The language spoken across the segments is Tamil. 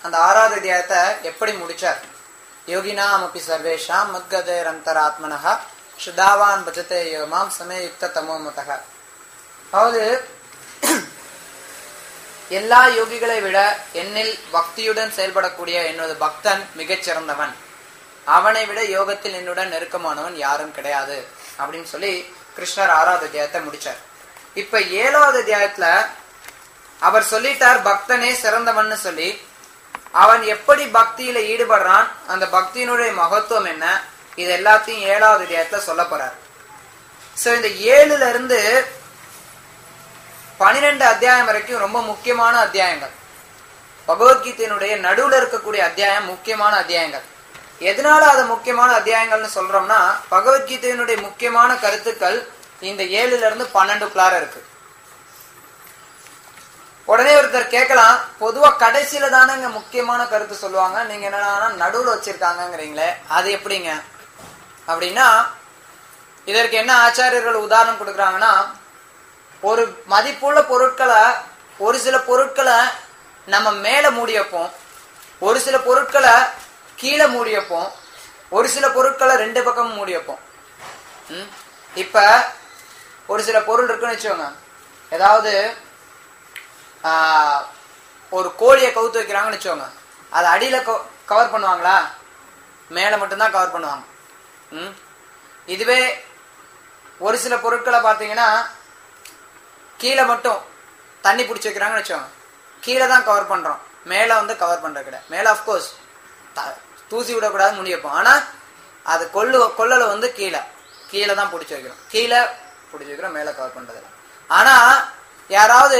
அந்த 6வது அத்தியாயத்தை எப்படி முடிச்சார்? யோகினாம் அப்பி சர்வேஷாம் மத்கதேர் அந்தராத்மனஹ சுதாவான் பஜதே யோமாம் சமயுக்த தமோமதஹ. அதாவது எல்லா யோகிகளை விட என்னில் பக்தியுடன் செயல்படக்கூடிய என்னோட பக்தன் மிகச்சிறந்தவன், அவனை விட யோகத்தில் என்னுடன் நெருக்கமானவன் யாரும் கிடையாது அப்படின்னு சொல்லி கிருஷ்ணர் 6வது அத்தியாயத்தை முடிச்சார். இப்ப 7வது அத்தியாயத்துல அவர் சொல்லிட்டார் பக்தனே சிறந்தவன் சொல்லி. அவன் எப்படி பக்தியில ஈடுபடுறான், அந்த பக்தியினுடைய மகத்துவம் என்ன, இது எல்லாத்தையும் 7வது அத்தியாயத்துல சொல்ல போறார். சோ இந்த 7ல இருந்து 12 அத்தியாயம் வரைக்கும் ரொம்ப முக்கியமான அத்தியாயங்கள். பகவத்கீதையினுடைய நடுவுல இருக்கக்கூடிய அத்தியாயம் முக்கியமான அத்தியாயங்கள். எதனால அது முக்கியமான அத்தியாயங்கள்னு சொல்றோம்னா, பகவத்கீதையினுடைய முக்கியமான கருத்துக்கள் இந்த 7ல இருந்து 12 இருக்கு. உடனே ஒருத்தர் கேட்கலாம், பொதுவா கடைசியில தானே முக்கியமான கருத்து சொல்லுவாங்க, நீங்க என்னன்னா நடுவுல வச்சிருக்காங்கிறீங்களே, அது எப்படிங்க அப்படின்னா, இதற்கு என்ன ஆச்சாரியர்கள் உதாரணம் கொடுக்குறாங்கன்னா, ஒரு மதிப்புள்ள பொருட்களை, ஒரு சில பொருட்களை நம்ம மேல மூடி வைப்போம், ஒரு சில பொருட்களை கீழே மூடி வைப்போம், ஒரு சில பொருட்களை 2 பக்கமும் மூடி வைப்போம். இப்ப ஒரு சில பொருள் இருக்குன்னு வச்சுக்கோங்க, ஏதாவது ஒரு கோழியை கவுத்து வைக்கிறாங்கன்னு வச்சுக்கோங்க, அது அடியில கவர் பண்ணுவாங்களா? மேல மட்டும்தான் கவர் பண்ணுவாங்க. இதுவே ஒரு சில பொருட்களை பார்த்தீங்கன்னா கீழே மட்டும் தண்ணி பிடிச்சி வைக்கிறாங்கன்னு வச்சோங்க, கீழே தான் கவர் பண்றோம், மேல வந்து கவர் பண்றது கிடையாது. மேல அப்கோர்ஸ் தூசி விடக்கூடாது முடி வைப்போம், ஆனா அது கொள்ளல வந்து கீழே தான் பிடிச்சி வைக்கிறோம், கீழே பிடிச்சி வைக்கிறோம், மேல கவர் பண்றது. ஆனா யாராவது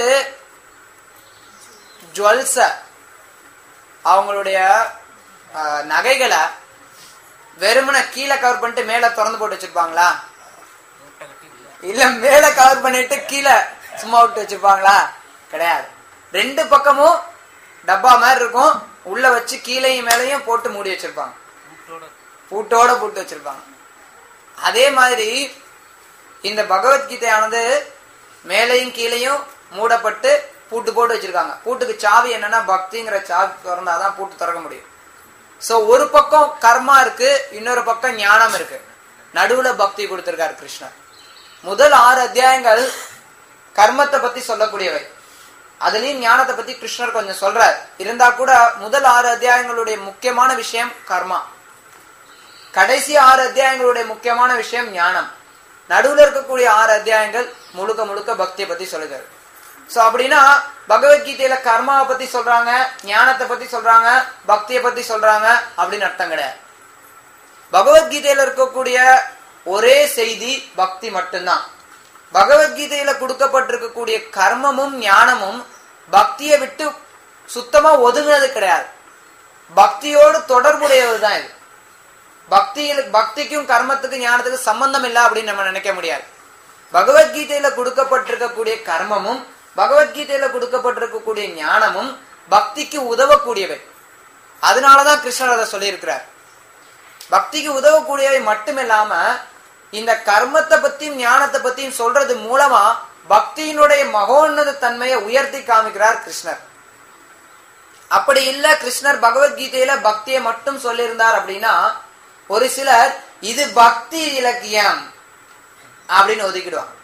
ஜுவல்ஸ, அவங்களுடைய நகைகளை வெறுமனை கீழே கவர் பண்ணிட்டு மேல திறந்து போட்டு வச்சிருப்பாங்களா? இல்ல மேல கவர் பண்ணிட்டு கீழே சும்மா விட்டு வச்சிருப்பாங்களா? கிடையாது. 2 பக்கமும் டப்பா மாதிரி இருக்கும், உள்ள வச்சு கீழையும் மேலையும் போட்டு மூடி வச்சிருப்பாங்க, பூட்டோட போட்டு வச்சிருப்பாங்க. அதே மாதிரி இந்த பகவத்கீதையானது மேலையும் கீழையும் மூடப்பட்டு பூட்டு போட்டு வச்சிருக்காங்க. பூட்டுக்கு சாவி என்னன்னா, பக்திங்கிற சாவி திறந்தாதான் பூட்டு திறக்க முடியும். சோ ஒரு பக்கம் கர்மா இருக்கு, இன்னொரு பக்கம் ஞானம் இருக்கு, நடுவுல பக்தி கொடுத்திருக்காரு கிருஷ்ணர். முதல் 6 அத்தியாயங்கள் கர்மத்தை பத்தி சொல்லக்கூடியவை, அதுலயும் ஞானத்தை பத்தி கிருஷ்ணர் கொஞ்சம் சொல்றார். இருந்தா கூட முதல் 6 அத்தியாயங்களுடைய முக்கியமான விஷயம் கர்மா, கடைசி 6 அத்தியாயங்களுடைய முக்கியமான விஷயம் ஞானம், நடுவுல இருக்கக்கூடிய 6 அத்தியாயங்கள் முழுக்க முழுக்க பக்தியை பத்தி சொல்லுகிறார். சோ அப்படின்னா பகவத்கீதையில கர்மாவை பத்தி சொல்றாங்க, ஞானத்தை பத்தி சொல்றாங்க, பக்தியை பத்தி சொல்றாங்க அப்படின்னு அர்த்தம் கிடையாது. பகவத்கீதையில இருக்கக்கூடிய ஒரே செய்தி பக்தி மட்டும்தான். பகவத்கீதையில கொடுக்கப்பட்டிருக்கக்கூடிய கர்மமும் ஞானமும் பக்தியை விட்டு சுத்தமா ஒதுங்கினது கிடையாது, பக்தியோடு தொடர்புடையதுதான் இது. பக்திக்கும் கர்மத்துக்கும் ஞானத்துக்கு சம்பந்தம் இல்லை அப்படின்னு நம்ம நினைக்க முடியாது. பகவத்கீதையில கொடுக்கப்பட்டிருக்கக்கூடிய கர்மமும் பகவத்கீதையில கொடுக்கப்பட்டிருக்கக்கூடிய ஞானமும் பக்திக்கு உதவக்கூடியவை. அதனாலதான் கிருஷ்ணர் அதை சொல்லியிருக்கிறார். பக்திக்கு உதவக்கூடியவை மட்டுமில்லாம இந்த கர்மத்தை பத்தியும் ஞானத்தை பத்தியும் சொல்றது மூலமா பக்தியினுடைய மகோன்னத தன்மையை உயர்த்தி காமிக்கிறார் கிருஷ்ணர். அப்படி இல்ல, கிருஷ்ணர் பகவத்கீதையில பக்தியை மட்டும் சொல்லியிருந்தார் அப்படின்னா ஒரு சிலர் இது பக்தி இலக்கியம் அப்படின்னு ஒதுக்கிடுவாங்க.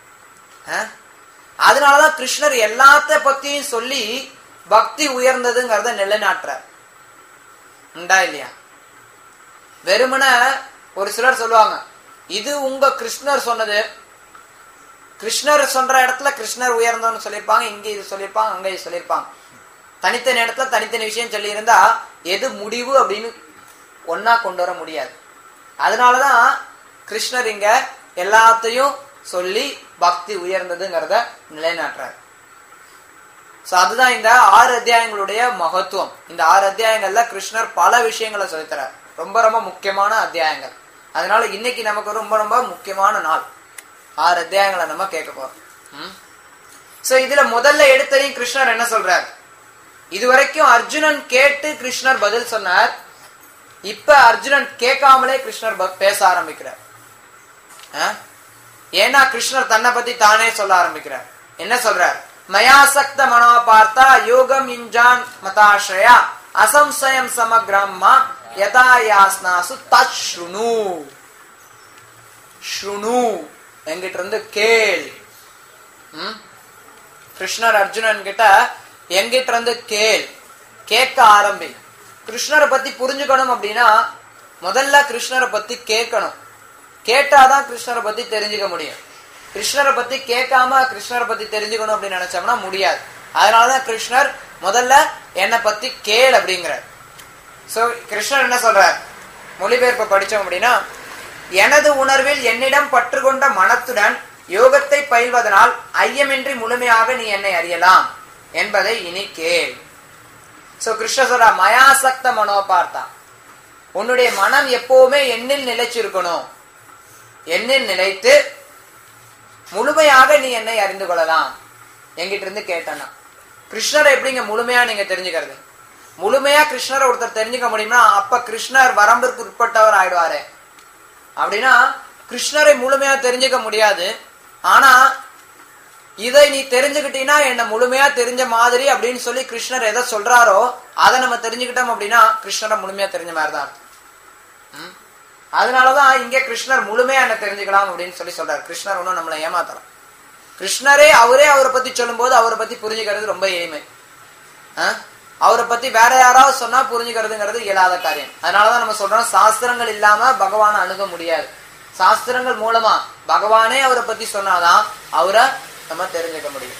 அதனாலதான் கிருஷ்ணர் எல்லாத்த பத்தியும் சொல்லி பக்தி உயர்ந்ததுங்கிறத நிலைநாட்டுறார். உண்டா இல்லையா? வெறுமன ஒரு சிலர் சொல்லுவாங்க, இது உங்க கிருஷ்ணர் சொன்னது, கிருஷ்ணர் சொல்ற இடத்துல கிருஷ்ணர் உயர்ந்தோன்னு சொல்லியிருப்பாங்க, இங்க இது சொல்லியிருப்பாங்க, அங்க இது சொல்லியிருப்பாங்க. தனித்தனி இடத்துல தனித்தனி விஷயம் சொல்லி இருந்தா எது முடிவு அப்படின்னு ஒன்னா கொண்டு வர முடியாது. அதனாலதான் கிருஷ்ணர் இங்க எல்லாத்தையும் சொல்லி பக்தி உயர்ந்ததுங்கிறத நிலைநாட்டுறார். அதுதான் இந்த 6 அத்தியாயங்களுடைய மகத்துவம். இந்த 6 அத்தியாயங்கள்ல கிருஷ்ணர் பல விஷயங்களை சொல்லித்தரார், ரொம்ப ரொம்ப முக்கியமான அத்தியாயங்கள். அதனால இன்னைக்கு நமக்கு ரொம்ப ரொம்ப முக்கியமான நாள், 6 அத்தியாயங்களை நம்ம கேட்க போறோம். இதுல முதல்ல எடுத்ததையும் கிருஷ்ணர் என்ன சொல்றார், இதுவரைக்கும் அர்ஜுனன் கேட்டு கிருஷ்ணர் பதில் சொன்னார், இப்ப அர்ஜுனன் கேட்காமலே கிருஷ்ணர் பேச ஆரம்பிக்கிறார். ஏன்னா கிருஷ்ணர் தன்னை பத்தி தானே சொல்ல ஆரம்பிக்கிறார். என்ன சொல்றார்? மயாசக்த மனோ பார்த்தா யோகம் இஞ்சான் மதாஸ்ரயா அசம்சயம் சமக்ரம்மா யதா யாஸ்னாசு தச்ருணு. ஸ்ருணு என்கிட்ட இருந்து கேள். கிருஷ்ணர் அர்ஜுனன் கிட்ட என்கிட்ட இருந்து கேள், கேட்க ஆரம்பி. கிருஷ்ணரை பத்தி புரிஞ்சுக்கணும் அப்படின்னா முதல்ல கிருஷ்ணரை பத்தி கேட்கணும். கேட்டாதான் கிருஷ்ணரை பத்தி தெரிஞ்சுக்க முடியும். கிருஷ்ணரை பத்தி கேட்காம கிருஷ்ணரை பத்தி தெரிஞ்சுக்கணும் அப்படின்னு நினைச்சோம்னா முடியாது. அதனாலதான் கிருஷ்ணர் முதல்ல என்னை பத்தி கேள் அப்படிங்கிறார். சோ கிருஷ்ணர் என்ன சொல்றார், மொழிபெயர்ப்பை படிச்சோம் அப்படின்னா, எனது உணர்வில் என்னிடம் பற்று கொண்ட மனத்துடன் யோகத்தை பயில்வதனால் ஐயமின்றி முழுமையாக நீ என்னை அறியலாம் என்பதை இனி கேள். சோ கிருஷ்ணர் சொல்ற, மயாசக்த மனோபார்த்தா, உன்னுடைய மனம் எப்பவுமே எண்ணில் நிலைச்சிருக்கணும். எண்ணில் நிலைத்து முழுமையாக நீ என்னை அறிந்து கொள்ளலாம் என்கிட்ட இருந்து கேட்டனா. கிருஷ்ணரை எப்படிங்க முழுமையா நீங்க தெரிஞ்சுக்கிறது? முழுமையா கிருஷ்ணரை ஒருத்தர் தெரிஞ்சுக்க முடியும்னா அப்ப கிருஷ்ணர் வரம்பிற்கு உட்பட்டவர் ஆயிடுவாரு. அப்படின்னா கிருஷ்ணரை முழுமையா தெரிஞ்சுக்க முடியாது. ஆனா இதை நீ தெரிஞ்சுக்கிட்டீங்கன்னா என்ன முழுமையா தெரிஞ்ச மாதிரி அப்படின்னு சொல்லி கிருஷ்ணர் எதை சொல்றாரோ அதை நம்ம தெரிஞ்சுக்கிட்டோம் அப்படின்னா கிருஷ்ணரை முழுமையா தெரிஞ்ச மாதிரிதான். அதனாலதான் இங்கே கிருஷ்ணர் முழுமையா என்ன தெரிஞ்சுக்கலாம் அப்படின்னு சொல்லி சொல்றாரு. கிருஷ்ணர் ஒன்னும் நம்மளை ஏமாத்தலாம். கிருஷ்ணரே அவரை பத்தி சொல்லும் போது அவரை பத்தி புரிஞ்சுக்கிறது ரொம்ப எளிமை. அவரை பத்தி வேற யாராவது சொன்னா புரிஞ்சுக்கிறதுங்கிறது இயலாத காரியம். அதனாலதான் நம்ம சொல்றோம், சாஸ்திரங்கள் இல்லாம பகவானை அணுக முடியாது. சாஸ்திரங்கள் மூலமா பகவானே அவரை பத்தி சொன்னாதான் அவரை நம்ம தெரிஞ்சுக்க முடியும்.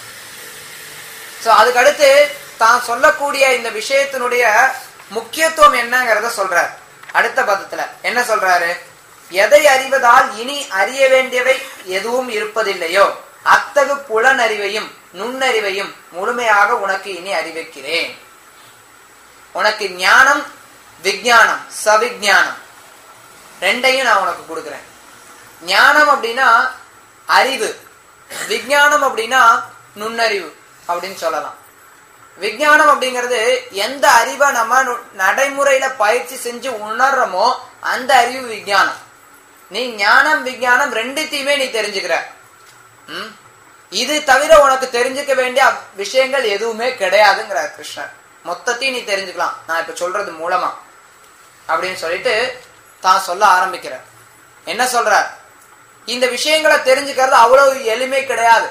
சோ அதுக்கடுத்து தான் சொல்லக்கூடிய இந்த விஷயத்தினுடைய முக்கியத்துவம் என்னங்கிறத சொல்றார். அடுத்த பதத்துல என்ன சொல்றாரு, எதை அறிவதால் இனி அறிய வேண்டியவை எதுவும் இருப்பதில்லையோ அத்தகு புலனறிவையும் நுண்ணறிவையும் முழுமையாக உனக்கு இனி அறிவிக்கிறேன். உனக்கு ஞானம் விஞ்ஞானம் சவிஞானம் ரெண்டையும் நான் உனக்கு கொடுக்கிறேன். ஞானம் அப்படின்னா அறிவு, விஞ்ஞானம் அப்படின்னா நுண்ணறிவு அப்படின்னு சொல்லலாம். விஞ்ஞானம் அப்படிங்கிறது எந்த அறிவை நம்ம நடைமுறையில பயிற்சி செஞ்சு உணர்றோமோ அந்த அறிவு விஞ்ஞானம். நீ ஞானம் விஞ்ஞானம் ரெண்டுத்தையுமே நீ தெரிஞ்சுக்கிற. இது தவிர உனக்கு தெரிஞ்சுக்க வேண்டிய விஷயங்கள் எதுவுமே கிடையாதுங்கிறார் கிருஷ்ணர். மொத்தத்தையும் நீ தெரிஞ்சுக்கலாம் நான் இப்ப சொல்றது மூலமா அப்படின்னு சொல்லிட்டு தான் சொல்ல ஆரம்பிக்கிறார். என்ன சொல்றார், இந்த விஷயங்களை தெரிஞ்சுக்கிறது அவ்வளவு எளிமை கிடையாது.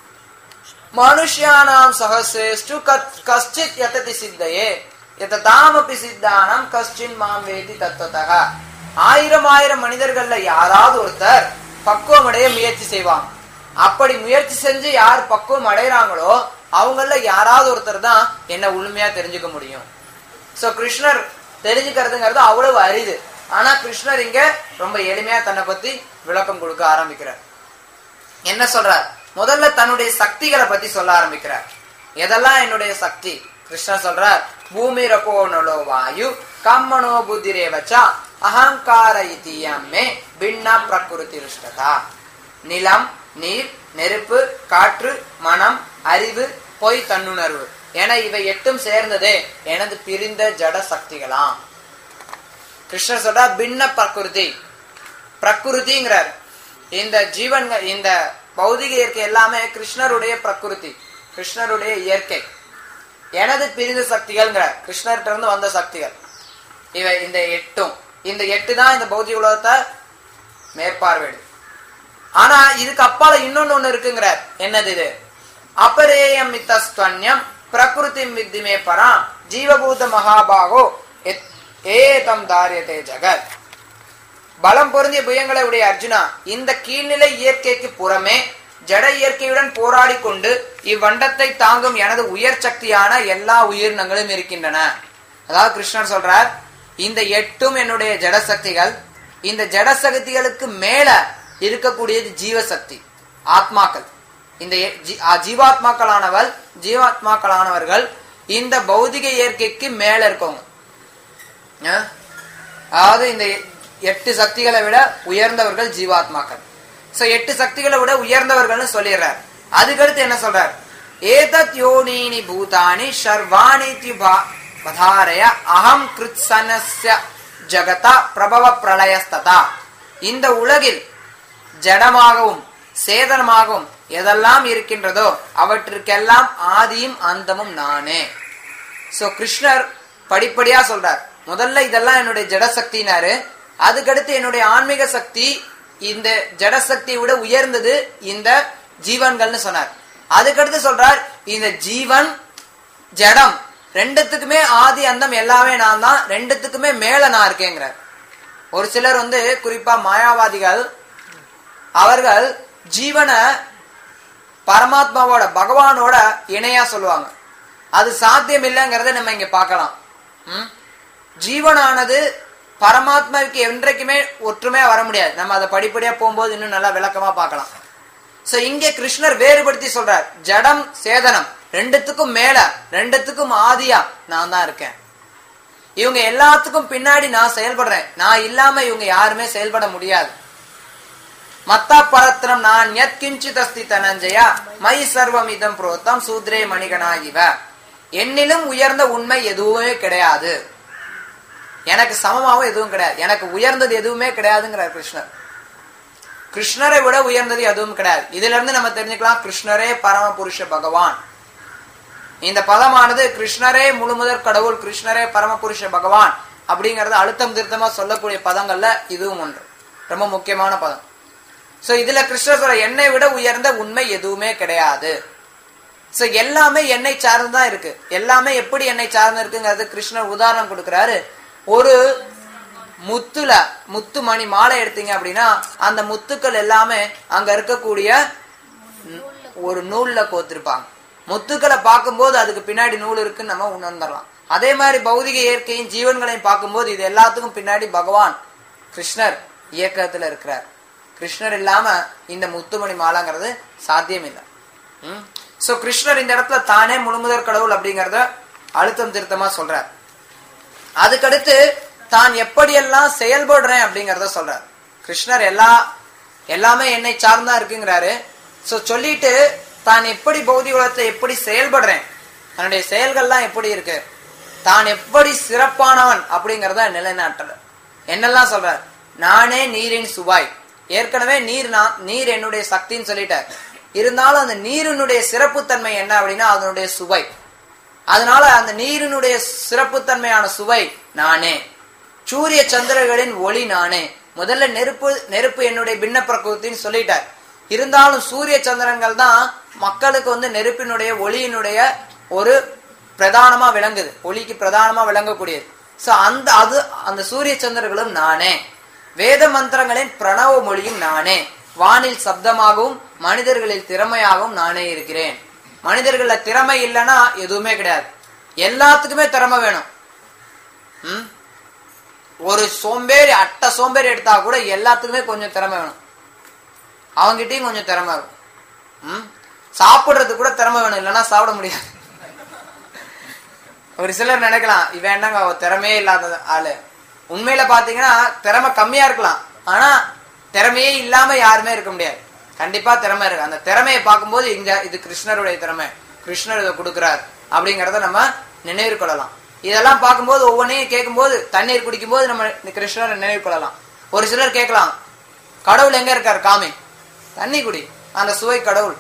மனுஷியானாம் சகசேஷ்டு கஷ்டித் யததி சித்தையே யததாமபி சித்தானம் கஷ்டின் மாம் வேதி தத்துவதக. ஆயிரம் மனிதர்கள்ல யாராவது ஒருத்தர் பக்குவம் அடைய முயற்சி செய்வாங்க. அப்படி முயற்சி செஞ்சு யார் பக்குவம் அடைகிறாங்களோ அவங்கள யாராவது ஒருத்தர் தான் என்ன உண்மையா தெரிஞ்சுக்க முடியும். சோ கிருஷ்ணர் தெரிஞ்சுக்கிறதுங்கிறது அவ்வளவு அரிது. ஆனா கிருஷ்ணர் இங்க ரொம்ப எளிமையா தன்னை பத்தி விளக்கம் கொடுக்க ஆரம்பிக்கிறார். என்ன சொல்றார், முதல்ல தன்னுடைய சக்திகளை பத்தி சொல்ல ஆரம்பிக்கிறார். எதெல்லாம் என்னுடைய சக்தி? கிருஷ்ணர் சொல்றார், பூமி ரபோ நலோ வாயு கம்மனோ புத்திரேவச்சா அகங்கார இத்தியம்மே பின்னா பிரகிருதி ருஷ்டதா. நிலம், நீர், நெருப்பு, காற்று, மனம், அறிவு, பொய், தன்னுணர்வு என இவை 8 சேர்ந்ததே எனது பிரிந்த ஜட சக்திகளாம். கிருஷ்ணர் சொல்ற பின்ன பிரகிருதி. பிரகிருதிங்கிறார் இந்த ஜீவன், இந்த பௌதிக இயற்கை எல்லாமே கிருஷ்ணருடைய பிரகிருதி, கிருஷ்ணருடைய இயற்கை. எனது பிரிந்த சக்திகள்ங்கிறார், கிருஷ்ணர்கிட்ட இருந்து வந்த சக்திகள் இவை. இந்த 8 தான் இந்த பௌதிக உலகத்தை மேற்பார்வையிடு. ஆனா இதுக்கு அப்பால இன்னொன்னு இருக்குங்கிறார். என்னது இது? அபரேயம் மித்தஸ்துவன்யம் பிரகிருதி வித்திமே பராம் ஜீவபூத மகாபாகோ ஏதம் தாரியதே ஜகத். பலம் பொருந்திய புயங்களை உடைய அர்ஜுனா, இந்த கீழ்நிலை இயற்கைக்கு புறமே ஜட இயற்கையுடன் போராடி கொண்டு இவ்வண்டத்தை தாங்கும் எனது உயர் சக்தியான எல்லா உயிரினங்களும் இருக்கின்றன. அதாவது கிருஷ்ணர் சொல்றார், இந்த 8 என்னுடைய ஜட சக்திகள். இந்த ஜட சக்திகளுக்கு மேல இருக்கக்கூடியது ஜீவசக்தி, ஆத்மாக்கள். இந்த ஜீவாத்மாக்களானவர்கள் இந்த பௌதிக இயற்கைக்கு மேல இருக்கவங்க. அதாவது இந்த 8 சக்திகளை விட உயர்ந்தவர்கள் ஜீவாத்மாக்கள். சோ 8 சக்திகளை விட உயர்ந்தவர்கள் சொல்லிடுறார். அதுக்கடுத்து என்ன சொல்றார், ஏதத் யோனீனி பூதானி சர்வாணி பதாரய அகம் கிருத்சனஸ்ய ஜகதா பிரபவ பிரளயஸ்ததா. இந்த உலகில் ஜடமாகவும் சேதனமாகவும் எதெல்லாம் இருக்கின்றதோ அவற்றுக்கெல்லாம் ஆதியும் அந்தமும் நானே. சோ கிருஷ்ணர் படிப்படியா சொல்றார். முதல்ல இதெல்லாம் என்னுடைய ஜடசக்தினாரு, அதுக்கடுத்து என்னுடைய ஆன்மீக சக்தி இந்த ஜடசக்தியை விட உயர்ந்தது இந்த ஜீவன்கள்னு சொன்னார். அதுக்கடுத்து சொல்றார் இந்த ஜீவன் ஜடம் ரெண்டுத்துக்குமே ஆதி அந்தம் எல்லாமே நான் தான், ரெண்டுத்துக்குமே மேல நான் இருக்கேங்கிறார். ஒரு சிலர் குறிப்பா மாயாவாதிகள் அவர்கள் ஜீவனை பரமாத்மாவோட பகவானோட இணையா சொல்லுவாங்க. அது சாத்தியம் இல்லைங்கிறத நம்ம இங்க பார்க்கலாம். ஜீவனானது பரமாத்மாவுக்கு என்றைக்குமே ஒற்றுமையா வர முடியாது. நம்ம அதை படிப்படியா போகும்போது இன்னும் நல்லா விளக்கமா பார்க்கலாம். சோ இங்கே கிருஷ்ணர் வேறுபடுத்தி சொல்றார், ஜடம் சேதனம் ரெண்டுத்துக்கும் மேல, ரெண்டுத்துக்கும் ஆதியா நான் தான் இருக்கேன். இவங்க எல்லாத்துக்கும் பின்னாடி நான் செயல்படுறேன், நான் இல்லாம இவங்க யாருமே செயல்பட முடியாது. மத்தா பரத்ரம் நான் யத்கிஞ்சித் அஸ்தி தனஞ்சயா மை சர்வம் இதம் புரோத்தம் சூத்ரே மணிகனாகிவ. என்னிலும் உயர்ந்த உண்மை எதுவுமே கிடையாது, எனக்கு சமமாகவும் எதுவும் கிடையாது, எனக்கு உயர்ந்தது எதுவுமே கிடையாதுங்கிறார் கிருஷ்ணர். கிருஷ்ணரை விட உயர்ந்தது எதுவும் கிடையாது. இதுல இருந்து நம்ம தெரிஞ்சுக்கலாம் கிருஷ்ணரே பரம புருஷ பகவான். இந்த பதமானது கிருஷ்ணரே முழுமுதற் கடவுள், கிருஷ்ணரே பரம புருஷ பகவான் அப்படிங்கறது அழுத்தம் திருத்தமா சொல்லக்கூடிய பதங்கள்ல இதுவும் ஒன்று, ரொம்ப முக்கியமான பதம். சோ இதுல கிருஷ்ணர் சொல்ற என்னை விட உயர்ந்த உண்மை எதுவுமே கிடையாது. சோ எல்லாமே என்னை சார்ந்துதான் இருக்கு. எல்லாமே எப்படி என்னை சார்ந்து இருக்குங்கிறது கிருஷ்ணர் உதாரணம் கொடுக்கிறாரு. ஒரு முத்துல முத்து மணி மாலை எடுத்தீங்க அப்படின்னா அந்த முத்துக்கள் எல்லாமே அங்க இருக்கக்கூடிய ஒரு நூல்ல கோத்திருப்பாங்க. முத்துக்களை பார்க்கும்போது அதுக்கு பின்னாடி நூல் இருக்குன்னு நம்ம உணர்ந்துடலாம். அதே மாதிரி பௌதிக இயற்கையும் ஜீவன்களையும் பார்க்கும்போது இது எல்லாத்துக்கும் பின்னாடி பகவான் கிருஷ்ணர் இயக்கத்துல இருக்கிறார். கிருஷ்ணர் இல்லாம இந்த முத்துமணி மாலைங்கிறது சாத்தியம் இல்லை. சோ கிருஷ்ணர் இந்த இடத்துல தானே முழுமுதற் கடவுள் அப்படிங்கறத அழுத்தம் திருத்தமா சொல்றார். அதுக்கடுத்து தான் எப்படியெல்லாம் செயல்படுறேன் அப்படிங்கறத சொல்றார். கிருஷ்ணர் எல்லாமே என்னை சார்ந்தா இருக்குங்கிறாரு. சோ சொல்லிட்டு தான் எப்படி பௌதிக உலகத்தை எப்படி செயல்படுறேன், தன்னுடைய செயல்கள்லாம் எப்படி இருக்கு, தான் எப்படி சிறப்பானவன் அப்படிங்கறத நிலைநாட்டல. என்னெல்லாம் சொல்றார், நானே நீரின் சுவாய். ஏற்கனவே நீர் என்னுடைய சக்தின்னு சொல்லிட்டார். இருந்தாலும் அந்த நீரினுடைய சிறப்புத்தன்மை என்ன அப்படின்னா அதனுடைய சுவை. அதனால அந்த நீரினுடைய சிறப்புத்தன்மையான சுவை நானே. சூரிய சந்திரர்களின் ஒளி நானே. முதல்ல நெருப்பு என்னுடைய பின்ன பிரகிருத்தின்னு சொல்லிட்டார். இருந்தாலும் சூரிய சந்திரன்கள் தான் மக்களுக்கு நெருப்பினுடைய ஒளியினுடைய ஒரு பிரதானமா விளங்குது, ஒளிக்கு பிரதானமா விளங்கக்கூடியது. சோ அந்த சூரிய சந்திரர்களும் நானே. வேத மந்திரங்களின் பிரணவ மொழியும் நானே. வானில் சப்தமாகவும் மனிதர்களில் திறமையாகவும் நானே இருக்கிறேன். மனிதர்கள திறமை இல்லைன்னா எதுவுமே கிடையாது. எல்லாத்துக்குமே திறமை வேணும். ஒரு சோம்பேறி அட்டை சோம்பேறி எடுத்தா கூட எல்லாத்துக்குமே கொஞ்சம் திறமை வேணும். அவங்கிட்டையும் கொஞ்சம் திறமை இருக்கும். சாப்பிடுறதுக்கு கூட திறமை வேணும், இல்லைன்னா சாப்பிட முடியாது. ஒரு சிலர் நினைக்கலாம் இவன் என்னங்க திறமையே இல்லாத ஆளு. உண்மையில பாத்தீங்கன்னா திறமை கம்மியா இருக்கலாம், ஆனா திறமையே இல்லாம யாருமே இருக்க முடியாது. கண்டிப்பா திறமை இருக்கு. அந்த திறமையை பார்க்கும்போது இது கிருஷ்ணருடைய திறமை, கிருஷ்ணர் இதை கொடுக்கிறார் அப்படிங்கறத நம்ம நினைவு கொள்ளலாம். இதெல்லாம் பார்க்கும்போது ஒவ்வொன்றையும் கேட்கும்போது தண்ணீர் குடிக்கும் போது நம்ம கிருஷ்ணரை நினைவு கொள்ளலாம். ஒரு சிலர் கேட்கலாம் கடவுள் எங்க இருக்காரு, காமி தண்ணி குடி, அந்த சுவை கடவுள்.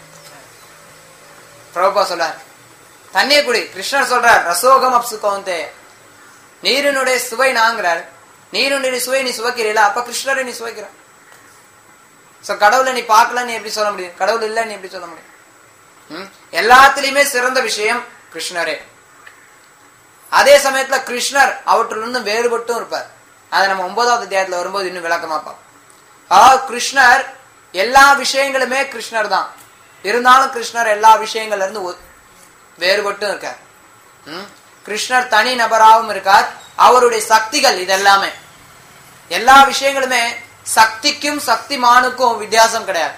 பிரபுபா சொல்றார் தண்ணியை குடி. கிருஷ்ணர் சொல்றார் ரசோகம் அப்சுகோந்தே, நீரினுடைய சுவை நாங்கிறார். நீரினுடைய சுவை நீ சுவைக்கிறீல, அப்ப கிருஷ்ணரை நீ சுவைக்கிற. கடவுளை நீ பார்க்கல நீ எப்படி சொல்ல முடியும், கடவுள் இல்ல நீ எப்படி சொல்ல முடியும்? எல்லாத்திலுமே சிறந்த விஷயம் கிருஷ்ணரே. அதே சமயத்துல கிருஷ்ணர் அவற்றிலிருந்து வேறுபட்டும் இருப்பார். அதை நம்ம 9வது அத்தியாயத்துல வரும்போது இன்னும் விளக்கமா பார்ப்போம். கிருஷ்ணர் எல்லா விஷயங்களுமே கிருஷ்ணர் தான், இருந்தாலும் கிருஷ்ணர் எல்லா விஷயங்கள்ல இருந்து வேறுபட்டும் இருக்கார். கிருஷ்ணர் தனி நபராகவும் இருக்கார். அவருடைய சக்திகள் இதெல்லாமே எல்லா விஷயங்களுமே சக்திக்கும் சக்திமானுக்கும் வித்தியாசம் கிடையாது.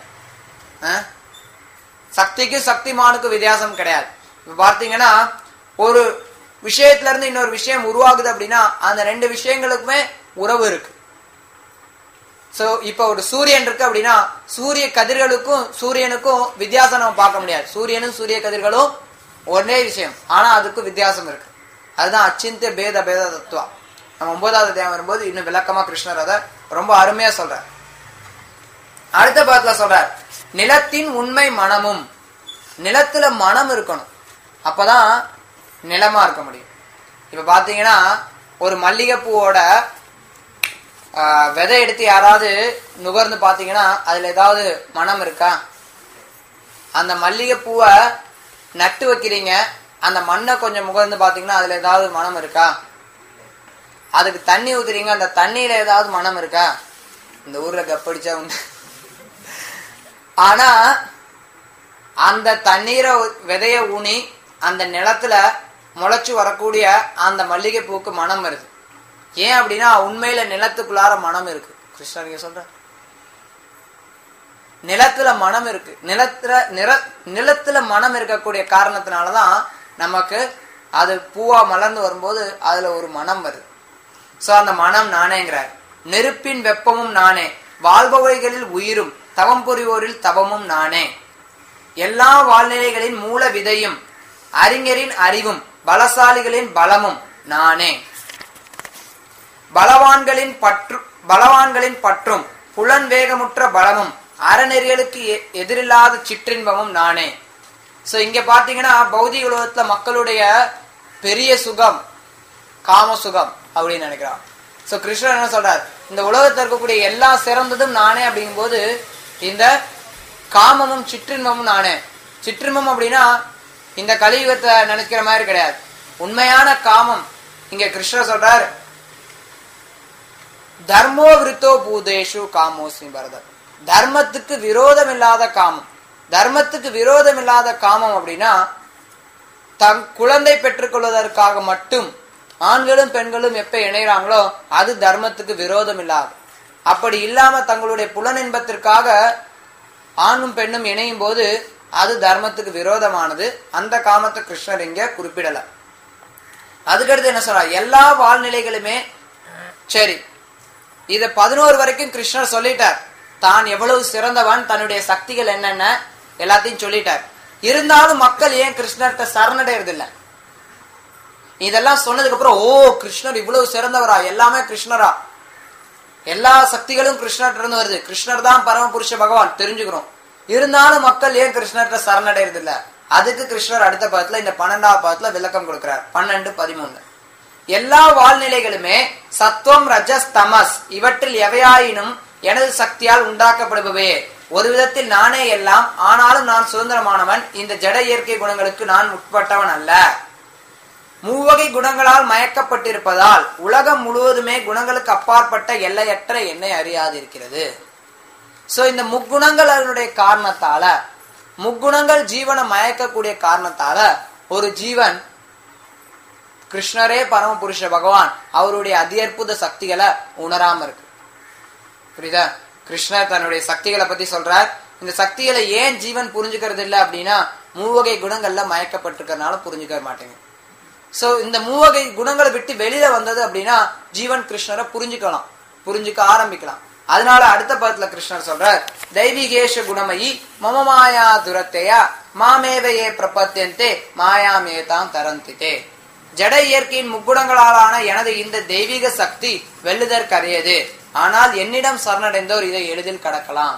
சக்திக்கும் சக்திமானுக்கும் வித்தியாசம் கிடையாது. பார்த்தீங்கன்னா ஒரு விஷயத்துல இருந்து இன்னொரு விஷயம் உருவாகுது அப்படின்னா அந்த ரெண்டு விஷயங்களுக்குமே உறவு இருக்கு. சோ இப்ப ஒரு சூரியன் இருக்கு அப்படின்னா சூரிய கதிர்களுக்கும் சூரியனுக்கும் வித்தியாசம் நம்ம பார்க்க முடியாது. சூரியனும் சூரிய கதிர்களும் ஒரே விஷயம், ஆனா அதுக்கு வித்தியாசம் இருக்கு. அதுதான் அச்சிந்திய பேத பேத தத்துவா. நம்ம 9வது அத்தியாயம் வரும்போது இன்னும் விளக்கமா கிருஷ்ணர் அதை ரொம்ப அருமையா சொல்றார். அடுத்த பாட்டுல சொல்றார் நிலத்தின் உண்மை மனமும். நிலத்துல மனம் இருக்கணும், அப்பதான் நிலமா இருக்க முடியும். இப்ப பாத்தீங்கன்னா ஒரு மல்லிகைப்பூவோட விதை எடுத்து யாராவது நுகர்ந்து பாத்தீங்கன்னா அதுல ஏதாவது மனம் இருக்கா? அந்த மல்லிகைப்பூவை நட்டு வைக்கிறீங்க, அந்த மண்ணை கொஞ்சம் முகர்ந்து பாத்தீங்கன்னா அதுல ஏதாவது மனம் இருக்கா? அதுக்கு தண்ணி ஊத்துறீங்க, அந்த தண்ணியில ஏதாவது மனம் இருக்கா? இந்த ஊர்ல கப்படிச்சா உண்டு. ஆனா அந்த தண்ணீரை விதைய ஊனி அந்த நிலத்துல முளைச்சு வரக்கூடிய அந்த மல்லிகை பூக்கு மனம் வருது. ஏன் அப்படின்னா உண்மையில நிலத்துக்குள்ளார மனம் இருக்கு. கிருஷ்ணர் சொல்ற நிலத்துல மனம் இருக்கு. நிலத்துல மனம் இருக்கக்கூடிய காரணத்தினாலதான் நமக்கு அது பூவா மலர்ந்து வரும்போது அதுல ஒரு மனம் வருது. சோ அந்த மனம் நானேங்கிறார். நெருப்பின் வெப்பமும் நானே, வாழ்பவைகளில் உயிரும், தவம் புரிவோரில் தவமும் நானே, எல்லா வாழ்நிலைகளின் மூல விதையும், அறிஞரின் அறிவும், பலசாலிகளின் பலமும் நானே, பலவான்களின் பற்றும், புலன் வேகமுற்ற பலமும், அறநெறிகளுக்கு எதிரில்லாத சிற்றின்பமும் நானே. சோ இங்க பாத்தீங்கன்னா பௌதிக உலகத்துல மக்களுடைய பெரிய சுகம் காம சுகம் அப்படின்னு நினைக்கிறான். சோ கிருஷ்ணர் என்ன சொல்றார், இந்த உலகத்தில் இருக்கக்கூடிய எல்லா சிறந்ததும் நானே அப்படிங்கும் போது இந்த காமமும் சிற்றின்பமும் நானே. சிற்றின்பம் அப்படின்னா இந்த கலியுகத்தை நினைக்கிற மாதிரி கிடையாது. உண்மையான காமம் இங்க கிருஷ்ணர் சொல்றார், தர்மோ விருத்தோ பூதேஷு காமோஸ்மி பரதர். தர்மத்துக்கு விரோதம் இல்லாத காமம். தர்மத்துக்கு விரோதம் இல்லாத காமம் அப்படின்னா தன் குழந்தை பெற்றுக் கொள்வதற்காக மட்டும் ஆண்களும் பெண்களும் எப்ப இணைகிறாங்களோ அது தர்மத்துக்கு விரோதம் இல்லாது. அப்படி இல்லாம தங்களுடைய புலனின்பத்திற்காக ஆணும் பெண்ணும் இணையும் போது அது தர்மத்துக்கு விரோதமானது. அந்த காமத்தை கிருஷ்ணர் இங்க குறிப்பிடல. அதுக்கடுத்து என்ன சொல்றார், எல்லா வாழ்நிலைகளுமே சரி. இத 11 வரைக்கும் கிருஷ்ணர் சொல்லிட்டார். தான் எவ்வளவு சிறந்தவன், தன்னுடைய சக்திகள் என்னென்ன எல்லாத்தையும் சொல்லிட்டார். இருந்தாலும் மக்கள் ஏன் கிருஷ்ணர்கிட்ட சரணடைறது இல்லை? இதெல்லாம் சொன்னதுக்கு அப்புறம் ஓ கிருஷ்ணர் இவ்வளவு சிறந்தவரா, எல்லாமே கிருஷ்ணரா, எல்லா சக்திகளும் கிருஷ்ணர்கிட்ட இருந்து வருது, கிருஷ்ணர் தான் பரமபுருஷ பகவான் தெரிஞ்சுக்கிறோம். இருந்தாலும் மக்கள் ஏன் கிருஷ்ணர்கிட்ட சரணடைறது இல்ல? அதுக்கு கிருஷ்ணர் அடுத்த பாதத்துல இந்த 12வது பாதத்துல விளக்கம் கொடுக்கிறார். 12-13 எல்லா வாழ்நிலைகளுமே சத்துவம் ரஜஸ் தமஸ் இவற்றில் எவையாயினும் எனது சக்தியால் உண்டாக்கப்படுபவே. ஒரு விதத்தில் நானே எல்லாம், ஆனாலும் நான் சுதந்திரமானவன். இந்த ஜட இயற்கை குணங்களுக்கு நான் உட்பட்டவன் அல்ல. மூவகை குணங்களால் மயக்கப்பட்டிருப்பதால் உலகம் முழுவதுமே குணங்களுக்கு அப்பாற்பட்ட எல்லையற்ற என்னை அறியாது இருக்கிறது. சோ இந்த முக்குணங்கள் அதனுடைய காரணத்தால, முக்குணங்கள் ஜீவனை மயக்கக்கூடிய காரணத்தால ஒரு ஜீவன் கிருஷ்ணரே பரமபுருஷ பகவான் அவருடைய அதி-அற்புத சக்திகளை உணராம இருக்கு. புரியுதா? கிருஷ்ணர் தன்னுடைய சக்திகளை பத்தி சொல்றார். இந்த சக்திகளை ஏன் ஜீவன் புரிஞ்சுக்கிறது இல்லை அப்படின்னா மூவகை குணங்கள்ல மயக்கப்பட்டிருக்கிறதுனால புரிஞ்சுக்க மாட்டேங்க. சோ இந்த மூவகை குணங்களை விட்டு வெளியில வந்தது அப்படின்னா ஜீவன் கிருஷ்ணரை புரிஞ்சுக்க ஆரம்பிக்கலாம். அதனால அடுத்த பாதத்துல கிருஷ்ணர் சொல்றார், தெய்வீகேஷ குணமயி மம மாயா துரத்தையா மாமேவையே பிரபத்தியந்தே மாயாமேதாம் தரந்திதே. ஜட இயற்கையின் முக்குணங்களாலான எனது இந்த தெய்வீக சக்தி வெல்லுதற்கரியது. ஆனால் என்னிடம் சரணடைந்தோர் இதை எளிதில் கடக்கலாம்.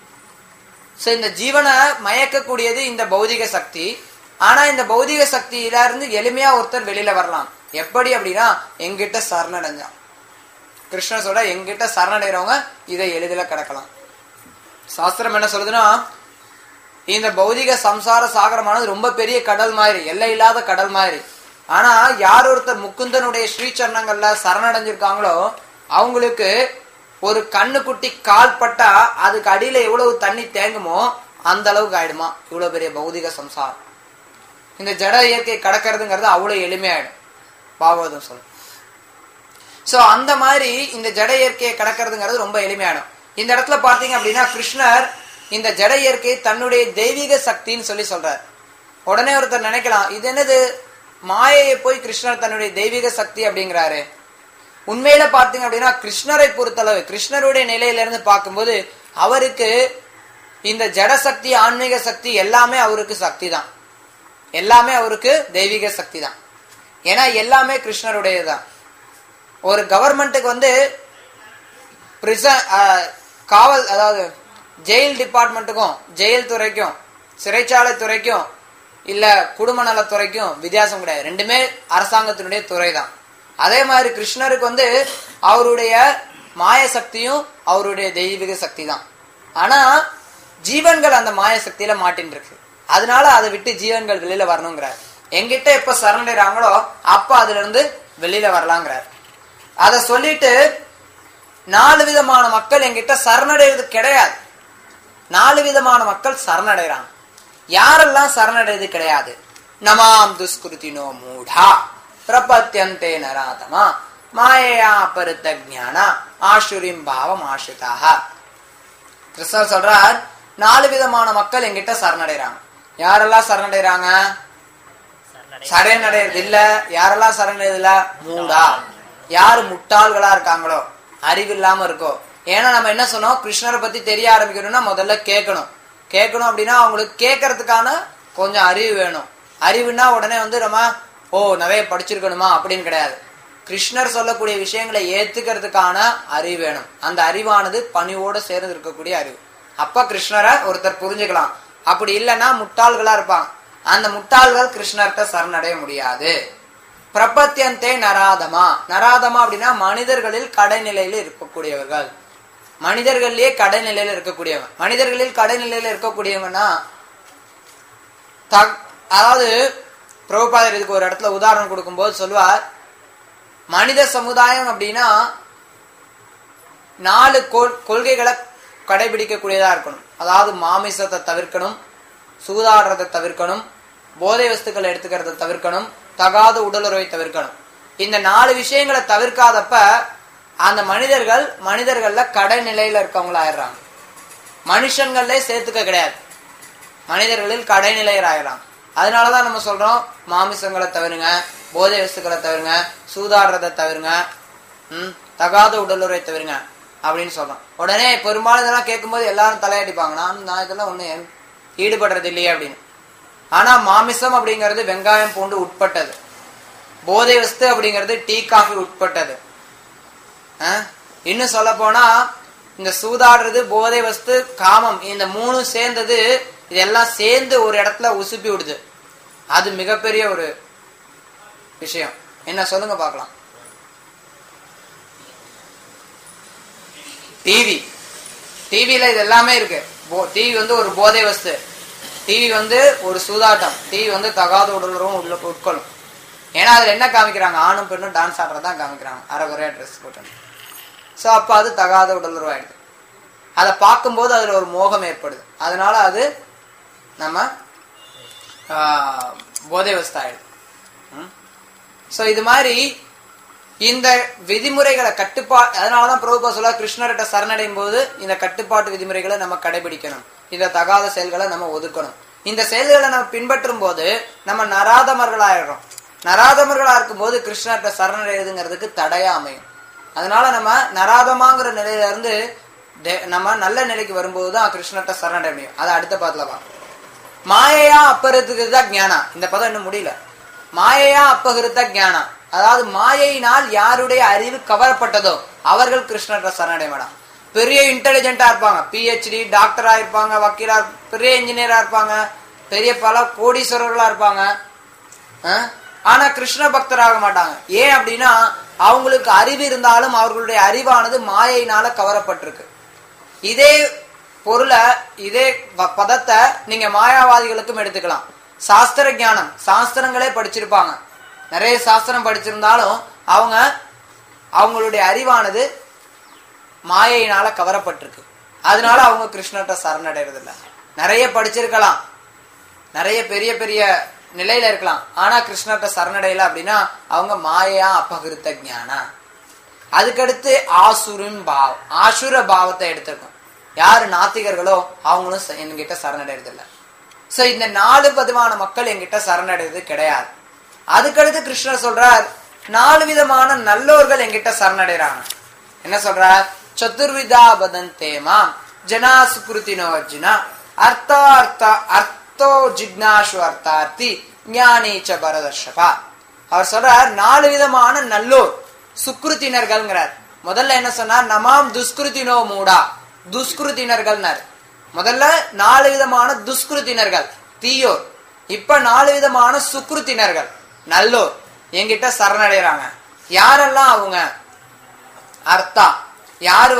சோ இந்த ஜீவனை மயக்கக்கூடியது இந்த பௌதிக சக்தி. ஆனா இந்த பௌதிக சக்தியில இருந்து எளிமையா ஒருத்தர் வெளியில வரலாம். எப்படி அப்படின்னா எங்கிட்ட சரணடைஞ்சான். கிருஷ்ணர் சொல்ற எங்கிட்ட சரணடைறவங்க இதை எளிதில கடக்கலாம். சாஸ்திரம் என்ன சொல்லுதுன்னா இந்த பௌதிக சம்சார சாகரமானது ரொம்ப பெரிய கடல் மாதிரி, எல்லை இல்லாத கடல் மாதிரி. ஆனா யார் ஒருத்தர் முக்குந்தனுடைய ஸ்ரீசரணங்கள்ல சரணடைஞ்சிருக்காங்களோ அவங்களுக்கு ஒரு கண்ணுக்குட்டி கால் பட்டா அதுக்கு அடியில எவ்வளவு தண்ணி தேங்குமோ அந்த அளவுக்கு ஆயிடுமா இவ்வளவு பெரிய பௌதிக சம்சாரம். இந்த ஜட இயற்கை கடக்கிறதுங்கிறது அவ்வளவு எளிமையாயிடும் பாகவதம் சொல்லும். சோ அந்த மாதிரி இந்த ஜட இயற்கையை கடக்கிறதுங்கிறது ரொம்ப எளிமையாயிடும். இந்த இடத்துல பாத்தீங்க அப்படின்னா கிருஷ்ணர் இந்த ஜட இயற்கையை தன்னுடைய தெய்வீக சக்தின்னு சொல்லி சொல்றார். உடனே ஒருத்தர் நினைக்கலாம், இது என்னது மாயையை போய் கிருஷ்ணர் தன்னுடைய தெய்வீக சக்தி அப்படிங்கிறாரு. உண்மையில பார்த்தீங்க அப்படின்னா கிருஷ்ணரை பொறுத்தளவு கிருஷ்ணருடைய நிலையில இருந்து பார்க்கும்போது அவருக்கு இந்த ஜட சக்தி ஆன்மீக சக்தி எல்லாமே அவருக்கு சக்தி தான், எல்லாமே அவருக்கு தெய்வீக சக்தி தான். ஏன்னா எல்லாமே கிருஷ்ணருடையதுதான். ஒரு கவர்மெண்ட்டுக்கு காவல், அதாவது ஜெயில் டிபார்ட்மெண்ட்டுக்கும் ஜெயில் துறைக்கும் சிறைச்சாலை துறைக்கும் இல்ல குடும்ப நலத்துறைக்கும் வித்தியாசம் கிடையாது. ரெண்டுமே அரசாங்கத்தினுடைய துறை தான். அதே மாதிரி கிருஷ்ணருக்கு அவருடைய மாய சக்தியும் அவருடைய தெய்வீக சக்தி தான். ஆனா ஜீவன்கள் அந்த மாய சக்தியில மாட்டின்னு இருக்கு. அதனால அதை விட்டு ஜீவன்கள் வெளியில வரணுங்கிறார். எங்கிட்ட எப்ப சரணடைறாங்களோ அப்ப அதுல இருந்து வெளியில வரலாங்கிறார். அத சொல்லிட்டு 4 விதமான மக்கள் எங்கிட்ட சரணடைறது கிடையாது. 4 விதமான மக்கள் சரணடைறாங்க. யாரெல்லாம் சரணடைறது கிடையாது? நமாம் துஷ்கிருதினோ மூடா பிரபத்யந்தே நராதமா மாயையா அபரித்த ஞான ஆசுரிம் பாவம் ஆசுதாக. கிருஷ்ணர் சொல்றார், 4 விதமான மக்கள் எங்கிட்ட சரணடைறாங்க. யாரெல்லாம் சரணடைறாங்க? சரணடைறது இல்ல. யாரெல்லாம் சரணடைறது இல்ல? மூடா, யாரு முட்டாள்களா இருக்காங்களோ, அறிவு இல்லாம இருக்கோ. ஏன்னா நம்ம என்ன சொன்னோம், கிருஷ்ணரை பத்தி தெரிய ஆரம்பிக்கணும்னா முதல்ல கேட்கணும். அப்படின்னா அவங்களுக்கு கேட்கறதுக்கான கொஞ்சம் அறிவு வேணும். அறிவுனா உடனே நம்ம நிறைய படிச்சிருக்கணுமா அப்படின்னு கிடையாது. கிருஷ்ணர் சொல்லக்கூடிய விஷயங்களை ஏத்துக்கிறதுக்கான அறிவு வேணும். அந்த அறிவானது பணிவோட சேர்ந்து இருக்கக்கூடிய அறிவு. அப்ப கிருஷ்ணரை ஒருத்தர் புரிஞ்சுக்கலாம். அப்படி இல்லைன்னா முட்டாள்களா இருப்பாங்க. அந்த முட்டாள்கள் கிருஷ்ணர்கிட்ட சரணடைய முடியாது. பிரபத்தியந்தே நராதமா. நராதமா அப்படின்னா மனிதர்களில் கடைநிலையில இருக்கக்கூடியவர்கள். மனிதர்களிலேயே கடைநிலையில இருக்கக்கூடியவங்க. மனிதர்களில் கடைநிலையில இருக்கக்கூடியவங்கன்னா அதாவது பிரபுபாதர் இதுக்கு ஒரு இடத்துல உதாரணம் கொடுக்கும்போது சொல்லுவார், மனித சமுதாயம் அப்படின்னா 4 கொள்கைகளை கடைபிடிக்கக்கூடியதா இருக்கணும். அதாவது மாமிசத்தை தவிர்க்கணும், சூதாடுறதை தவிர்க்கணும், போதை வஸ்துக்களை எடுத்துக்கிறத தவிர்க்கணும், தகாத உடலுறவை தவிர்க்கணும். இந்த 4 விஷயங்களை தவிர்க்காதப்ப அந்த மனிதர்கள்ல கடைநிலையில இருக்கவங்களா ஆயிடுறாங்க. மனுஷங்களே சேர்த்துக்க கிடையாது, மனிதர்களில் கடைநிலையர் ஆயிடலாம். அதனாலதான் நம்ம சொல்றோம், மாமிசங்களை தவிருங்க, போதை வஸ்துக்களை தவிருங்க, சூதாடுறதை தவிருங்க, தகாத உடலுறவை தவிருங்க அப்படின்னு சொல்றோம். உடனே பெரும்பாலும் இதெல்லாம் கேட்கும்போது எல்லாரும் தலையடிப்பாங்க, நான் இதெல்லாம் ஒண்ணு ஈடுபடுறது இல்லையே அப்படின்னு. ஆனா மாமிசம் அப்படிங்கிறது வெங்காயம் பூண்டு உட்பட்டது. போதை வஸ்து அப்படிங்கிறது டீ காஃபி உட்பட்டது. இன்னும் சொல்ல போனா இந்த சூதாடுறது, போதை வஸ்து, காமம், இந்த 3 சேர்ந்தது, இதெல்லாம் சேர்ந்து ஒரு இடத்துல உசுப்பி விடுது. அது மிகப்பெரிய ஒரு விஷயம். என்ன சொல்லுங்க பார்க்கலாம். டிவில இது எல்லாமே இருக்கு. டிவி ஒரு போதை வஸ்து, டிவி ஒரு சூதாட்டம், டிவி தகாத உடலுறவும் உட்கொள்ளும். ஏன்னா அதுல என்ன காமிக்கிறாங்க, ஆணும் பெண்ணும் டான்ஸ் ஆடுறதான் காமிக்கிறாங்க, அரைகுறையா ட்ரெஸ் போட்டு. சோ அப்ப அது தகாத உடலுறவு ஆயிடுது. அதை பார்க்கும்போது அதுல ஒரு மோகம் ஏற்படுது. அதனால அது நம்ம போதை வஸ்து ஆயிடுது. சோ இது மாதிரி இந்த விதிமுறைகளை அதனாலதான் பிரபுபா சொல்ல, கிருஷ்ணர்கிட்ட சரணடையும் போது இந்த கட்டுப்பாட்டு விதிமுறைகளை நம்ம கடைபிடிக்கணும். இந்த தகாத செயல்களை நம்ம ஒதுக்கணும். இந்த செயல்களை நம்ம பின்பற்றும் போது நம்ம நராதமர்களாயிடுறோம். நராதமர்களா இருக்கும் போது கிருஷ்ணர்கிட்ட சரணடைறதுங்கிறதுக்கு தடையா அமையும். அதனால நம்ம நராதமாங்கிற நிலையில இருந்து நம்ம நல்ல நிலைக்கு வரும்போதுதான் கிருஷ்ணர்கிட்ட சரணடைய முடியும். அதை அடுத்த பாத்துல பார்ப்போம். மாயையா அப்பகிருத்த ஞானா. இந்த பதம் இன்னும் முடியல. மாயையா அப்பகிருத்த ஞானா, அதாவது மாயையினால் யாருடைய அறிவு கவரப்பட்டதோ அவர்கள் கிருஷ்ணர்கிட்ட சரணடைய மாட்டாங்க. பெரிய இன்டெலிஜென்டா இருப்பாங்க, PhD டாக்டரா இருப்பாங்க, வக்கீலா, பெரிய இன்ஜினியரா இருப்பாங்க, பெரிய பல கோடீஸ்வரர்களா இருப்பாங்க. ஆனா கிருஷ்ண பக்தராக மாட்டாங்க. ஏன் அப்படின்னா அவங்களுக்கு அறிவு இருந்தாலும் அவர்களுடைய அறிவானது மாயையினால கவரப்பட்டிருக்கு. இதே பொருளை, இதே பதத்தை நீங்க மாயாவாதிகளுக்கும் எடுத்துக்கலாம். சாஸ்திர ஞானம், சாஸ்திரங்களே படிச்சிருப்பாங்க, நிறைய சாஸ்திரம் படிச்சிருந்தாலும் அவங்களுடைய அறிவானது மாயையினால கவரப்பட்டிருக்கு. அதனால அவங்க கிருஷ்ணர்கிட்ட சரணடைறது இல்லை. நிறைய படிச்சிருக்கலாம், நிறைய பெரிய பெரிய நிலையில இருக்கலாம், ஆனா கிருஷ்ணர்கிட்ட சரணடையல அப்படின்னா அவங்க மாயா அபகிருத்த ஞானா. அதுக்கடுத்து ஆசுர பாவத்தை எடுத்திருக்கோம். யாரு நாத்திகர்களோ அவங்களும் என்கிட்ட சரணடைறது இல்லை. சோ இந்த 4 விதமான மக்கள் என்கிட்ட சரணடைறது கிடையாது. அதுக்கடுத்து கிருஷ்ணர் சொல்றார், 4 விதமான நல்லோர்கள் என்கிட்ட சரணடைறாங்க. என்ன சொல்றார்? சதுர்விதா பதந்தேமா ஜனா சுக்ருதினோ அர்ஜுனா அர்த்தோ ஜிக்னாஷு அர்த்தார்த்தி ஞானீச்ச பரதர்ஷபா. அவர் சொல்றார் 4 விதமான நல்லோர் சுக்ருத்தினர்கள்ங்கிறார். முதல்ல என்ன சொன்னார்? நமாம் துஷ்கிருத்தினோ மூடா, துஷ்கிருத்தினர்கள். முதல்ல 4 விதமான துஷ்கிருத்தினர்கள், தீயோர். இப்ப 4 விதமான சுக்ருத்தினர்கள் நல்லோர் என்கிட்ட சரணடைறாங்க. யாரெல்லாம் அவங்க? அர்த்தா, யாரு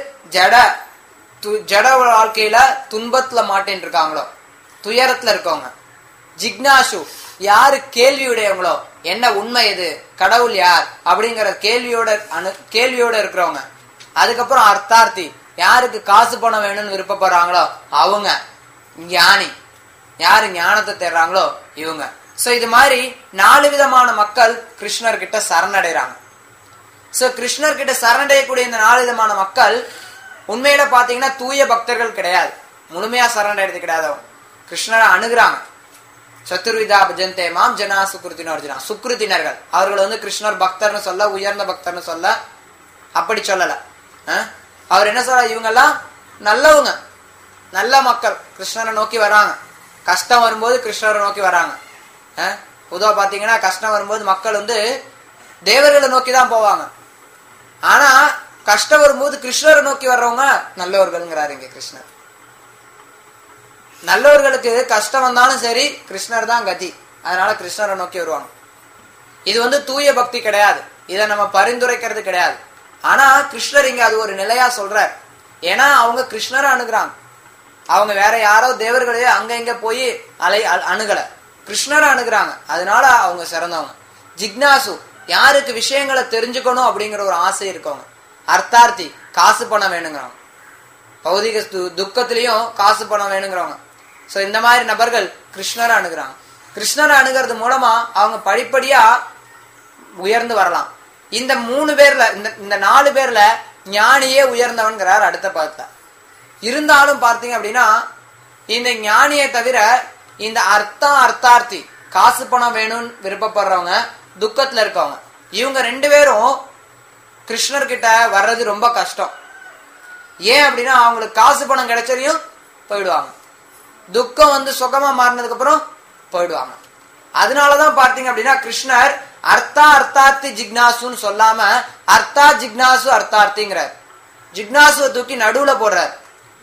ஜட வாழ்க்கையில துன்பத்துல மாட்டின்னு இருக்காங்களோ, துயரத்துல இருக்கவங்க. ஜிக்னாசு, யாரு கேள்வியுடையவங்களோ, என்ன உண்மை எது, கடவுள் யார் அப்படிங்கிற கேள்வியோட இருக்கிறவங்க. அதுக்கப்புறம் அர்த்தார்த்தி, யாருக்கு காசு பணம் வேணும்னு விருப்பப்படுறாங்களோ அவங்க. ஞானி, யாரு ஞானத்தை தேடுறாங்களோ இவங்க. சோ இது மாதிரி 4 விதமான மக்கள் கிருஷ்ணர் கிட்ட சரணடைறாங்க. சோ கிருஷ்ணர் கிட்ட சரணடையக்கூடிய இந்த 4 விதமான மக்கள் உண்மையில பாத்தீங்கன்னா தூய பக்தர்கள் கிடையாது, முழுமையா சரணடைறது கிடையாது. கிருஷ்ணரை அணுகுறாங்க. சத்துர்விதா பஜந்தே மாம் ஜனா சுக்ருத்தினர்ஜுனா, சுக்ருத்தினர்கள். அவர்கள் கிருஷ்ணர் பக்தர்னு சொல்ல, உயர்ந்த பக்தர்னு சொல்ல அப்படி சொல்லல. அவர் என்ன சொல்ற, இவங்க எல்லாம் நல்லவங்க, நல்ல மக்கள், கிருஷ்ணரை நோக்கி வராங்க. கஷ்டம் வரும்போது கிருஷ்ணரை நோக்கி வராங்க. பொதுவா பாத்தீங்கன்னா கஷ்டம் வரும்போது மக்கள் தேவர்களை நோக்கி தான் போவாங்க. ஆனா கஷ்டம் வரும்போது கிருஷ்ணரை நோக்கி வர்றவங்க நல்லவர்கள்ங்கிறாரு இங்க கிருஷ்ணர். நல்லவர்களுக்கு கஷ்டம் வந்தாலும் சரி கிருஷ்ணர் தான் கதி, அதனால கிருஷ்ணரை நோக்கி வருவாங்க. இது தூய பக்தி கிடையாது, இதை நம்ம பரிந்துரைக்கிறது கிடையாது. ஆனா கிருஷ்ணர் இங்க அது ஒரு நிலையா சொல்றார். ஏன்னா அவங்க கிருஷ்ணரை அணுகுறாங்க, அவங்க வேற யாரோ தேவர்களே அங்க இங்க போய் அணுகல, கிருஷ்ணரை அணுகுறாங்க, அதனால அவங்க சிறந்தவங்க. ஜிக்னாசு, யாருக்கு விஷயங்களை தெரிஞ்சுக்கணும் அப்படிங்கிற ஒரு ஆசை இருக்கவங்க. அர்த்தார்த்தி, காசு பணம் வேணுங்கிறவங்க, பௌதிக துக்கத்திலையும் காசு பணம் வேணுங்கிறவங்க. சோ இந்த மாதிரி நபர்கள் கிருஷ்ணரை அணுகுறாங்க. கிருஷ்ணரை அணுகிறது மூலமா அவங்க படிப்படியா உயர்ந்து வரலாம். இந்த 3 பேர்ல, இந்த 4 பேர்ல ஞானியே உயர்ந்தவன்கிறார் அடுத்த பாத்துல. இருந்தாலும் பார்த்தீங்க அப்படின்னா இந்த ஞானியை தவிர இந்த அர்த்தார்த்தி, காசு பணம் வேணும்னு விருப்பப்படுறவங்க, துக்கத்துல இருக்கவங்க, இவங்க 2 பேரும் கிருஷ்ணர்கிட்ட வர்றது ரொம்ப கஷ்டம். ஏன் அப்படின்னா அவங்களுக்கு காசு பணம் கிடைச்சதையும் போயிடுவாங்க, துக்கம் சுகமா மாறினதுக்கு அப்புறம் போயிடுவாங்க. அதனாலதான் பார்த்தீங்க அப்படின்னா கிருஷ்ணர் அர்த்தார்த்தி ஜிக்னாசுன்னு சொல்லாம அர்த்தா ஜிக்னாசு அர்த்தார்த்திங்கிறார். ஜிக்னாசுவை தூக்கி நடுவுல போடுறார்.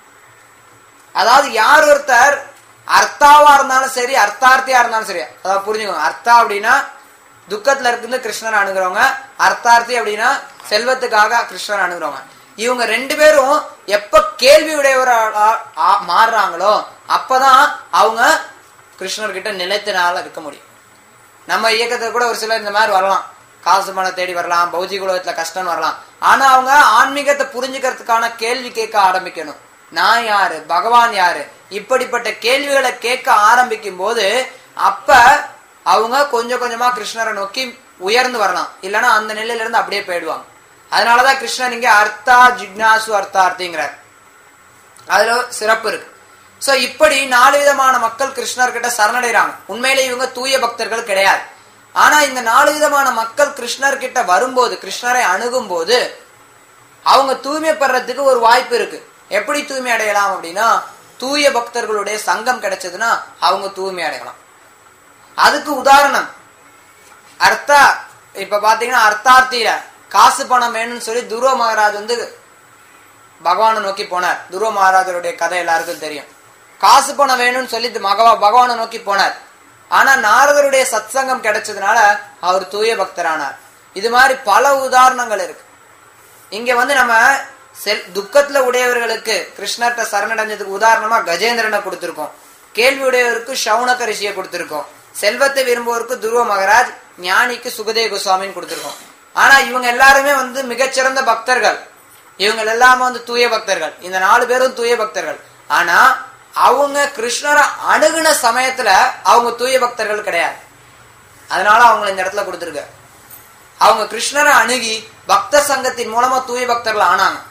அதாவது யார் ஒருத்தர் அர்த்தாவா இருந்தாலும் சரி அர்த்தார்த்தியா இருந்தாலும் சரி, அதாவது புரிஞ்சுக்கோங்க. அர்த்தா அப்படின்னா துக்கத்துல இருந்து கிருஷ்ணரை அணுகுறவங்க, அர்த்தார்த்தி அப்படின்னா செல்வத்துக்காக கிருஷ்ணரை அணுகுறவங்க. இவங்க 2 பேரும் எப்ப கேள்வி உடையவரா மாறுறாங்களோ அப்பதான் அவங்க கிருஷ்ணர்கிட்ட நிலைத்தினால இருக்க முடியும். நம்ம இயக்கத்துல கூட ஒரு சிலர் இந்த மாதிரி வரலாம், காசு பணம் தேடி வரலாம், பௌதிக உலகத்துல கஷ்டம் வரலாம். ஆனா அவங்க ஆன்மீகத்தை புரிஞ்சுக்கிறதுக்கான கேள்வி கேட்க ஆரம்பிக்கணும். நான் யாரு, பகவான் யாரு, இப்படிப்பட்ட கேள்விகளை கேட்க ஆரம்பிக்கும் போது அப்ப அவங்க கொஞ்சம் கொஞ்சமா கிருஷ்ணரை நோக்கி உயர்ந்து வரலாம். இல்லைன்னா அந்த நிலையில இருந்து அப்படியே போயிடுவாங்க. அதனாலதான் கிருஷ்ணன் இங்க அர்த்தா ஜிக்னாசு அர்த்தார்த்திங்கிறார். அதுல சிறப்பு இருக்கு. சோ இப்படி 4 விதமான மக்கள் கிருஷ்ணர்கிட்ட சரணடைறாங்க. உண்மையிலே இவங்க தூய பக்தர்கள் கிடையாது. ஆனா இந்த 4 விதமான மக்கள் கிருஷ்ணர்கிட்ட வரும்போது, கிருஷ்ணரை அணுகும் போது அவங்க தூய்மை பெறறதுக்கு ஒரு வாய்ப்பு இருக்கு. எப்படி தூய்மை அடையலாம் அப்படின்னா, தூய பக்தர்களுடைய சங்கம் கிடைச்சதுன்னா அவங்க தூய்மை அடையலாம். அதுக்கு உதாரணம் அர்த்தா. இப்ப பாத்தீங்கன்னா அர்த்தார்த்தியில காசு பணம் வேணும்னு சொல்லி துருவ மகாராஜ் பகவானை நோக்கி போனார். துருவ மகாராஜருடைய கதை எல்லாருக்கும் தெரியும். காசு பணம் வேணும்னு சொல்லி பகவானை நோக்கி போனார். ஆனா நாரதருடைய சத்சங்கம் கிடைச்சதுனால அவர் தூய பக்தரானார். இது மாதிரி பல உதாரணங்கள் இருக்கு. இங்க நம்ம துக்கத்துல உடையவர்களுக்கு கிருஷ்ணர்கிட்ட சரணடைஞ்சதுக்கு உதாரணமா கஜேந்திரனை கொடுத்திருக்கோம். கேள்வி உடையவருக்கு சவுனக ரிஷியை கொடுத்திருக்கோம். செல்வத்தை விரும்புவோருக்கு துருவ மகாராஜ், ஞானிக்கு சுகதேவ கோஸ்வாமின்னு கொடுத்திருக்கோம். ஆனா இவங்க எல்லாருமே மிகச்சிறந்த பக்தர்கள். இவங்க எல்லாமே தூய பக்தர்கள். இந்த 4 பேரும் தூய பக்தர்கள். ஆனா அவங்க கிருஷ்ணரை அணுகுன சமயத்துல அவங்க தூய பக்தர்கள் கிடையாது. அதனால அவங்க இந்த இடத்துல கொடுத்திருக்க. அவங்க கிருஷ்ணரை அணுகி பக்த சங்கத்தின் மூலமா தூய பக்தர்கள் ஆனாங்க.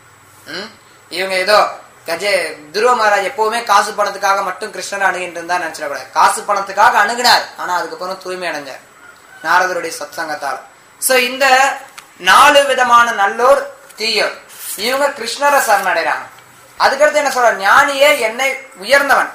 இவங்க ஏதோ துருவ மகாராஜ் எப்பவுமே காசு பணத்துக்காக மட்டும் கிருஷ்ணரை அணுகிட்டு இருந்தா நினைச்சிடக்கூடாது. காசு பணத்துக்காக அணுகினார், ஆனா அதுக்கப்புறம் தூய்மை அடைஞ்சார் நாரதருடைய சத்சங்கத்தால். சோ இந்த 4 விதமான நல்லோர் தீயோர் இவங்க கிருஷ்ணரை சரணடைறாங்க. அதுக்கடுத்து என்ன சொல்ற, ஞானியே என்னை உயர்ந்தவன்.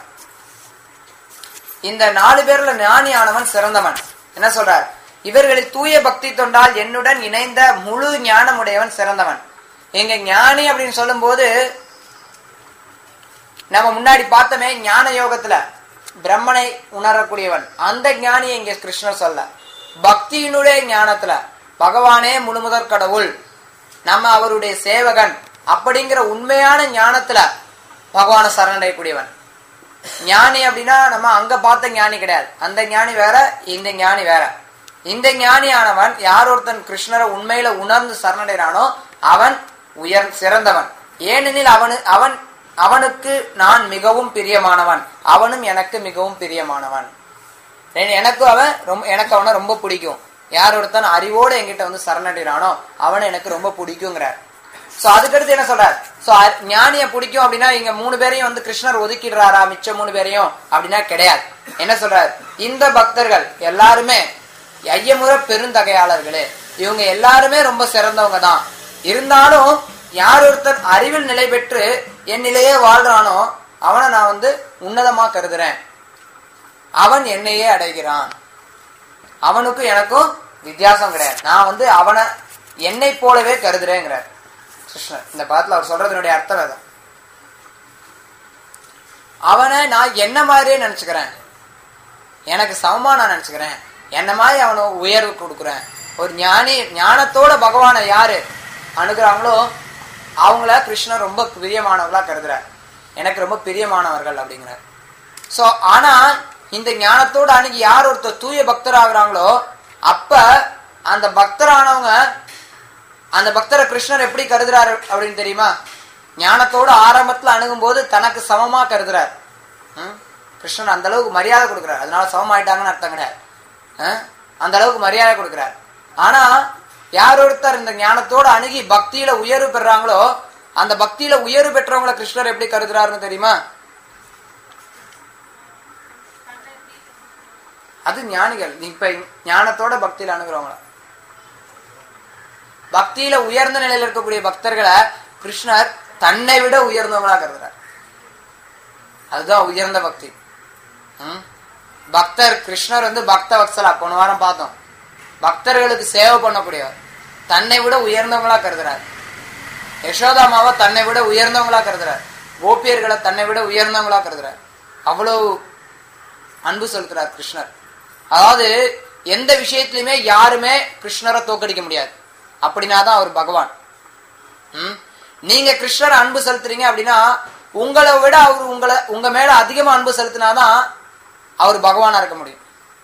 இந்த 4 பேர்ல ஞானியானவன் சிறந்தவன். என்ன சொல்றார், இவர்களில் தூய பக்தி தொண்டால் என்னுடன் இணைந்த முழு ஞானமுடையவன் சிறந்தவன். எங்க ஞானி அப்படின்னு சொல்லும் போது நம்ம முன்னாடி பார்த்தோமே ஞான யோகத்துல பிரம்மனை உணரக்கூடியவன், அந்த ஞானியை இங்க கிருஷ்ணர் சொல்ல. பக்தியினுடைய ஞானத்துல பகவானே முழுமுதற் கடவுள், நம்ம அவருடைய சேவகன் அப்படிங்கிற உண்மையான ஞானத்துல பகவான சரணடையக்கூடியவன். ஞானி அப்படின்னா நம்ம அங்க பார்த்த ஞானி கிடையாது. அந்த ஞானி வேற, இந்த ஞானி வேற. இந்த ஞானியானவன் யார் ஒருத்தன் கிருஷ்ணரை உண்மையில உணர்ந்து சரணடைறானோ அவன் சிறந்தவன். ஏனெனில் அவனுக்கு நான் மிகவும் பிரியமானவன், அவனும் எனக்கு மிகவும் பிரியமானவன். எனக்கு அவனை ரொம்ப பிடிக்கும். யார் ஒருத்தன் அறிவோடு என்கிட்ட வந்து சரணடைறானோ அவனை எனக்கு ரொம்ப பிடிக்குங்கிறார். சோ அதுக்கடுத்து என்ன சொல்றார்? சோ ஞானிய பிடிக்கும் அப்படின்னா இங்க 3 பேரையும் வந்து கிருஷ்ணர் ஒதுக்கிடுறாரா மிச்சம் 3 பேரையும் அப்படின்னா கிடையாது. என்ன சொல்றார்? இந்த பக்தர்கள் எல்லாருமே ஐயமுற பெருந்தகையாளர்களே, இவங்க எல்லாருமே ரொம்ப சிறந்தவங்க தான். இருந்தாலும் யார் ஒருத்தன் அறிவில் நிலை பெற்று என் நிலையே வாழ்றானோ அவனை நான் வந்து உன்னதமா கருதுறேன், அவன் என்னையே அடைகிறான், அவனுக்கும் எனக்கும் வித்தியாசம் கிடையாது, நான் வந்து அவனை என்னை போலவே கருதுறேங்கிறார் கிருஷ்ணர். இந்த பாத்துல அவர் சொல்றதனுடைய அர்த்தம் அதான். அவனை நான் என்ன மாதிரியே நினைச்சுக்கிறேன், எனக்கு சமமா நான் நினைச்சுக்கிறேன், என்ன மாதிரி அவனை உயர்வு கொடுக்குறேன். ஒரு ஞானி ஞானத்தோட பகவானை யாரு அணுகிறாங்களோ அவங்கள கிருஷ்ணர் ரொம்ப பிரியமானவர்களா கருதுறார், எனக்கு ரொம்ப பிரியமானவர்கள் அப்படிங்கிறார். சோ ஆனா இந்த ஞானத்தோட அணுகி யார் ஒருத்தர் தூய பக்தர் ஆகுறாங்களோ அப்ப அந்த பக்தரானவங்க அந்த பக்தரை கிருஷ்ணர் எப்படி கருதுறாரு அப்படின்னு தெரியுமா? ஞானத்தோட ஆரம்பத்துல அணுகும் போது தனக்கு சமமா கருதுறார். கிருஷ்ணன் அந்த அளவுக்கு மரியாதை கொடுக்கிறார், அதனால சமமாயிட்டாங்கன்னு அர்த்தம் கிடையாது. அந்த அளவுக்கு மரியாதை கொடுக்கிறார். ஆனா யார் ஒருத்தர் இந்த ஞானத்தோட அணுகி பக்தியில உயர்வு பெறாங்களோ அந்த பக்தியில உயர்வு பெற்றவங்களை கிருஷ்ணர் எப்படி கருதுறாருன்னு தெரியுமா? அது ஞானிகள். இப்ப ஞானத்தோட பக்தியில அணுகிறவங்கள, பக்தியில உயர்ந்த நிலையில இருக்கக்கூடிய பக்தர்களை கிருஷ்ணர் தன்னை விட உயர்ந்தவங்களா கருதுறார். அதுதான் உயர்ந்த பக்தி. பக்தர் கிருஷ்ணர் வந்து பக்த வத்சலா, போன வாரம் பார்த்தோம், பக்தர்களுக்கு சேவை பண்ணக்கூடியவர், தன்னை விட உயர்ந்தவங்களா கருதுறார். யசோதாமாவை தன்னை விட உயர்ந்தவங்களா கருதுறார், கோபியர்களை தன்னை விட உயர்ந்தவங்களா கருதுறார். அவ்வளவு அன்பு செலுத்துறார் கிருஷ்ணர். அதாவது எந்த விஷயத்திலுமே யாருமே கிருஷ்ணரை தோக்கடிக்க முடியாது, அப்படின்னாதான் அவர் பகவான். நீங்க கிருஷ்ணரை அன்பு செலுத்துறீங்க அப்படின்னா உங்களை விட அவர் உங்க மேல அதிகமா அன்பு செலுத்தினாதான் அவர் பகவானா இருக்க முடியும்.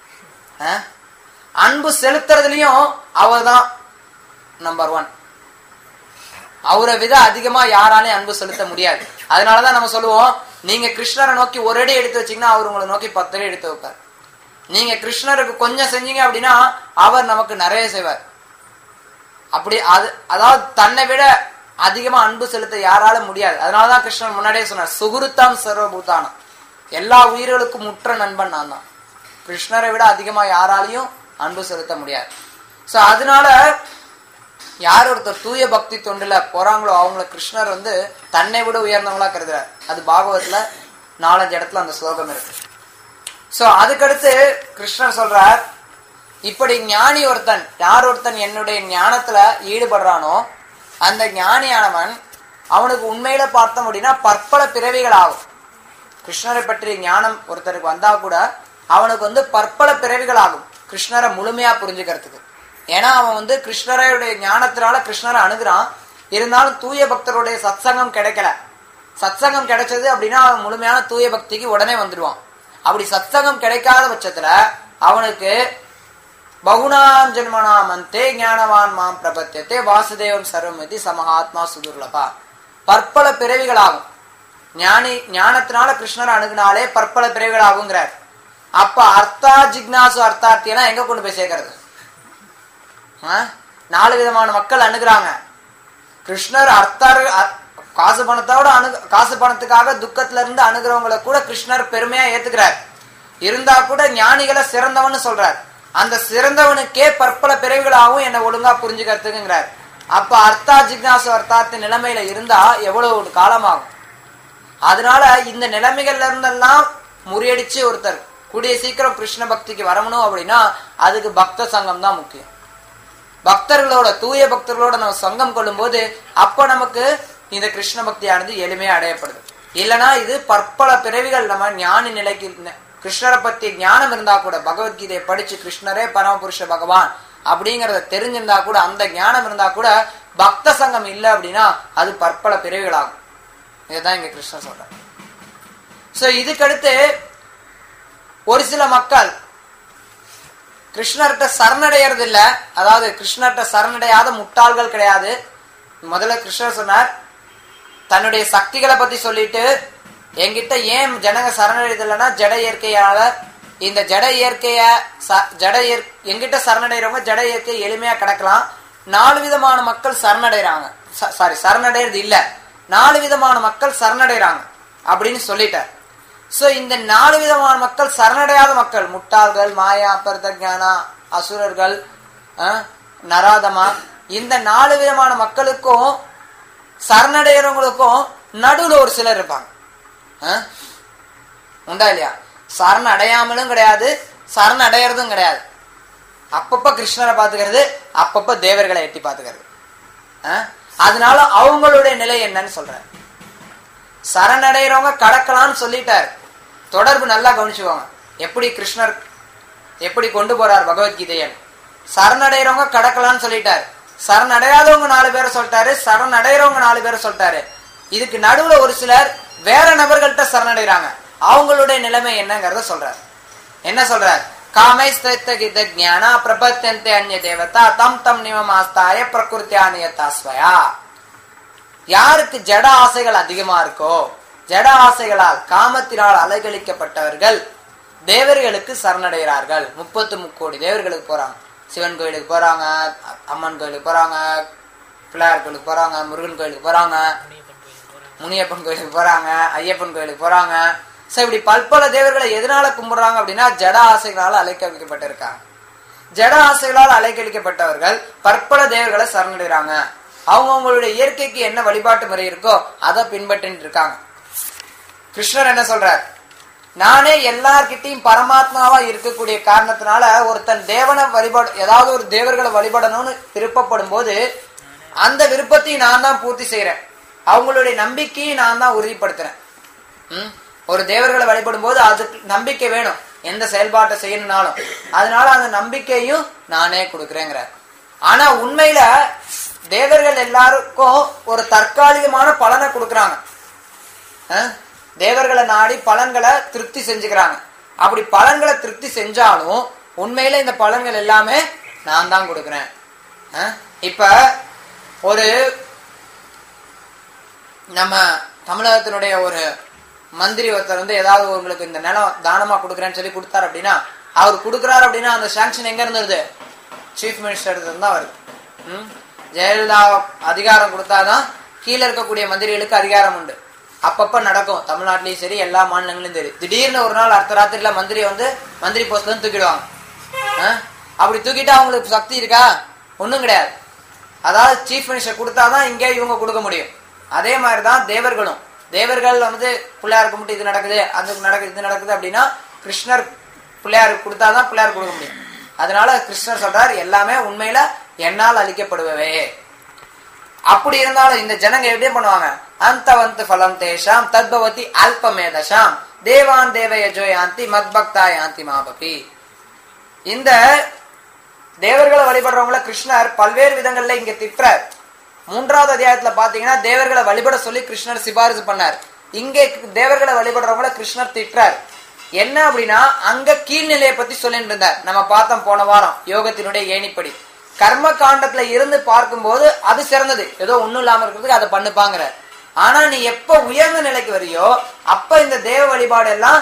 அன்பு செலுத்துறதுலயும் அவர் தான் நம்பர் 1. அவரை விட அதிகமா யாராலையும் அன்பு செலுத்த முடியாது. அதனாலதான் நம்ம சொல்லுவோம், நீங்க கிருஷ்ணரை நோக்கி ஒரு அடி எடுத்து வச்சீங்கன்னா அவர் உங்களை நோக்கி 10 அடி எடுத்து வைப்பார். நீங்க கிருஷ்ணருக்கு கொஞ்சம் செஞ்சீங்க அப்படின்னா அவர் நமக்கு நிறைய செய்வார். அப்படி அதாவது தன்னை விட அதிகமா அன்பு செலுத்த யாரால முடியாது. அதனாலதான் கிருஷ்ணன் முன்னாடியே சொன்னார், சுகுருத்தாம் சர்வபூதானம், எல்லா உயிர்களுக்கும் முற்ற நண்பன் நான் தான். கிருஷ்ணரை விட அதிகமா யாராலையும் அன்பு செலுத்த முடியாது. சோ அதனால யார் ஒருத்தர் தூய பக்தி தொண்டுல போறாங்களோ அவங்கள கிருஷ்ணர் வந்து தன்னை விட உயர்ந்தவங்களா கருதுறார். அது பாகவத்துல 4-5 இடத்துல அந்த ஸ்லோகம் இருக்கு. சோ அதுக்கடுத்து கிருஷ்ணர் சொல்றார், இப்படி ஞானி ஒருத்தன், யார் ஒருத்தன் என்னுடைய ஞானத்துல ஈடுபடுறானோ அந்த ஞானியானவன் அவனுக்கு உண்மையில பார்த்தோம் அப்படின்னா பற்பல பிறவிகள் ஆகும். கிருஷ்ணரை பற்றிய ஞானம் ஒருத்தருக்கு வந்தா கூட அவனுக்கு வந்து பற்பல பிறவிகள் ஆகும் கிருஷ்ணரை முழுமையா புரிஞ்சுக்கிறதுக்கு. ஏன்னா அவன் வந்து கிருஷ்ணருடைய ஞானத்தினால கிருஷ்ணரை அணுகுறான். இருந்தாலும் தூய பக்தருடைய சத்சங்கம் கிடைக்கல. சத்சங்கம் கிடைச்சது அப்படின்னா அவன் முழுமையான தூய பக்திக்கு உடனே வந்துடுவான். அப்படி சத்சங்கம் கிடைக்காத பட்சத்துல அவனுக்கு பகுனாம் ஜென்மனாமந்தே ஞானவான் மாம் பிரபத்தியத்தே வாசுதேவம் சர்வமிதி சமஹாத்மா சுதுர்லபா, பற்பல பிறவிகள் ஆகும். ஞானத்தினால கிருஷ்ணரை அணுகுனாலே பற்பல பிறவிகள் ஆகுங்கிறார். அப்ப அர்த்தா ஜிக்னாசு அர்த்தார்த்தி எல்லாம் எங்க கொண்டு போய் சேர்க்கறது? 4 விதமான மக்கள் அணுகுறாங்க. கிருஷ்ணர் அர்த்தார் காசு பணத்துக்காக துக்கத்துல இருந்து அணுகிறவங்களை கூட கிருஷ்ணர் பெருமையா ஏத்துக்கிறார். இருந்தா கூட ஞானிகளை சிறந்தவன்னு சொல்றார். அந்த சிறந்தவனுக்கே பற்பல பிறவிகளாகவும் என்ன ஒழுங்கா புரிஞ்சுக்கிறதுக்குங்கிறார். அப்ப அர்த்தா ஜிக்னாசு அர்த்தார்த்தி நிலைமையில இருந்தா எவ்வளவு காலமாகும். அதனால இந்த நிலைமைகள்ல இருந்தெல்லாம் முறியடிச்சு ஒருத்தர் கூடிய சீக்கிரம் கிருஷ்ண பக்திக்கு வரணும் அப்படின்னா அதுக்கு பக்த சங்கம் தான் முக்கியம். பக்தர்களோட தூய பக்தர்களோட நம்ம சங்கம் கொள்ளும் போது அப்ப நமக்கு இந்த கிருஷ்ண பக்தியானது எளிமையா அடையப்படுது. இல்லைன்னா இது பற்பல பிறவிகள் நம்ம ஞானி நிலைக்கு கிருஷ்ணரை பத்தி ஞானம் இருந்தா கூட, பகவத்கீதையை படிச்சு கிருஷ்ணரே பரமபுருஷ பகவான் அப்படிங்கறத தெரிஞ்சிருந்தா கூட, அந்த ஞானம் இருந்தா கூட பக்த சங்கம் இல்லை அப்படின்னா அது பற்பல பிறவிகளாகும். இதுதான் இங்க கிருஷ்ணர் சொல்ற. சோ இதுக்கடுத்து ஒரு சில மக்கள் கிருஷ்ணர்கிட்ட சரணடைகிறது இல்ல, அதாவது கிருஷ்ணர்கிட்ட சரணடையாத முட்டாள்கள் கிடையாது. முதல்ல கிருஷ்ணர் சொன்னார், தன்னுடைய சக்திகளை பத்தி சொல்லிட்டு, என்கிட்ட ஏன் ஜனங்க சரணடைறதில்லைன்னா ஜட இயற்கையால, இந்த ஜட இயற்கைய என்கிட்ட சரணடைறவங்க ஜட இயற்கையை எளிமையா கிடக்கலாம். 4 விதமான மக்கள் சரணடைறாங்க, சரணடைறது இல்ல, 4 விதமான மக்கள் சரணடைறாங்க அப்படின்னு சொல்லிட்டார். சோ இந்த 4 விதமான மக்கள் சரணடையாத மக்கள், முட்டாள்கள், மாயா, பரதஞானா, அசுரர்கள், நராதமா, இந்த 4 விதமான மக்களுக்கும் சரணடைகிறவங்களுக்கும் நடுவுல ஒரு சிலர் இருப்பாங்க. உண்டா இல்லையா? சரண அடையாமலும் கிடையாது, சரண அடையறதும் கிடையாது. அப்பப்ப கிருஷ்ணரை பாத்துக்கிறது, அப்பப்ப தேவர்களை எட்டி பாத்துக்கிறது. அதனால அவங்களுடைய நிலை என்னன்னு சொல்ற. சரணடைகிறவங்க கடக்கலாம்னு சொல்லிட்டார். தொடர்பு நல்லா கவனிச்சுவாங்க, எப்படி கிருஷ்ணர் எப்படி கொண்டு போறார் பகவத்கீதையை. சரணடைகிறவங்க கடக்கலாம்னு சொல்லிட்டார், சரணடையாதவங்க 4 பேரை சொல்லிட்டாரு, சரணடைகிறவங்க 4 பேரை சொல்லிட்டாரு. இதுக்கு நடுவுல ஒரு சிலர் வேற நபர்கள்ட்ட சரணடைகிறாங்க. அவங்களுடைய நிலைமை என்னங்கறத சொல்றார். என்ன சொல்றார்? காமைஸ்தகித ஞானா பிரபத்தந்தே அன்ய தேவதா தம் தம் நியமாஸ்தாய பிரகிருத்தியானியதாஸ்வயா. யாருக்கு ஜட ஆசைகள் அதிகமா இருக்கோ, ஜட ஆசைகளால் காமத்தினால் அலைகழிக்கப்பட்டவர்கள் தேவர்களுக்கு சரணடைகிறார்கள். 33 கோடி தேவர்களுக்கு போறாங்க. சிவன் கோயிலுக்கு போறாங்க, அம்மன் கோயிலுக்கு போறாங்க, பிள்ளையார் கோயிலுக்கு போறாங்க, முருகன் கோயிலுக்கு போறாங்க, முனியப்பன் கோயிலுக்கு போறாங்க, ஐயப்பன் கோயிலுக்கு போறாங்க. சோ இப்படி பல்பல தேவர்களை எதனால கும்பிடுறாங்க அப்படின்னா ஜட ஆசைகளால் அலைக்கழிக்கப்பட்டிருக்காங்க. ஜட ஆசைகளால் அலைக்கழிக்கப்பட்டவர்கள் பற்பல தேவர்களை சரணடைகிறாங்க. அவங்களுடைய இயற்கைக்கு என்ன வழிபாட்டு முறை இருக்கோ அதை பின்பற்றி இருக்காங்க. கிருஷ்ணர் என்ன சொல்றார்? நானே எல்லார்கிட்டையும் பரமாத்மாவா இருக்கக்கூடிய காரணத்தினால ஒருத்தன் தேவனை வழிபாடு, ஏதாவது ஒரு தேவர்களை வழிபடணும்னு விருப்பப்படும் போது அந்த விருப்பத்தையும் நான் தான் பூர்த்தி செய்யறேன், அவங்களுடைய நம்பிக்கையை நான் தான் உறுதிப்படுத்துறேன். ஒரு தேவர்களை வழிபடும் போது அதுக்கு நம்பிக்கை வேணும், எந்த செயல்பாட்டை செய்யணும்னாலும். அதனால அந்த நம்பிக்கையும் நானே கொடுக்குறேங்கிறார். ஆனா உண்மையில தேவர்கள் எல்லாருக்கும் ஒரு தற்காலிகமான பலனை கொடுக்கறாங்க. தேவர்களை நாடி பலன்களை திருப்தி செஞ்சுக்கிறாங்க. அப்படி பலன்களை திருப்தி செஞ்சாலும் உண்மையில இந்த பலன்கள் எல்லாமே நான் தான் கொடுக்கிறேன். இப்ப ஒரு நம்ம தமிழகத்தினுடைய ஒரு மந்திரி ஒருத்தர் ஏதாவது உங்களுக்கு இந்த நிலம் தானமா கொடுக்குறேன்னு சொல்லி கொடுத்தாரு அப்படின்னா, அவர் கொடுக்குறாரு அப்படின்னா அந்த சாங்ஷன் எங்க இருந்தது? சீஃப் மினிஸ்டர் தான் வருது. ஜெயலலிதா அதிகாரம் கொடுத்தாதான் கீழே இருக்கக்கூடிய மந்திரிகளுக்கு அதிகாரம் உண்டு. அப்பப்ப நடக்கும், தமிழ்நாட்டிலயும் சரி எல்லா மாநிலங்களிலும் சரி. திடீர்னு ஒரு நாள் அடுத்த ராத்திரில மந்திரி போஸ்ட்ல இருந்து தூக்கிடுவாங்க. அப்படி தூக்கிட்டா அவங்களுக்கு சக்தி இருக்கா? ஒண்ணும் கிடையாது. அதாவது சீஃப் மினிஸ்டர் கொடுத்தாதான் இங்கே இவங்க கொடுக்க முடியும். அதே மாதிரிதான் தேவர்களும். தேவர்கள் பிள்ளையார் கும்பிட்டு இது நடக்குது, அதுக்கு நடக்குது, இது நடக்குது அப்படின்னா கிருஷ்ணர் பிள்ளையாருக்கு கொடுத்தாதான் பிள்ளையார் கொடுக்க முடியும். அதனால கிருஷ்ணர் சொல்றார், எல்லாமே உண்மையில என்னால் அளிக்கப்படுவே. அப்படி இருந்தாலும் இந்த ஜனங்க எப்படி பண்ணுவாங்க? அந்தவந்த் பலம் தேஷாம் தத்பவதி அல்பமேதசாம் தேவான் தேவயஜோ யாந்தி மத்பக்தா யாந்தி மாபபி. இந்த தேவர்களை வழிபடுறவங்கள கிருஷ்ணர் பல்வேறு விதங்கள்ல இங்க திட்டுறார். 3வது அத்தியாயத்துல பாத்தீங்கன்னா தேவர்களை வழிபட சொல்லி கிருஷ்ணர் சிபாரிசு பண்ணார். இங்கே தேவர்களை வழிபடுறவங்கள கிருஷ்ணர் திட்டுறார். என்ன அப்படின்னா அங்க கீழ்நிலையை பத்தி சொல்லிட்டு இருந்தார். நம்ம பார்த்தோம் போன வாரம் யோகத்தினுடைய ஏணிப்படி. கர்ம காண்டத்துல இருந்து பார்க்கும்போது அது சிறந்தது, ஏதோ ஒண்ணும் இல்லாம இருக்கிறதுக்கு அதை பண்ணுப்பாங்கிற. ஆனா நீ எப்ப உயர்ந்த நிலைக்கு வரையோ அப்ப இந்த தேவ வழிபாடு எல்லாம்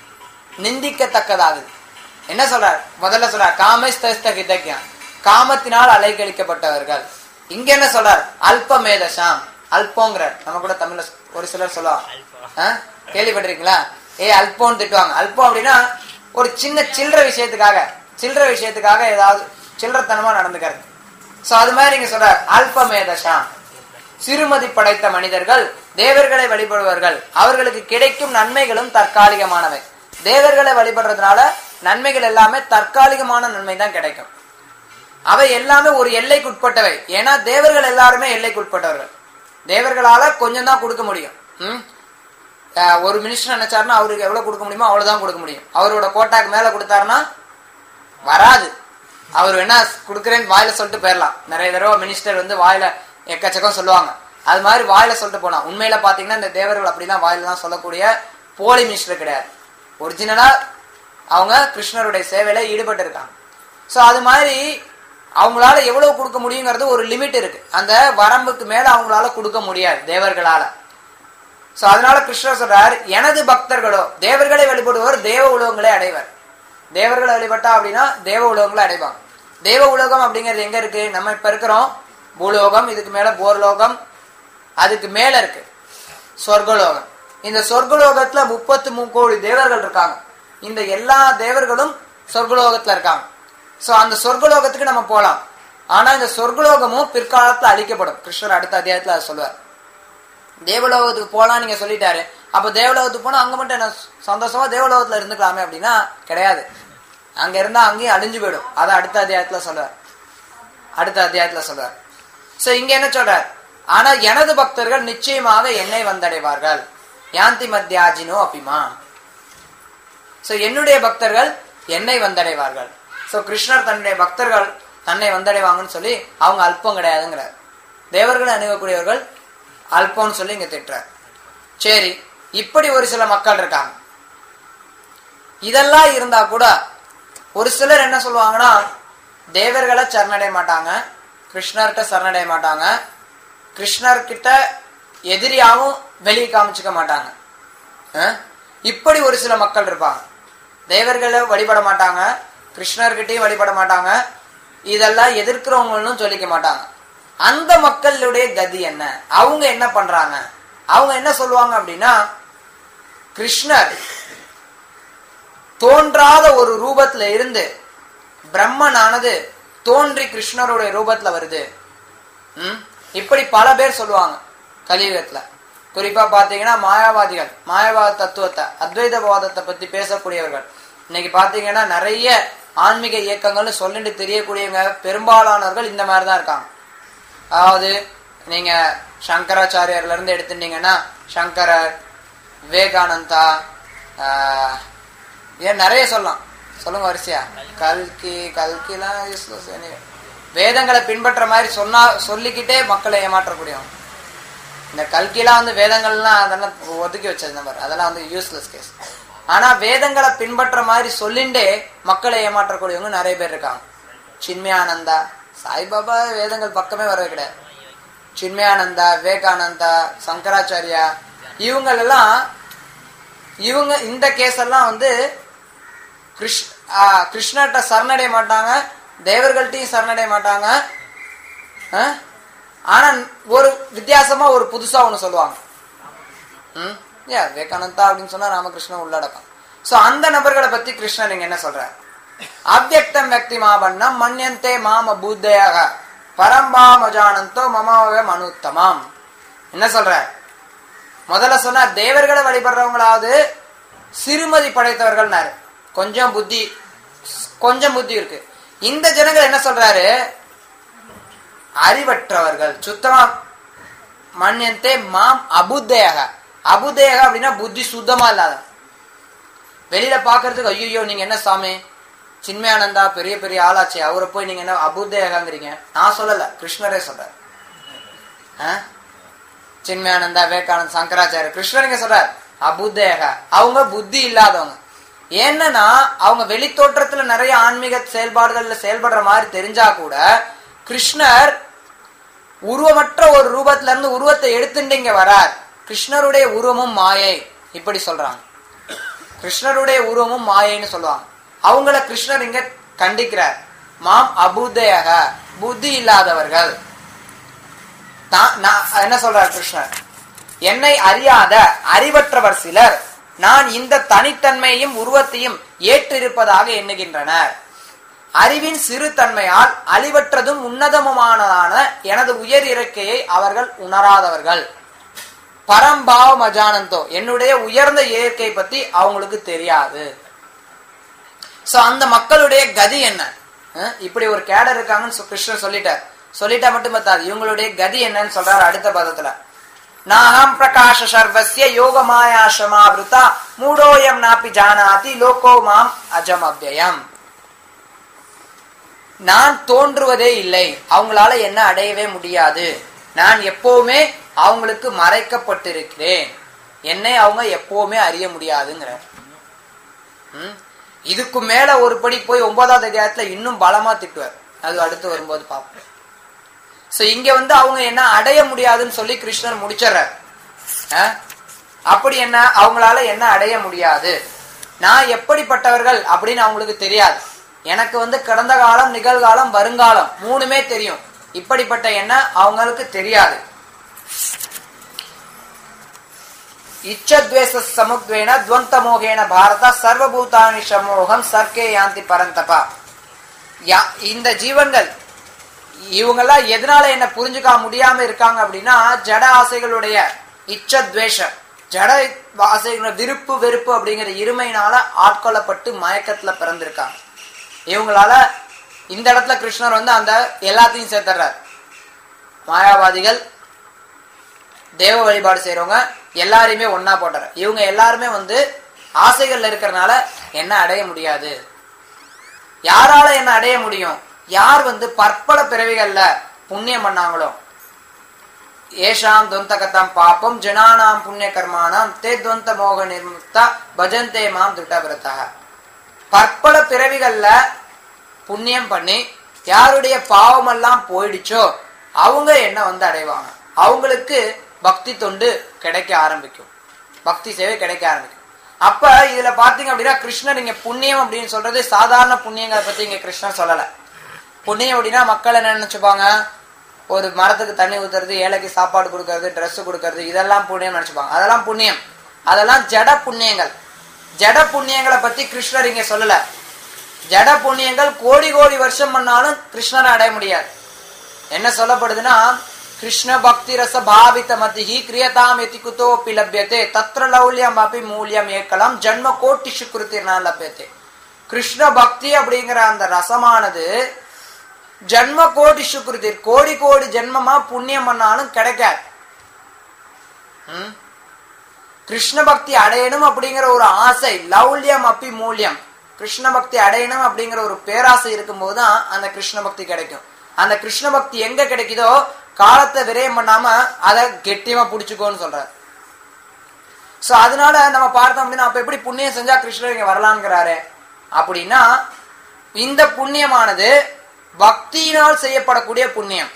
நிந்திக்கத்தக்கதாகுது. என்ன சொல்றார்? முதல்ல சொல்றார் காமஸ்தகிதக்யா, காமத்தினால் அலைக்கழிக்கப்பட்டவர்கள். இங்க என்ன சொல்றார்? அல்பமேதசாம், அல்போங்கிறார். நம்ம கூட தமிழ்ல ஒரு சிலர் சொல்லுவாங்க, கேள்விப்பட்டிருக்கீங்களா? அல்போன்னு திட்டுவாங்க. அல்பம் அப்படின்னா ஒரு சின்ன சில்லற விஷயத்துக்காக ஏதாவது சில்லறத்தனமா நடந்துக்கிறது. சோ அது மாதிரி இங்க சொல்றார் அல்பமேதசாம், சிறுமதி படைத்த மனிதர்கள் தேவர்களை வழிபடுவார்கள், அவர்களுக்கு கிடைக்கும் நன்மைகளும் தற்காலிகமானவை. தேவர்களை வழிபடுறதுனால நன்மைகள் எல்லாமே தற்காலிகமான நன்மை தான் கிடைக்கும். அவை எல்லாமே ஒரு எல்லைக்குட்பட்டவை. ஏன்னா தேவர்கள் எல்லாருமே எல்லைக்குட்பட்டவர்கள். தேவர்களால கொஞ்சம் தான் கொடுக்க முடியும். ஒரு மினிஸ்டர் நினைச்சாருன்னா அவருக்கு எவ்வளவு கொடுக்க முடியுமோ அவ்வளவுதான் கொடுக்க முடியும். அவரோட கோட்டாக்கு மேல கொடுத்தாருன்னா வராது. அவர் என்ன கொடுக்குறேன்னு வாயில சொல்லிட்டு போயிடலாம். நிறைய தடவை மினிஸ்டர் வந்து வாயில எக்கச்சக்கம் சொல்லுவாங்க. அது மாதிரி வாயில சொல்லிட்டு போனா உண்மையில பாத்தீங்கன்னா இந்த தேவர்கள் அப்படிதான் வாயில தான் சொல்லக்கூடிய போலி மினிஸ்டர் கிடையாது. ஒரிஜினலா அவங்க கிருஷ்ணருடைய சேவையில ஈடுபட்டு இருக்காங்க. சோ அது மாதிரி அவங்களால எவ்வளவு கொடுக்க முடியுங்கிறது ஒரு லிமிட் இருக்கு. அந்த வரம்புக்கு மேல அவங்களால கொடுக்க முடியாது தேவர்களால. சோ அதனால கிருஷ்ணர் சொல்றார், எனது பக்தர்களோ தேவர்களை வழிபடுவோர் தேவ உலகங்களை அடைவர். தேவர்களை வழிபட்டா அப்படின்னா தேவ உலகங்களை அடைவாங்க. தேவ உலகம் அப்படிங்கிறது எங்க இருக்கு? நம்ம இப்ப இருக்கிறோம் பூலோகம், இதுக்கு மேல போர்லோகம், அதுக்கு மேல இருக்கு சொர்க்கலோகம். இந்த சொர்க்கலோகத்துல 33 கோடி தேவர்கள் இருக்காங்க. இந்த எல்லா தேவர்களும் சொர்க்கலோகத்துல இருக்காங்க. சோ அந்த சொர்க்கலோகத்துக்கு நம்ம போலாம். ஆனா இந்த சொர்க்கலோகமும் பிற்காலத்துல அழிக்கப்படும். கிருஷ்ணர் அடுத்த அத்தியாயத்துல அதை சொல்லுவார். தேவலோகத்துக்கு போலாம் நீங்க சொல்லிட்டாரு, அப்ப தேவலோகத்துக்கு போனா அங்க மட்டும் என்ன சந்தோஷமா தேவலோகத்துல இருந்துக்கலாமே அப்படின்னா கிடையாது. அங்க இருந்தா அங்கேயும் அழிஞ்சு போயிடும். அதை அடுத்த அத்தியாயத்துல சொல்றார். சோ இங்க என்ன சொல்றார்? ஆனா எனது பக்தர்கள் நிச்சயமாக என்னை வந்தடைவார்கள். யாந்தி மத்தியாஜினோ அபிமா. சோ என்னுடைய பக்தர்கள் என்னை வந்தடைவார்கள். சோ கிருஷ்ணர் தன்னுடைய பக்தர்கள் தன்னை வந்தடைவாங்கன்னு சொல்லி அவங்க அல்பம் கிடையாதுங்கிறார். தேவர்களை அணுகக்கூடியவர்கள் அல்பம்னு சொல்லி இங்க திட்டுறார். சரி, இப்படி ஒரு சில மக்கள் இருக்காங்க. இதெல்லாம் இருந்தா கூட ஒரு சிலர் என்ன சொல்லுவாங்கன்னா, தேவர்களை சரணடைய மாட்டாங்க, கிருஷ்ணர்கிட்ட சரணடைய மாட்டாங்க, கிருஷ்ணர்கிட்ட எதிரியாவும் வெளியே காமிச்சுக்க மாட்டாங்க. இப்படி ஒரு சில மக்கள் இருப்பாங்க. தேவர்களை வழிபட மாட்டாங்க, கிருஷ்ணர்கிட்டையும் வழிபட மாட்டாங்க, இதெல்லாம் எதிர்க்கிறவங்களும் சொல்லிக்க மாட்டாங்க. அந்த மக்களுடைய கதி என்ன? அவங்க என்ன பண்றாங்க? அவங்க என்ன சொல்லுவாங்க அப்படின்னா, கிருஷ்ணர் தோன்றாத ஒரு ரூபத்துல இருந்து பிரம்மனானது தோன்றி கிருஷ்ணருடைய ரூபத்துல வருது. இப்படி பல பேர் சொல்லுவாங்க கலியுகத்துல. குறிப்பா பாத்தீங்கன்னா மாயாவாதிகள், மாயாவாத தத்துவத்தை, அத்வைதவாதத்தை பத்தி பேசக்கூடியவர்கள். இன்னைக்கு பாத்தீங்கன்னா நிறைய ஆன்மீக இயக்கங்கள்னு சொல்லிட்டு தெரியக்கூடியவங்க பெரும்பாலானவர்கள் இந்த மாதிரிதான் இருக்காங்க. அதாவது நீங்க சங்கராச்சாரியர்ல இருந்து எடுத்துட்டீங்கன்னா சங்கரர், விவேகானந்தா, ஏன் நிறைய சொல்லலாம், சொல்லுங்க வரிசையா. கல்கிலாம் வேதங்களை பின்பற்ற மாதிரி சொல்லிக்கிட்டே மக்களை ஏமாற்றக்கூடியவங்க. இந்த கல்கிலாம் வந்து வேதங்கள்லாம் அதெல்லாம் ஒதுக்கி வச்சது நம்பர், அதெல்லாம் வந்து யூஸ்லெஸ் கேஸ். ஆனா வேதங்களை பின்பற்ற மாதிரி சொல்லிண்டே மக்களை ஏமாற்றக்கூடியவங்க நிறைய பேர் இருக்காங்க. சின்மயானந்தா, சாய்பாபா வேதங்கள் பக்கமே வரவே கிடையாது. சின்மயானந்தா, விவேகானந்தா, சங்கராச்சாரியா, இவங்க இந்த கேஸ் எல்லாம் வந்து கிருஷ்ணர்கிட்ட சரணடைய மாட்டாங்க, தேவர்கள்ட்டையும் சரணடைய மாட்டாங்க. ஆனா ஒரு வித்தியாசமா ஒரு புதுசா ஒண்ணு சொல்லுவாங்க. விவேகானந்தா அப்படின்னு சொன்னா ராமகிருஷ்ணன் உள்ளடக்கம். சோ அந்த நபர்களை பத்தி கிருஷ்ணர் இங்க என்ன சொல்றார்? அவ்யக்தம் வக்தி மாபண்ணம் மன்யந்தே மாம பூத்தையாக பரம்பாமஜானந்தோ மமாவம் அனுத்தமம். என்ன சொல்ற? முதல்ல சொன்னா தேவர்களை வழிபடுறவங்களாவது சிறுமதி படைத்தவர்கள், கொஞ்சம் புத்தி இருக்கு. இந்த ஜனங்கள் என்ன சொல்றாரு? அறிவற்றவர்கள், சுத்தமா. மன்யந்தே மாம் அபுத்தையாக. அபுத்தையாக அப்படின்னா புத்தி சுத்தமா இல்லாத. வெளியில பாக்குறதுக்கு ஐயோ நீங்க என்ன சாமி சின்மயானந்தா பெரிய பெரிய ஆளாச்சு, அவரை போய் நீங்க என்ன அபுத்தையாகங்கிறீங்க? நான் சொல்லல, கிருஷ்ணரே சொல்றாரு. சின்மயானந்தா, விவேகானந்தா, சங்கராச்சாரிய, கிருஷ்ணருங்க சொல்றாரு அபுத்தையாக. அவங்க புத்தி இல்லாதவங்க. ஏன்னா அவங்க வெளி தோற்றத்துல நிறைய ஆன்மீக செயல்பாடுகள்ல செயல்படுற மாதிரி தெரிஞ்சா கூட கிருஷ்ணர் உருவமற்ற ஒரு ரூபத்துல இருந்து உருவத்தை எடுத்துட்டு இங்க வரார். கிருஷ்ணருடைய உருவமும் மாயை, இப்படி சொல்றாங்க. கிருஷ்ணருடைய உருவமும் மாயைன்னு சொல்லுவாங்க. அவங்கள கிருஷ்ணர் இங்க கண்டிக்கிறார். மாம் அபுத்தையாக, புத்தி இல்லாதவர்கள். என்ன சொல்றார் கிருஷ்ணர்? என்னை அறியாத அறிவற்றவர் சிலர் நான் இந்த தனித்தன்மையும் உருவத்தையும் ஏற்றிருப்பதாக எண்ணுகின்றனர். அறிவின் சிறு தன்மையால் அழிவற்றதும் உன்னதமுமானதான எனது உயர் இறக்கையை அவர்கள் உணராதவர்கள். பரம்பாவம் அஜானந்தோ, என்னுடைய உயர்ந்த இயற்கை பத்தி அவங்களுக்கு தெரியாது. சோ அந்த மக்களுடைய கதி என்ன? இப்படி ஒரு கேடர் இருக்காங்கன்னு கிருஷ்ணர் சொல்லிட்டார். சொல்லிட்டா மட்டும் பத்தாது, இவங்களுடைய கதி என்னன்னு சொல்றாரு அடுத்த பதத்துல. நாஹம் பிரகாஷ சர்வஸ்ய யோக மாயா சமாவிருதா மூடோயம் நாபி ஜானாதி லோகோ மாம் அஜம் அவ்யயம். நான் தோன்றுவதே இல்லை, அவங்களால என்ன அடையவே முடியாது, நான் எப்பவுமே அவங்களுக்கு மறைக்கப்பட்டிருக்கிறேன், என்னை அவங்க எப்பவுமே அறிய முடியாதுங்கிற. இதுக்கு மேல ஒரு படி போய் 9வது அத்தியாயத்துல இன்னும் பலமா திட்டுவார். அது அடுத்து வரும்போது பார்ப்போம். சோ இங்க அவங்க என்ன அடைய முடியாதுன்னு சொல்லி கிருஷ்ணர் முடிச்சிடறார். அப்படி என்ன அவங்களால என்ன அடைய முடியாது, நான் எப்படிப்பட்டவர்கள் அப்படின்னு அவங்களுக்கு தெரியாது, எனக்கு கடந்த காலம் நிகழ்காலம் வருங்காலம் மூணுமே தெரியும், இப்படிப்பட்ட என்ன அவங்களுக்கு தெரியாது. இச்சத்வேஷ சமுத்வேன துவந்த மோகேன பாரத சர்வபூதானி சமோகம் சர்க்கே யாந்தி பரந்தபா. இந்த ஜீவன்கள் இவங்கெல்லாம் எதனால என்ன புரிஞ்சுக்க முடியாம இருக்காங்க அப்படின்னா, ஜட ஆசைகளுடைய இச்சத்வேஷ, ஜட ஆசைகளோட விருப்பு வெறுப்பு அப்படிங்கிற இருமையினால ஆட்கொள்ளப்பட்டு மயக்கத்துல பிறந்திருக்காங்க. இவங்களால இந்த இடத்துல கிருஷ்ணர் அந்த எல்லாத்தையும் சேர்த்துறார். மாயாவாதிகள், தேவ வழிபாடு செய்யறவங்க எல்லாரையுமே ஒன்னா போட்டுற. இவங்க எல்லாருமே ஆசைகள்ல இருக்கிறதுனால என்ன அடைய முடியாது. யாரால என்ன அடைய முடியும்? யார் பற்பல பிறவிகள்ல புண்ணியம் பண்ணாங்களோ, ஏஷாம் துவந்தகத்தாம் பாப்பம் ஜனானாம் புண்ணிய கர்மானாம் தே துவந்த மோக நிர்முக்தா பஜந்தே மாம் திருட்டவிரதா. பற்பல பிறவிகள்ல புண்ணியம் பண்ணி யாருடைய பாவம் எல்லாம் போயிடுச்சோ அவங்க என்ன அடைவாங்க, அவங்களுக்கு பக்தி தொண்டு கிடைக்க ஆரம்பிக்கும், பக்தி சேவை கிடைக்க ஆரம்பிக்கும். அப்ப இதுல பாத்தீங்க அப்படின்னா கிருஷ்ணர் இங்க புண்ணியம் அப்படின்னு சொல்றது சாதாரண புண்ணியங்களை பத்தி இங்க கிருஷ்ணர் சொல்லல. புண்ணியம் அப்படின்னா மக்கள் என்ன நினைச்சுப்பாங்க, ஒரு மரத்துக்கு தண்ணி ஊத்துறது, ஏழைக்கு சாப்பாடு கொடுக்கறது, ட்ரெஸ் கொடுக்கறது, இதெல்லாம் புண்ணியம் நினைச்சுப்பாங்க. அதெல்லாம் புண்ணியம், அதெல்லாம் ஜட புண்ணியங்கள். ஜட புண்ணியங்களை பத்தி கிருஷ்ணர் இங்க சொல்லல. ஜட புண்ணியங்கள் கோடி கோடி வருஷம் பண்ணாலும் கிருஷ்ணரை அடைய முடியாது. என்ன சொல்லப்படுதுன்னா, கிருஷ்ண பக்தி ரச பாவித மதிஹி கிரியதாம் எதி குதோபி லப்யதே தத்ர லௌல்யம் அபி மூல்யம் ஏகலம் ஜன்ம கோட்டி சுக்ருதிர்னா லப்யதே. கிருஷ்ண பக்தி அப்படிங்கிற அந்த ரசமானது ஜன்ம கோடி சுக்ருதி, கோடி கோடி ஜென்மமா புண்ணியம் பண்ணாலும் கிடைக்காது. கிருஷ்ண பக்தி அடையணும் அப்படிங்கிற ஒரு ஆசை, லௌல்யம் அப்பி மூல்யம், கிருஷ்ண பக்தி அடையணும் அப்படிங்கிற ஒரு பேராசை இருக்கும் போதுதான் அந்த கிருஷ்ண பக்தி கிடைக்கும். அந்த கிருஷ்ண பக்தி எங்க கிடைக்குதோ காலத்தை விரயம் பண்ணாம அதை கெட்டியமா புடிச்சுக்கோன்னு சொல்ற. சோ அதனால நம்ம பார்த்தோம் அப்படின்னா, அப்ப எப்படி புண்ணியம் செஞ்சா கிருஷ்ணர் இங்க வரலான்ங்கிறாரு அப்படின்னா, இந்த புண்ணியமானது பக்தியினால் செய்யப்படக்கூடிய புண்ணியம்.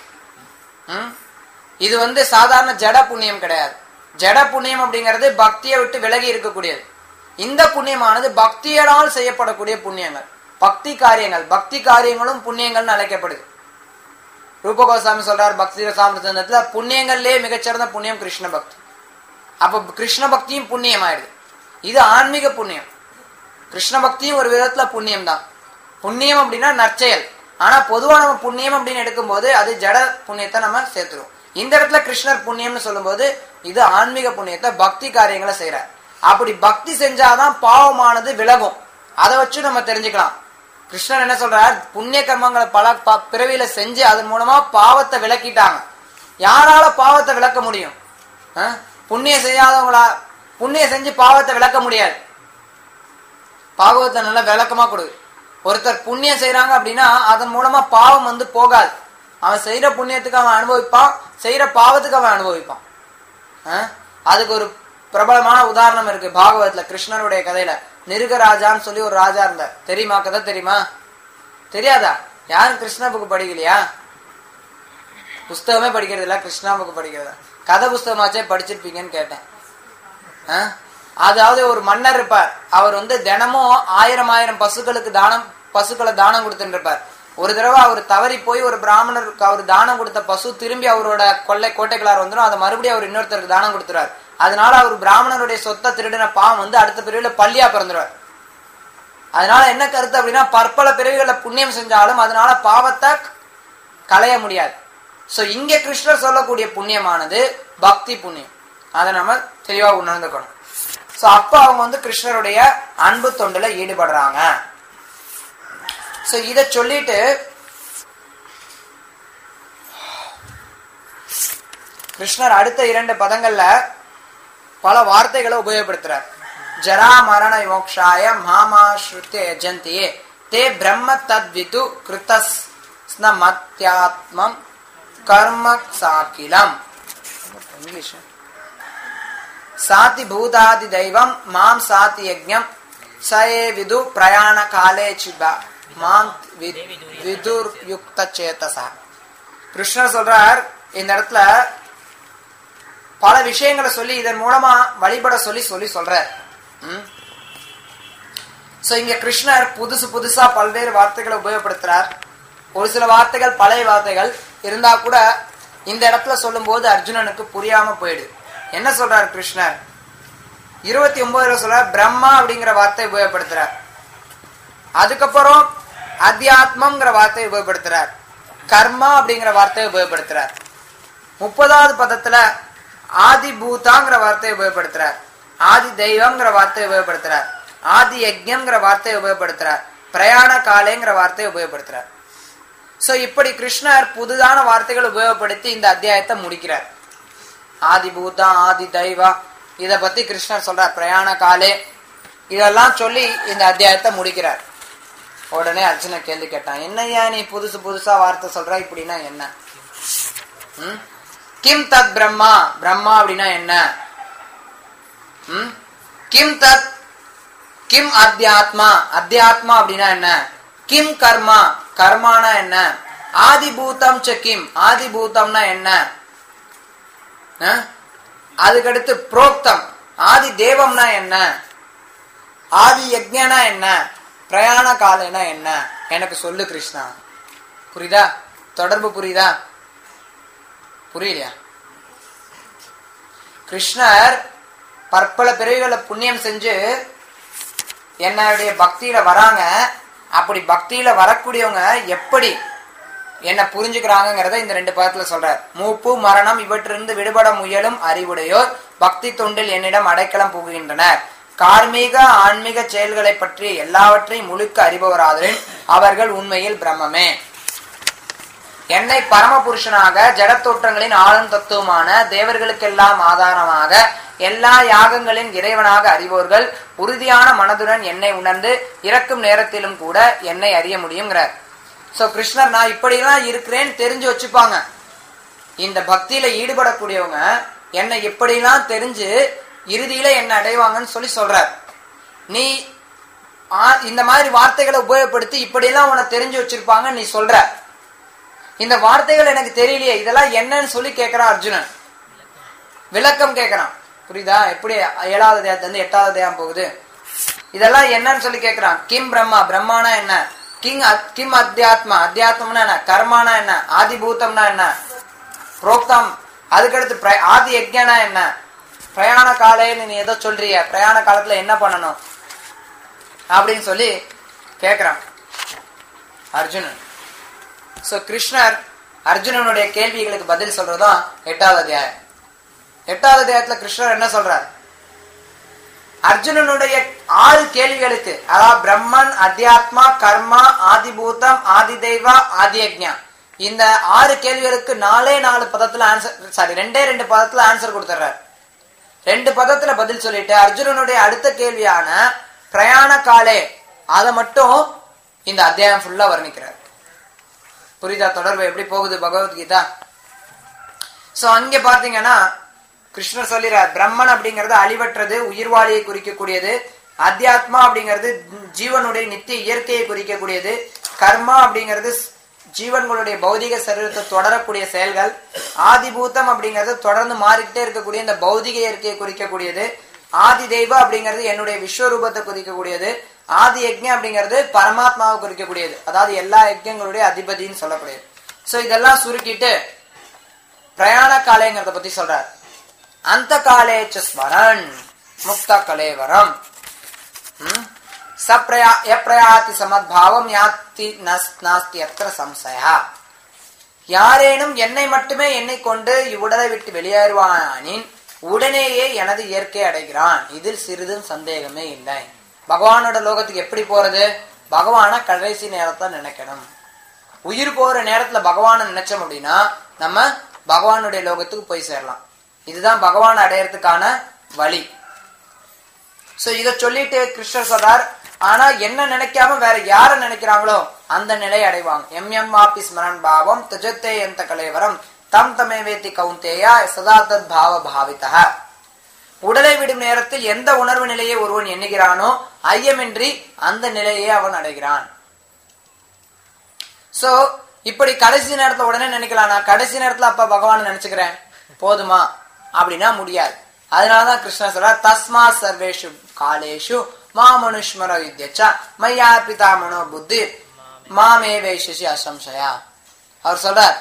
இது சாதாரண ஜட புண்ணியம் கிடையாது. ஜட புண்ணியம் அப்படிங்கிறது பக்தியை விட்டு விலகி இருக்கக்கூடியது. இந்த புண்ணியமானது பக்தியினால் செய்யப்படக்கூடிய புண்ணியங்கள், பக்தி காரியங்கள். பக்தி காரியங்களும் புண்ணியங்கள் அழைக்கப்படுது. ரூப கோசாமி சொல்றார் பக்தி ரசாமிரதத்துல, புண்ணியங்கள்லயே மிகச்சிறந்த புண்ணியம் கிருஷ்ண பக்தி. அப்ப கிருஷ்ண பக்தியும் புண்ணியம் ஆயிடுது. இது ஆன்மீக புண்ணியம். கிருஷ்ண பக்தியும் ஒரு விதத்துல புண்ணியம் தான். புண்ணியம் அப்படின்னா நற்செயல். ஆனா பொதுவா நம்ம புண்ணியம் அப்படின்னு எடுக்கும் போது அது ஜட புண்ணியத்தை நம்ம சேர்த்துருவோம். இந்த இடத்துல கிருஷ்ணர் புண்ணியம்னு சொல்லும் போது இது ஆன்மீக புண்ணியத்தை, பக்தி காரியங்களை செய்யறார். அப்படி பக்தி செஞ்சாதான் பாவமானது விலகும். அதை வச்சு நம்ம தெரிஞ்சுக்கலாம். கிருஷ்ணர் என்ன சொல்றார், புண்ணிய கர்மங்களை பல பிறவியில செஞ்சு அதன் மூலமா பாவத்தை விலக்கிட்டாங்க. யாரால பாவத்தை விளக்க முடியும்? புண்ணியம் செய்யாதவங்களா? புண்ணியம் செஞ்சு பாவத்தை விளக்க முடியாது. பாகவத்தை நல்லா விளக்கமா கொடு. ஒருத்தர் புண்ணியம் செய்யறாங்க அப்படின்னா அதன் மூலமா பாவம் போகாது. அவன் செய்யற புண்ணியத்துக்கு அவன் அனுபவிப்பான், செய்யற பாவத்துக்கு அவன் அனுபவிப்பான். அதுக்கு ஒரு பிரபலமான உதாரணம் இருக்கு பாகவதத்துல. கிருஷ்ணருடைய கதையில நிருகராஜான்னு சொல்லி ஒரு ராஜா இருந்தார். தெரியுமா? கதை தெரியுமா? தெரியாதா? யாரும் கிருஷ்ணா புக்கு படிக்கலையா? புஸ்தகமே படிக்கிறது இல்ல, கிருஷ்ணா புக்கு படிக்கிறதா? கதை புஸ்தகமாச்சே படிச்சிருப்பீங்கன்னு கேட்டேன். அதாவது ஒரு மன்னர் இருப்பார். அவர் தினமும் 1000 பசுக்களை தானம் கொடுத்துட்டு இருப்பார். ஒரு தடவை அவர் தவறி போய் ஒரு பிராமணருக்கு அவர் தானம் கொடுத்த பசு திரும்பி அவரோட கோட்டைக்குள்ளார் வந்துடும். அதை மறுபடியும் அவர் இன்னொருத்தருக்கு தானம் கொடுத்துறாரு. அதனால அவர் பிராமணருடைய சொத்தை திருடின பாவம் அடுத்த பிரிவுல பள்ளியா பிறந்துருவார். அதனால என்ன கருத்து அப்படின்னா, பற்பல பிறவிகளை புண்ணியம் செஞ்சாலும் அதனால பாவத்தை களைய முடியாது. சோ இங்க கிருஷ்ணர் சொல்லக்கூடிய புண்ணியமானது பக்தி புண்ணியம். அதை நம்ம தெளிவா உணர்ந்துக்கணும். சோ அப்ப அவங்க கிருஷ்ணருடைய அன்பு தொண்டுல ஈடுபடுறாங்க. சோ இத சொல்லிட்டு கிருஷ்ணர் அடுத்த 2 பதங்கள்ல பல வார்த்தைகளை உபயோகப்படுத்துறார். ஜரா மரண மோக்ஷாய மாமாஸ்ருத்ய யஜந்தியே தே பிரம்ம தத்விது கிருதஸ்னமத்யாத்மம் கர்ம சாக்கிலம். இங்கிலீஷ். சாதி பூதாதி தெய்வம் மாம் சாதி யஜ்ஞம் சயே விது பிரயாண காலே சிபா மாம் விதுர் யுக்த சேதசா. கிருஷ்ணர் சொல்றார் இந்த இடத்துல பல விஷயங்களை சொல்லி இதன் மூலமா வழிபட சொல்லி சொல்றார். இங்க கிருஷ்ணர் புதுசா பல்வேறு வார்த்தைகளை உபயோகப்படுத்துறார். ஒரு சில வார்த்தைகள் பழைய வார்த்தைகள் இருந்தா கூட இந்த இடத்துல சொல்லும் போது அர்ஜுனனுக்கு புரியாம போயிடு. என்ன சொல்றார் கிருஷ்ணர்? 29 சொல்றார் பிரம்மா அப்படிங்கிற வார்த்தை உபயோகப்படுத்துறார். அதுக்கப்புறம் அத்தியாத்மம்ங்கிற வார்த்தையை உபயோகப்படுத்துறார். கர்மா அப்படிங்கிற வார்த்தையை உபயோகப்படுத்துறார். 30வது பதத்துல ஆதி பூதாங்கிற வார்த்தையை உபயோகப்படுத்துறார். ஆதி தெய்வம்ங்கிற வார்த்தையை உபயோகப்படுத்துறார். ஆதி யஜ்ஞம்ங்கிற வார்த்தையை உபயோகப்படுத்துறார். பிரயாண காலேங்கிற வார்த்தையை உபயோகப்படுத்துறார். சோ இப்படி கிருஷ்ணர் புதுதான வார்த்தைகள் உபயோகப்படுத்தி இந்த அத்தியாயத்தை முடிக்கிறார். ஆதி பூதா ஆதி தெய்வா இத பத்தி கிருஷ்ணர் சொல்றார். பிரயாண காலே இதெல்லாம் சொல்லி இந்த அத்தியாயத்தை முடிக்கிறார். உடனே அர்ஜுன கேள்வி கேட்டான், என்னையா நீ புதுசா வார்த்தை சொல்ற, இப்படின்னா என்ன? கிம் தத் பிரம்மா, பிரம்மா அப்படின்னா என்ன? கிம் தத் கிம் அத்தியாத்மா, அத்தியாத்மா அப்படின்னா என்ன? கிம் கர்மா, கர்மானா என்ன? ஆதிபூதம் ச கிம், ஆதிபூதம்னா என்ன? அதுக்கடுத்து புரோக்தம் ஆதி தேவம்னா என்ன? ஆதி யஜ்ஞனா என்ன? பிரயாண காலனா என்ன? எனக்கு சொல்லு கிருஷ்ணா. புரியுதா? தொடர்பு புரியுதா? புரியலையா? கிருஷ்ணர் பற்பல பிறவிகளை புண்ணியம் செஞ்சு என்னுடைய பக்தியில வராங்க. அப்படி பக்தியில வரக்கூடியவங்க எப்படி என்ன புரிஞ்சுக்கிறாங்கிறத இந்த 2 பதத்துல சொல்றார். மூப்பு மரணம் இவற்றிலிருந்து விடுபட முயலும் அறிவுடையோர் பக்தி தொண்டில் என்னிடம் அடைக்கலம் புகுகின்றனர். கார்மீக ஆன்மீக செயல்களை பற்றி எல்லாவற்றையும் முழுக்க அறிபவராதலின் அவர்கள் உண்மையில் பிரம்மமே. என்னை பரமபுருஷனாக ஜடத்தோற்றங்களின் ஆளும் தத்துவமான தேவர்களுக்கெல்லாம் ஆதாரமாக எல்லா யாகங்களின் இறைவனாக அறிவோர்கள் உறுதியான மனதுடன் என்னை உணர்ந்து இறக்கும் நேரத்திலும் கூட என்னை அறிய முடியுங்கிறார். சோ கிருஷ்ணர் நான் இப்படிலாம் இருக்கிறேன்னு தெரிஞ்சு வச்சுப்பாங்க. இந்த பக்தியில ஈடுபடக்கூடியவங்க என்னை இப்படிலாம் தெரிஞ்சு இறுதியில என்ன அடைவாங்கன்னு சொல்றார். நீ இந்த மாதிரி வார்த்தைகளை உபயோகப்படுத்தி இப்படியெல்லாம் உன்னை தெரிஞ்சு வச்சிருப்பாங்க நீ சொல்ற. இந்த வார்த்தைகள் எனக்கு தெரியலையே, இதெல்லாம் என்னன்னு சொல்லி கேட்கிறான் அர்ஜுனன். விளக்கம் கேட்கிறான். புரியுதா? எப்படி 7வது அத்தியாயத்துல இருந்து 8வது அத்தியாயம் போகுது. இதெல்லாம் என்னன்னு சொல்லி கேட்கிறான். கிம் பிரம்மா, பிரம்மானா என்ன? கிம் அத்தியாத்மா, அத்தியாத்மனா என்ன? கர்மானா என்ன? ஆதிபூதம்னா என்ன? புரோக்தம். அதுக்கடுத்து ஆதி யஜ்ஞனா என்ன? பிரயாண காலேன்னு நீ ஏதோ சொல்றிய, பிரயாண காலத்துல என்ன பண்ணணும் அப்படின்னு சொல்லி கேக்குறான் அர்ஜுனன். சோ கிருஷ்ணர் அர்ஜுனனுடைய கேள்விகளுக்கு பதில் சொல்றதும் 8வது அத்தியாயம். 8வது அத்தியாயத்துல கிருஷ்ணர் என்ன சொல்றார்? அர்ஜுனனுடைய 6 கேள்விகளுக்கு, அதாவது பிரம்மன், அத்தியாத்மா, கர்மா, ஆதிபூதம், ஆதி தெய்வா, ஆதி யஜ்ஞா, இந்த 6 கேள்விகளுக்கு 4 பதத்துல ஆன்சர், 2 பதத்துல ஆன்சர் கொடுத்துறார். 2 பதத்துல பதில் சொல்லிட்டு அர்ஜுனனுடைய அடுத்த கேள்வியான பிரயாண காலே அதை மட்டும் இந்த அத்தியாயம் ஃபுல்லா வர்ணிக்கிறார். புரியுதா தொடர்பு எப்படி போகுது பகவத்கீதா? சோ அங்க பாத்தீங்கன்னா கிருஷ்ணர் சொல்லிறார், பிரம்மன் அப்படிங்கிறது அழிவற்றது, உயிர்வாளியை குறிக்கக்கூடியது. அத்தியாத்மா அப்படிங்கிறது ஜீவனுடைய நித்திய இயற்கையை குறிக்கக்கூடியது. கர்மா அப்படிங்கிறது ஜீவன்களுடைய பௌதிக சரீரத்தை தொடரக்கூடிய செயல்கள். ஆதிபூதம் அப்படிங்கிறது தொடர்ந்து மாறிக்கிட்டே இருக்கக்கூடிய இந்த பௌதிக இயற்கையை குறிக்கக்கூடியது. ஆதி தெய்வா அப்படிங்கிறது என்னுடைய விஸ்வரூபத்தை குறிக்கக்கூடியது. ஆதி யஜ்ஞம் அப்படிங்கிறது பரமாத்மாவை குறிக்கக்கூடியது, அதாவது எல்லா யஜ்ஞங்களுடைய அதிபதினு சொல்லக்கூடியது. சோ இதெல்லாம் சுருக்கிட்டு பிரயாண காலேங்கிறத பத்தி சொல்றார். அந்த காலே ஸ்மரன் முக்த கலேவரம் சப்ரயாதி சமத்பாவம் யாத்தி நாஸ்தி அத்ர சம்சயா. யாரேனும் என்னை மட்டுமே எண்ணிக்கொண்டு இவ்வுடலை விட்டு வெளியேறுவானின் உடனேயே எனது இயற்கை அடைகிறான், இதில் சிறிதும் சந்தேகமே இல்லை. பகவானோட லோகத்துக்கு எப்படி போறது? பகவான கடைசி நேரத்தை நினைக்கணும். உயிர் போற நேரத்துல பகவான நினைச்சோம் அப்படின்னா நம்ம பகவானுடைய லோகத்துக்கு போய் சேரலாம். இதுதான் பகவான் அடையறதுக்கான வழி. சோ இத சொல்லிட்டு கிருஷ்ணர் சொல்றார், ஆனா என்ன நினைக்காம வேற யார நினைக்கிறாங்களோ அந்த நிலை அடைவாங்க. எம் ஆபி ஸ்மரன் பாவம் தஜத்தே எந்த கலைவரம் தம் தமேவேத்தி கௌந்தேயா சதா தத் பாவ பாவிதா. உடலை விடும் நேரத்தில் எந்த உணர்வு நிலையை ஒருவன் எண்ணுகிறானோ ஐயமின்றி அந்த நிலையை அவன் அடைகிறான். சோ இப்படி கடைசி நேரத்துல உடனே நினைக்கலாம், நான் கடைசி நேரத்துல அப்ப பகவான் நினைச்சுக்கிறேன் போதுமா அப்படின்னா முடியாது. அதனாலதான் கிருஷ்ணர் சொல்றார், தஸ்மா சர்வேஷு காலேஷு மாமனுஷ்மர வித்யச்ச மையார்பிதா மனோ புத்தி மாமே வைஷசி அசம்சயா. அவர் சொல்றார்,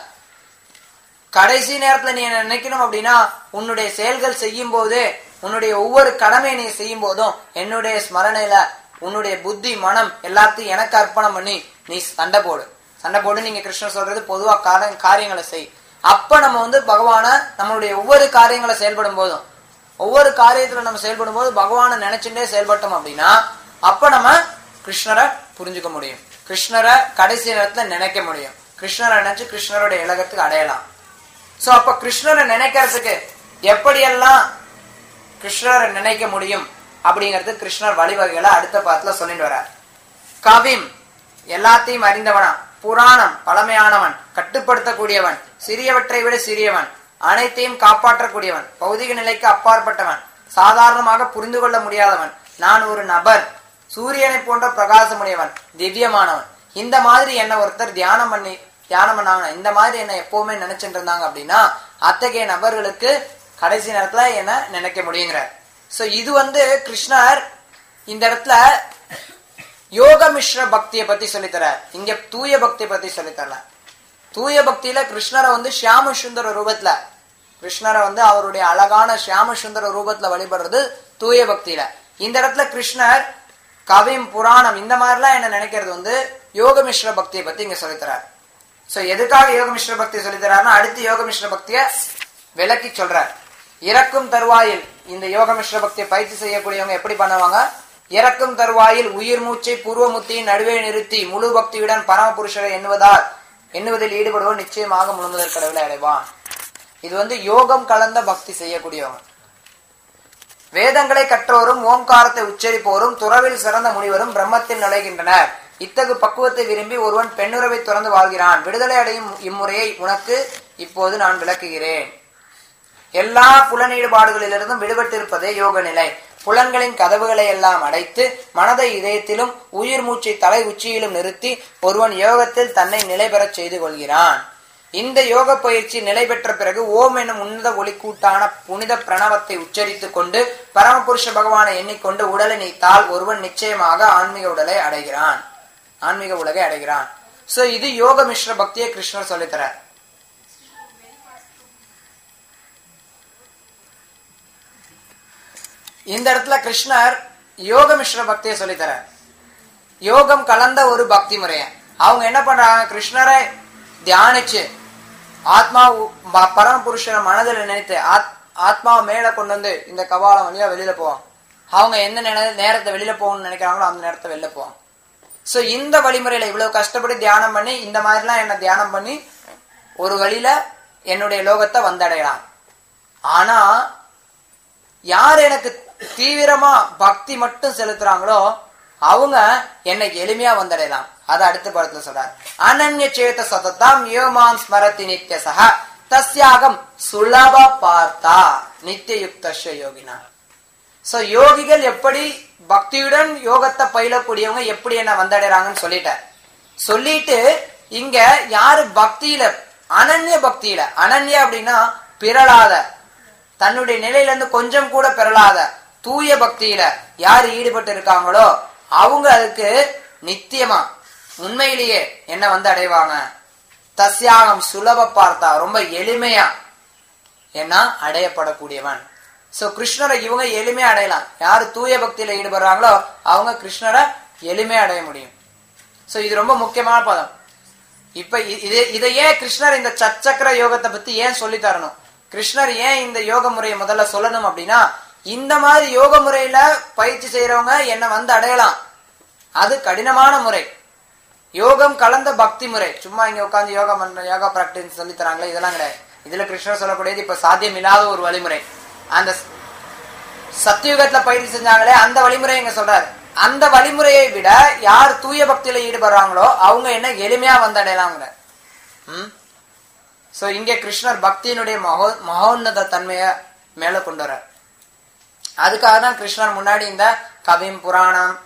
கடைசி நேரத்துல நீ என்ன நினைக்கணும் அப்படின்னா உன்னுடைய செயல்கள் செய்யும் போது, உன்னுடைய ஒவ்வொரு கடமையை நீ செய்யும் போதும் என்னுடைய ஸ்மரணையில உன்னுடைய புத்தி மனம் எல்லாத்தையும் எனக்கு அர்ப்பணம் பண்ணி நீ சண்டை போடு. நீங்க கிருஷ்ணர் சொல்றது பொதுவா காரியங்களை செய். அப்ப நம்ம பகவான நம்மளுடைய ஒவ்வொரு காரியங்களை செயல்படும் போதும், ஒவ்வொரு காரியத்துல நம்ம செயல்படும் போது பகவான நினைச்சுட்டே செயல்பட்டோம் அப்படின்னா அப்ப நம்ம கிருஷ்ணரை புரிஞ்சுக்க முடியும், கிருஷ்ணரை கடைசி நேரத்துல நினைக்க முடியும், கிருஷ்ணரை நினைச்சு கிருஷ்ணருடைய இலகத்துக்கு அடையலாம். சோ அப்ப கிருஷ்ணரை நினைக்கிறதுக்கு எப்படியெல்லாம் கிருஷ்ணரை நினைக்க முடியும் அப்படிங்கிறது கிருஷ்ணர் வழிவகைகளை அடுத்த பாட்டுல சொல்லிட்டு வர்றார். கவிம் எல்லாத்தையும் அறிந்தவனா, புராணம் பழமையானவன், கட்டுப்படுத்தக்கூடியவன், சிறியவற்றை விட சிறியவன், அனைத்தையும் காப்பாற்றக்கூடியவன், பௌதிக நிலைக்கு அப்பாற்பட்டவன், சாதாரணமாக புரிந்து கொள்ள முடியாதவன், நான் ஒரு நபர், சூரியனை போன்ற பிரகாசமுடையவன், திவ்யமானவன். இந்த மாதிரி என்ன ஒருத்தர் தியானம் பண்ணாங்க, இந்த மாதிரி என்ன எப்பவுமே நினைச்சிட்டு இருந்தாங்க அப்படின்னா அத்தகைய நபர்களுக்கு கடைசி நேரத்துல என்ன நினைக்க முடியுங்கிறார். சோ இது கிருஷ்ணர் இந்த இடத்துல யோக மிஸ்ர பக்தியை பத்தி சொல்லித்தரார். இங்க தூய பக்தியை பத்தி சொல்லித்தரல. தூய பக்தியில கிருஷ்ணரை ஷியாம சுந்தர ரூபத்துல, கிருஷ்ணரை அவருடைய அழகான ஷியாம சுந்தர ரூபத்துல வழிபடுறது தூய பக்தியில. இந்த இடத்துல கிருஷ்ணர் கவிம் புராணம் இந்த மாதிரிலாம் என்ன நினைக்கிறது யோக மிஸ்ர பக்தியை பத்தி இங்க சொல்லித்தரார். சோ எதுக்காக யோக மிஸ்ர பக்தி சொல்லித்தராருன்னா அடுத்து யோக மிஸ்ர பக்திய விளக்கி சொல்றார். இறக்கும் தருவாயில் இந்த யோக மிஸ்ர பக்தியை பயிற்சி செய்யக்கூடியவங்க எப்படி பண்ணுவாங்க, இறக்கும் தருவாயில் உயிர் மூச்சை பூர்வமுத்தியின் நடுவே நிறுத்தி முழு பக்தியுடன் பரமபுருஷரை எண்ணுவதில் ஈடுபடுவோம் நிச்சயமாக முழுமுதற் கடவுளை அடைவான். இது யோகம் கலந்த பக்தி செய்யக்கூடியவங்க. வேதங்களை கற்றோரும் ஓம்காரத்தை உச்சரிப்போரும் துறவில் சிறந்த முனிவரும் பிரம்மத்தில் நுழைகின்றனர். இத்தகு பக்குவத்தை விரும்பி ஒருவன் பெண்ணுறவை துறந்து வாழ்கிறான். விடுதலை அடையும் இம்முறையை உனக்கு இப்போது நான் விளக்குகிறேன். எல்லா புலனீடுபாடுகளிலிருந்தும் விடுபட்டிருப்பதே யோக நிலை. புலன்களின் கதவுகளை எல்லாம் அடைத்து மனதை இதயத்திலும் உயிர் மூச்சை தலை உச்சியிலும் நிறுத்தி ஒருவன் யோகத்தில் தன்னை நிலை பெறச் செய்து கொள்கிறான். இந்த யோக பயிற்சி நிலை பெற்ற பிறகு ஓம் என்னும் உன்னத ஒளிக்கூட்டான புனித பிரணவத்தை உச்சரித்துக் கொண்டு பரமபுருஷ பகவானை எண்ணிக்கொண்டு உடலை நீத்தால் ஒருவன் நிச்சயமாக ஆன்மீக உலகை அடைகிறான். சோ இது யோக மிஸ்ர பக்தியை கிருஷ்ணர் சொல்லித்தரார். இந்த இடத்துல கிருஷ்ணர் யோக மிஸ்ர பக்தியை சொல்லித்தரார். யோகம் கலந்த ஒரு பக்தி முறைய அவங்க என்ன பண்றாங்க, கிருஷ்ணரை தியானிச்சு ஆத்மா பரமபுருஷனை மனதில் நினைத்து ஆத்மாவை மேல கொண்டு இந்த கபாலம் வழியா வெளியில போவாங்க. அவங்க எந்த நேரத்தை வெளியில போகணும்னு நினைக்கிறாங்களோ அந்த நேரத்தை வெளியில போவாங்க. சோ இந்த வழிமுறையில இவ்வளவு கஷ்டப்பட்டு தியானம் பண்ணி இந்த மாதிரிலாம் என்ன தியானம் பண்ணி ஒரு வழியில என்னுடைய லோகத்தை வந்தடையலாம். ஆனா யார் எனக்கு தீவிரமா பக்தி மட்டும் செலுத்துறாங்களோ அவங்க என்னை எளிமையா வந்தடையலாம். அது அடுத்த படத்துல சொல்றாரு, அனன்ய சேத சததாம் யோமான் ஸ்மரதி நித்ய சஹ தஸ்யாகம் சுலப பார்த்தா நித்திய யுக்தஸ்ய யோகினா. சோ யோகிகள் எப்படி பக்தியுடன் யோகத்தை பயிலக்கூடியவங்க எப்படி என்ன வந்தடைறாங்கன்னு சொல்லிட்டு இங்க யாரு பக்தியில அனன்ய பக்தியில, அனன்ய அப்படின்னா பிறளாத, தன்னுடைய நிலையில இருந்து கொஞ்சம் கூட பெறலாத தூய பக்தியில யாரு ஈடுபட்டு இருக்காங்களோ அவங்க அதுக்கு நித்தியமா உண்மையிலேயே என்ன அடைவாங்க, தஸ்யாகம் சுலப பார்த்தா ரொம்ப எளிமையா என்ன அடையப்படக்கூடியவன். சோ கிருஷ்ணரை இவங்க எளிமையா அடையலாம். யாரு தூய பக்தியில ஈடுபடுறாங்களோ அவங்க கிருஷ்ணரை எளிமையா அடைய முடியும். சோ இது ரொம்ப முக்கியமான பதம். இப்ப இதையே கிருஷ்ணர் இந்த சச்சக்கர யோகத்தை பத்தி ஏன் சொல்லி தரணும், கிருஷ்ணர் ஏன் இந்த யோக முறையை முதல்ல சொல்லணும் அப்படின்னா, இந்த மாதிரி யோக முறையில பயிற்சி செய்யறவங்க என்ன அடையலாம். அது கடினமான முறை, யோகம் கலந்த பக்தி முறை. சும்மா இங்க உட்காந்து யோகா பிராக்டிஸ் சொல்லி தராங்களே இதெல்லாம் கிடையாது. இதுல கிருஷ்ணர் சொல்லக்கூடியது இப்ப சாத்தியம் இல்லாத ஒரு வழிமுறை. அந்த சத்தியுகத்துல பயிற்சி செஞ்சாங்களே அந்த வழிமுறை இங்க சொல்றாரு. அந்த வழிமுறையை விட யார் தூய பக்தியில ஈடுபடுறாங்களோ அவங்க என்ன எளிமையா வந்தடையலாங்கிற. சோ இங்க கிருஷ்ணர் பக்தியினுடைய மகோன்னத தன்மைய மேல கொண்டு வர. அதுக்காக தான் கிருஷ்ணர் முன்னாடி இந்த கவிம் புராணம்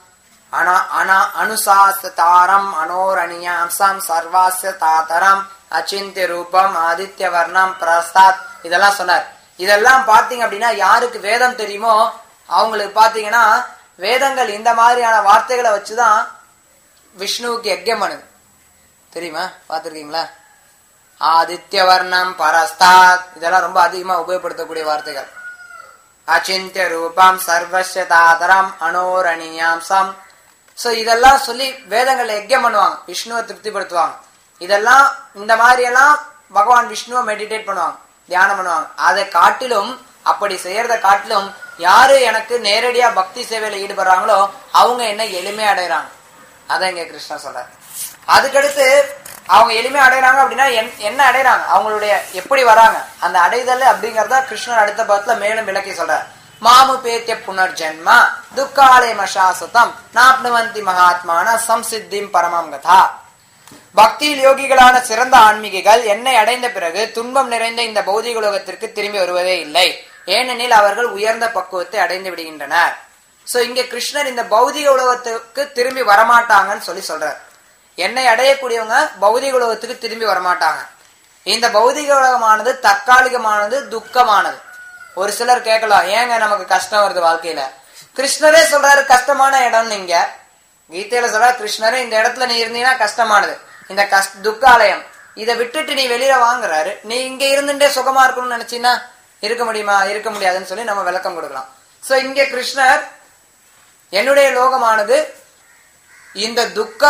அனுசாஸ்தாரம் அனோரணியாம்சம் சர்வாஸ்ய தாத்தரம் அச்சிந்திய ரூபம் ஆதித்ய வர்ணம் பிரசாத் இதெல்லாம் சொன்னார். இதெல்லாம் பாத்தீங்க அப்படின்னா யாருக்கு வேதம் தெரியுமோ அவங்களுக்கு பாத்தீங்கன்னா வேதங்கள் இந்த மாதிரியான வார்த்தைகளை வச்சுதான் விஷ்ணுவுக்கு யஜ்யம் பண்ணுது. தெரியுமா? பாத்திருக்கீங்களா? ஆதித்ய வர்ணம் பரஸ்தாத் இதெல்லாம் ரொம்ப அதிகமா உபயோகப்படுத்தக்கூடிய வார்த்தைகள். அச்சிந்திய ரூபம் சர்வஸ்ய தாதரம் அனோரணியாம்சம். சோ இதெல்லாம் சொல்லி வேதங்கள்ல யஜ்யம் பண்ணுவாங்க, விஷ்ணுவை திருப்திப்படுத்துவாங்க. இதெல்லாம் இந்த மாதிரி எல்லாம் பகவான் விஷ்ணுவை மெடிடேட் பண்ணுவாங்க, தியானம் பண்ணுவாங்க. அதை காட்டிலும் அப்படி செய்யறத காட்டிலும் யாரு எனக்கு நேரடியா பக்தி சேவையில ஈடுபடுறாங்களோ அவங்க என்ன எளிமை அடைறாங்க. அதான் இங்க கிருஷ்ணா சொல்றாரு. அதுக்கடுத்து அவங்க எளிமை அடைறாங்க அப்படின்னா என்ன அடைறாங்க, அவங்களுடைய எப்படி வராங்க அந்த அடைதல் அப்படிங்கறத கிருஷ்ணர் அடுத்த பதத்துல மேலும் விளக்கி சொல்றார். மாமு பேத்திய புனர்ஜென்ம துக்காலே மசாசதம் நாப்னுவந்தி மகாத்மான சம்சித்திம் பரமம் கதா. பக்தியில் யோகிகளான சிறந்த ஆன்மீகிகள் என்னை அடைந்த பிறகு துன்பம் நிறைந்த இந்த பௌதிக உலகத்திற்கு திரும்பி வருவதே இல்லை, ஏனெனில் அவர்கள் உயர்ந்த பக்குவத்தை அடைந்து விடுகின்றனர். சோ இங்க கிருஷ்ணர் இந்த பௌதிக உலகத்துக்கு திரும்பி வரமாட்டாங்கன்னு சொல்லி சொல்றார். என்னை அடையக்கூடியவங்க பௌதிக உலகத்துக்கு திரும்பி வரமாட்டாங்க. இந்த பௌதிக உலகமானது தற்காலிகமானது, துக்கமானது. ஒரு சிலர் கேட்கலாம், ஏங்க நமக்கு கஷ்டம் வருது வாழ்க்கையில? கிருஷ்ணரே சொல்றாரு கஷ்டமான இடம். நீங்க கீதையில சொல்ற கிருஷ்ணரே இந்த இடத்துல நீ இருந்தீங்கன்னா கஷ்டமானது, இந்த துக்காலயம், இதை விட்டுட்டு நீ வெளியில வாங்குறாரு. நீ இங்க இருந்துட்டே சுகமா இருக்கணும்னு நினைச்சீங்கன்னா இருக்க முடியுமா? இருக்க முடியாதுன்னு சொல்லி நம்ம விளக்கம் கொடுக்கலாம். சோ இங்க கிருஷ்ணர் என்னுடைய லோகமானது இந்த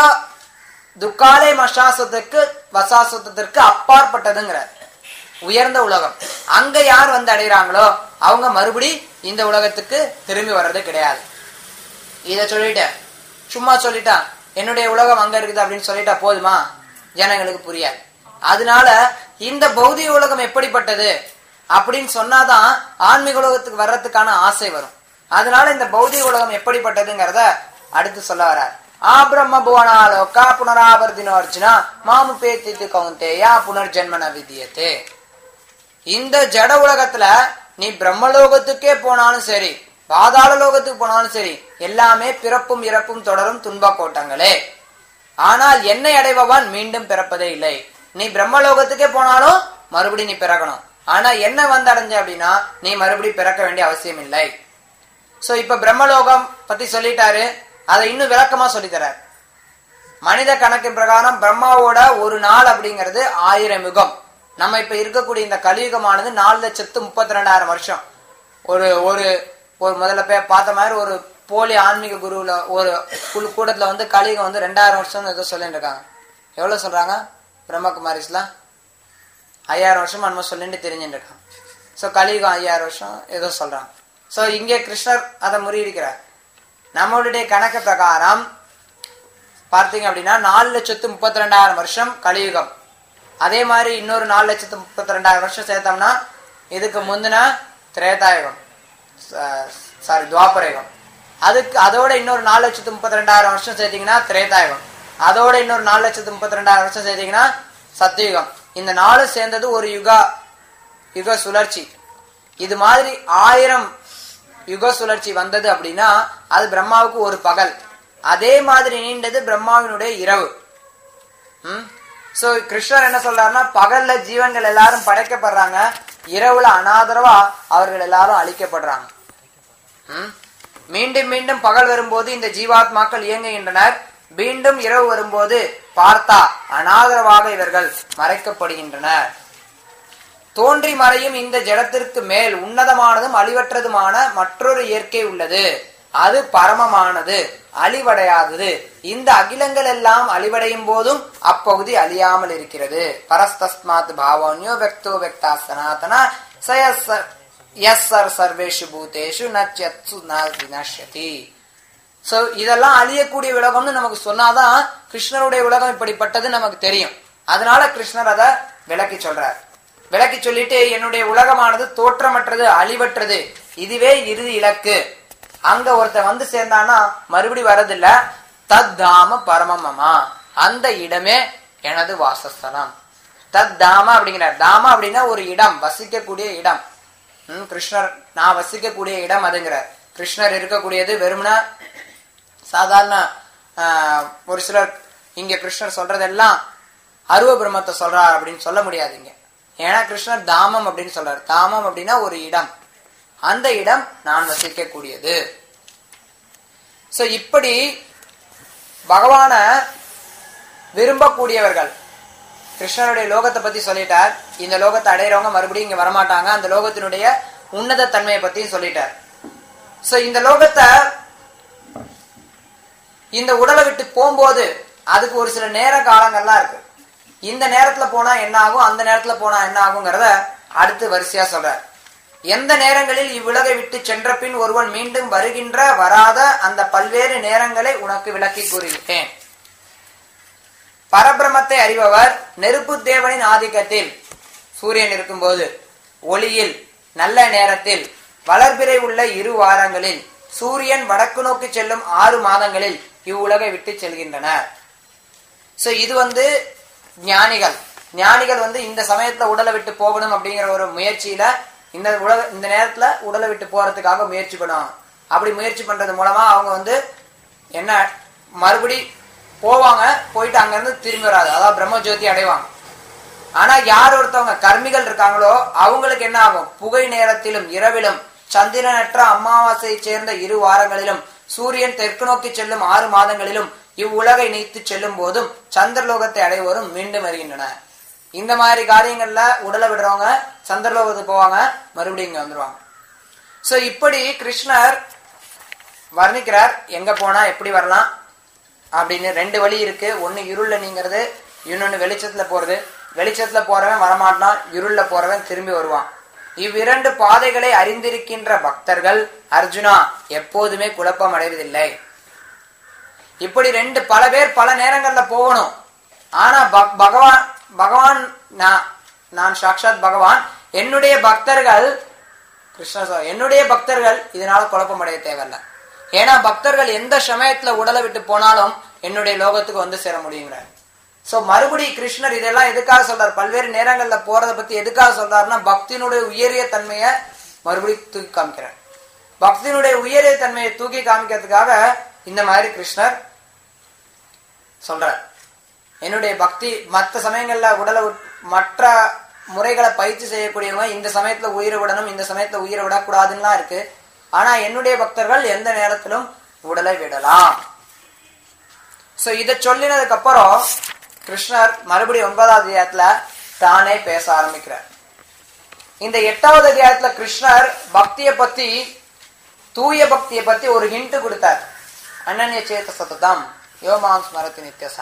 துக்காலே மசாசத்துக்கு வசாசத்திற்கு அப்பாற்பட்டதுங்கிறார், உயர்ந்த உலகம். அங்க யார் வந்து அடைகிறாங்களோ அவங்க மறுபடி இந்த உலகத்துக்கு திரும்பி வர்றது கிடையாது. இத சொல்லிட்டேன், சும்மா சொல்லிட்டான் என்னுடைய உலகம் அங்க இருக்குது அப்படின்னு சொல்லிட்டா போதுமா? ஜனங்களுக்கு புரியாது. அதனால இந்த பௌதிக உலகம் எப்படிப்பட்டது அப்படின்னு சொன்னாதான் ஆன்மீக உலகத்துக்கு வர்றதுக்கான ஆசை வரும். அதனால இந்த பௌதிக உலகம் எப்படிப்பட்டதுங்கிறத அடுத்து சொல்ல வர்றார். ஆ பிரம்ம புவனாலோகா புனராவர்த்தினோ அர்ஜுனா மாமு பேத்தி கௌந்தேயா புனர்ஜென்மன விதியத்தே. இந்த ஜட உலகத்துல நீ பிரம்மலோகத்துக்கே போனாலும் சரி, பாதாள லோகத்துக்கு போனாலும் சரி, எல்லாமே பிறப்பும் இறப்பும் தொடரும் துன்ப கோட்டங்களே. ஆனால் என்னை அடைபவன் மீண்டும் பிறப்பதே இல்லை. நீ பிரம்மலோகத்துக்கே போனாலும் மறுபடி நீ பிறக்கணும். ஆனா என்ன வந்து அடைஞ்ச அப்படின்னா நீ மறுபடி பிறக்க வேண்டிய அவசியம் இல்லை. சோ இப்ப பிரம்மலோகம் பத்தி சொல்லிட்டாரு, அதை இன்னும் விளக்கமா சொல்லித்தரார். மனித கணக்கின் பிரகாரம் பிரம்மாவோட ஒரு நாள் அப்படிங்கிறது 1000 யுகம். நம்ம இப்ப இருக்கக்கூடிய இந்த கலியுகமானது 4,32,000 வருஷம். ஒரு ஒரு ஒரு முதல்ல பார்த்த மாதிரி ஒரு போலி ஆன்மீக குருவுல ஒரு கூட்டத்துல வந்து கலியுகம் வந்து 2000 வருஷம் ஏதோ சொல்லிட்டு இருக்காங்க. எவ்வளவு சொல்றாங்க? பிரம்மகுமாரிஸ்லாம் 5000 வருஷம் நம்ம சொல்லிட்டு தெரிஞ்சுட்டு இருக்காங்க. சோ கலியுகம் 5000 வருஷம் ஏதோ சொல்றாங்க. சோ இங்கே கிருஷ்ணர் அதை முறியடிக்கிறார். நம்மளுடைய கணக்கு பிரகாரம் பார்த்தீங்க அப்படின்னா 4,32,000 வருஷம் கலியுகம். அதே மாதிரி இன்னொரு 4,32,000 வருஷம் சேர்த்தோம்னா இதுக்கு முந்தின திரேதாயுகம், சாரி துவாபரயுகம். அதுக்கு அதோட இன்னொரு 4,32,000 வருஷம் சேர்த்தீங்கன்னா திரேதாயுகம். அதோட இன்னொரு 4,32,000 வருஷம் சேர்த்தீங்கன்னா சத்தியுகம். இந்த 4 சேர்ந்தது ஒரு யுக சுழற்சி. இது மாதிரி 1000 யுக சுழற்சி வந்தது அப்படின்னா அது பிரம்மாவுக்கு ஒரு பகல். அதே மாதிரி நீண்டது பிரம்மாவினுடைய இரவு. சோ கிருஷ்ணர் என்ன சொல்றாருன்னா, பகல்ல ஜீவன்கள் எல்லாரும் படைக்கப்படுறாங்க, இரவுல அனாதரவா அவர்கள் எல்லாரும் அழிக்கப்படுறாங்க. மீண்டும் மீண்டும் பகல் வரும்போது இந்த ஜீவாத்மாக்கள் இயங்குகின்றனர். மீண்டும் இரவு வரும்போது பார்த்தா அனாதரவாக இவர்கள் மறைக்கப்படுகின்றனர். தோன்றி மறையும் இந்த ஜடத்திற்கு மேல் உன்னதமானதும் அழிவற்றதுமான மற்றொரு இயற்கை உள்ளது. அது பரமமானது, அழிவடையாதது. இந்த அகிலங்கள் எல்லாம் அழிவடையும் போதும் அப்பகுதி அழியாமல் இருக்கிறது. பரஸ்தஸ்மாத் பாவன்யோ வெக்தோ வெக்தா சனாதன சர்வேஷு பூதேஷு நச்யத்சு நஷ்யதி. சோ இதெல்லாம் அழியக்கூடிய உலகம்னு நமக்கு சொன்னாதான் கிருஷ்ணருடைய உலகம் இப்படிப்பட்டது நமக்கு தெரியும். அதனால கிருஷ்ணர் அதை விளக்கி சொல்றார். விளக்கி சொல்லிட்டு என்னுடைய உலகமானது தோற்றமற்றது, அழிவற்றது, இதுவே இறுதி இலக்கு. அங்க ஒருத்தன் வந்து சேர்ந்தானா மறுபடி வரதில்ல. தத் தாம பரமமமா, அந்த இடமே எனது வாசஸ்தலம். தத் தாம அப்படிங்கிறார். தாம அப்படின்னா ஒரு இடம், வசிக்கக்கூடிய இடம். கிருஷ்ணர் நான் வசிக்கக்கூடிய இடம் அதுங்கிறார். கிருஷ்ணர் இருக்கக்கூடியது வெறும்னா சாதாரண ஒரு சிலர் இங்க கிருஷ்ணர் சொல்றதெல்லாம் அருவ பிரம்மத்தை சொல்றார் அப்படின்னு சொல்ல முடியாதுங்க. ஏன்னா கிருஷ்ணர் தாமம் அப்படின்னு சொல்றாரு. தாமம் அப்படின்னா ஒரு இடம், அந்த இடம் நான் வசிக்கக்கூடியது. சோ இப்படி பகவான விரும்பக்கூடியவர்கள், கிருஷ்ணருடைய லோகத்தை பத்தி சொல்லிட்டார். இந்த லோகத்தை அடையிறவங்க மறுபடியும் இங்க வரமாட்டாங்க. அந்த லோகத்தினுடைய உன்னத தன்மையை பத்தியும் சொல்லிட்டார். சோ இந்த லோகத்தை இந்த உடலை விட்டு போகும்போது அதுக்கு ஒரு சில நேர காலங்கள்லாம் இருக்கு. இந்த நேரத்துல போனா என்ன ஆகும், அந்த நேரத்துல போனா என்ன ஆகுங்கிறத அடுத்து வரிசையா சொல்றார். எந்த நேரங்களில் இவ்வுலகை விட்டு சென்ற பின் ஒருவன் மீண்டும் வருகின்ற வராத அந்த பல்வேறு நேரங்களை உனக்கு விளக்கி கூறுகிறேன். பரபிரமத்தை அறிபவர் நெருப்பு தேவனின் ஆதிக்கத்தில் சூரியன் இருக்கும்போது, ஒளியில், நல்ல நேரத்தில், வளர்பிறை உள்ள 2 வாரங்களில், சூரியன் வடக்கு நோக்கி செல்லும் 6 மாதங்களில் இவ்வுலகை விட்டு செல்கின்றனர். சோ இது ஞானிகள். ஞானிகள் இந்த சமயத்துல உடலை விட்டு போகணும் அப்படிங்கிற ஒரு முயற்சியில இந்த நேரத்துல உடலை விட்டு போறதுக்காக முயற்சி பண்ணுவாங்க. அப்படி முயற்சி பண்றது மூலமா அவங்க என்ன மறுபடி போவாங்க, போயிட்டு அங்க இருந்து திரும்பி வராது, அதாவது பிரம்ம ஜோதி அடைவாங்க. ஆனா யார் ஒருத்தவங்க கர்மிகள் இருக்காங்களோ அவங்களுக்கு என்ன ஆகும், புகை நேரத்திலும் இரவிலும் சந்திரனற்ற அமாவாசையை சேர்ந்த 2 வாரங்களிலும் சூரியன் தெற்கு நோக்கி செல்லும் 6 மாதங்களிலும் இவ்வுலகை நீத்து செல்லும் போதும் சந்திரலோகத்தை அடைவோரும் மீண்டும் வருகின்றன. இந்த மாதிரி காரியங்கள்ல உடலை விடுறவங்க சந்திரலோகத்துக்கு போவாங்க, மறுபடியும் இங்க வந்துருவாங்க. சோ இப்படி கிருஷ்ணர் வர்ணிக்கிறார் எங்க போனா எப்படி வரலாம் அப்படின்னு. 2 வழி இருக்கு. ஒன்னு இருள்ல நீங்கிறது, இன்னொன்னு வெளிச்சத்துல போறது. வெளிச்சத்துல போறவன் வரமாட்டான், இருள்ல போறவன் திரும்பி வருவான். இவ்விரண்டு பாதைகளை அறிந்திருக்கின்ற பக்தர்கள் அர்ஜுனா எப்போதுமே குழப்பம் அடைவதில்லை. இப்படி பல பேர் பல நேரங்கள்ல போகணும். ஆனா பகவான் நான் சாட்சாத் பகவான், என்னுடைய பக்தர்கள் கிருஷ்ணர் என்னுடைய பக்தர்கள் இதனால குழப்பம் அடைய தேவையில்லை. ஏன்னா பக்தர்கள் எந்த சமயத்துல உடலை விட்டு போனாலும் என்னுடைய லோகத்துக்கு சேர முடியுங்கிறார். சோ மறுபடி கிருஷ்ணர் இதெல்லாம் எதுக்காக சொல்றார், பல்வேறு நேரங்கள்ல போறதை பத்தி எதுக்காக சொல்றாருன்னா பக்தியினுடைய உயரிய தன்மையை மறுபடி தூக்கி காமிக்கிறார். பக்தியினுடைய உயரிய தன்மையை தூக்கி காமிக்கிறதுக்காக இந்த மாதிரி கிருஷ்ணர் சொல்றார். என்னுடைய பக்தி மற்ற சமயங்கள்ல மற்ற முறைகளை பயிற்சி செய்யக்கூடியவங்க இந்த சமயத்துல உயிரை விடணும், இந்த சமயத்துல உயிரை விடக்கூடாதுன்னா இருக்கு. ஆனா என்னுடைய பக்தர்கள் எந்த நேரத்திலும் உடலை விடலாம். சோ இத சொல்லினதுக்கு அப்புறம் கிருஷ்ணர் மறுபடியும் 9வது அத்தியாயத்துல தானே பேச ஆரம்பிக்கிறார். இந்த 8வது அத்தியாயத்துல கிருஷ்ணர் பக்தியை பத்தி, தூய பக்தியை பத்தி ஒரு ஹிண்ட் கொடுத்தார். அனன்ய சேத சததம் யோமாம் ஸ்மரதி நித்யசா.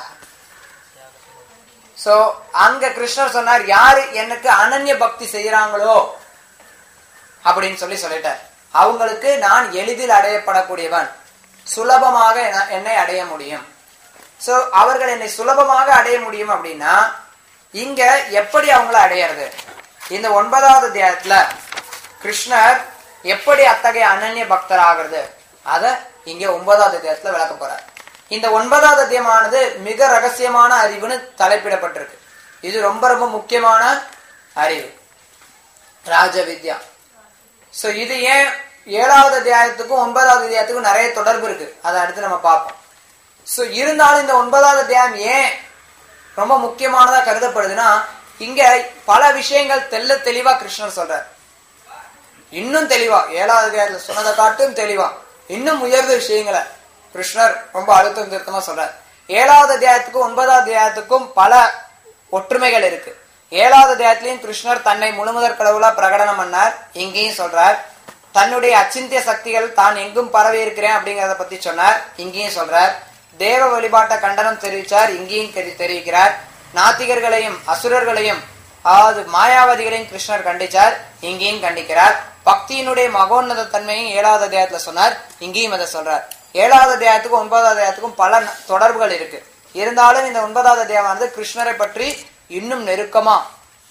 சோ அங்க கிருஷ்ணர் சொன்னார், யாரு எனக்கு அனன்ய பக்தி செய்யறாங்களோ அப்படின்னு சொல்லிட்டார், அவங்களுக்கு நான் எளிதில் அடையப்படக்கூடியவன், சுலபமாக என்னை அடைய முடியும். சோ அவர்கள் என்னை சுலபமாக அடைய முடியும் அப்படின்னா இங்க எப்படி அவங்கள அடையிறது? இந்த 9வது அத்தியாயத்துல கிருஷ்ணர் எப்படி அத்தகைய அனன்ய பக்தர் ஆகிறது அத இங்க 9வது அத்தியாயத்துல விளக்க போறார். இந்த 9வது அத்தியாயமானது மிக ரகசியமான அறிவுன்னு தலைப்பிடப்பட்டிருக்கு. இது ரொம்ப ரொம்ப முக்கியமான அறிவு, ராஜ வித்யா. சோ இது ஏன் 7வது அத்தியாயத்துக்கும் 9வது அத்தியாயத்துக்கும் நிறைய தொடர்பு இருக்கு, அதை அடுத்து நம்ம பார்ப்போம். சோ இருந்தாலும் இந்த 9வது அத்தியாயம் ஏன் ரொம்ப முக்கியமானதா கருதப்படுதுன்னா இங்க பல விஷயங்கள் தெளிவா கிருஷ்ணர் சொல்றார். இன்னும் தெளிவா 7வது அத்தியாயத்துல சொன்னதை காட்டும் தெளிவா இன்னும் உயர்ந்த விஷயங்களை கிருஷ்ணர் ரொம்ப அழுத்தம் திருத்தமா சொல்றார். 7வது அத்தியாயத்துக்கும் 9வது அத்தியாயத்துக்கும் பல ஒற்றுமைகள் இருக்கு. 7வது அத்தியாயத்திலையும் கிருஷ்ணர் தன்னை முழுமுதற் கடவுளா பிரகடனம் பண்ணார். இங்கேயும் சொல்றார். தன்னுடைய அச்சிந்திய சக்திகள் தான் எங்கும் பரவி இருக்கிறேன் அப்படிங்கறத பத்தி சொன்னார். இங்கேயும் சொல்றார். தேவ வழிபாட்டை கண்டனம் தெரிவிச்சார். இங்கேயும் தெரிவிக்கிறார். நாத்திகர்களையும் அசுரர்களையும் அதாவது மாயாவதிகளையும் கிருஷ்ணர் கண்டிச்சார். இங்கேயும் கண்டிக்கிறார். பக்தியினுடைய மகோன்னத தன்மையும் 7வது அத்தியாயத்துல சொன்னார். இங்கேயும் அதை சொல்றார். 7வது அத்தியாயத்துக்கும் 9வது அத்தியாயத்துக்கும் பல தொடர்புகள் இருக்கு. இருந்தாலும் இந்த 9வது அத்தியாயமானது கிருஷ்ணரை பற்றி இன்னும் நெருக்கமா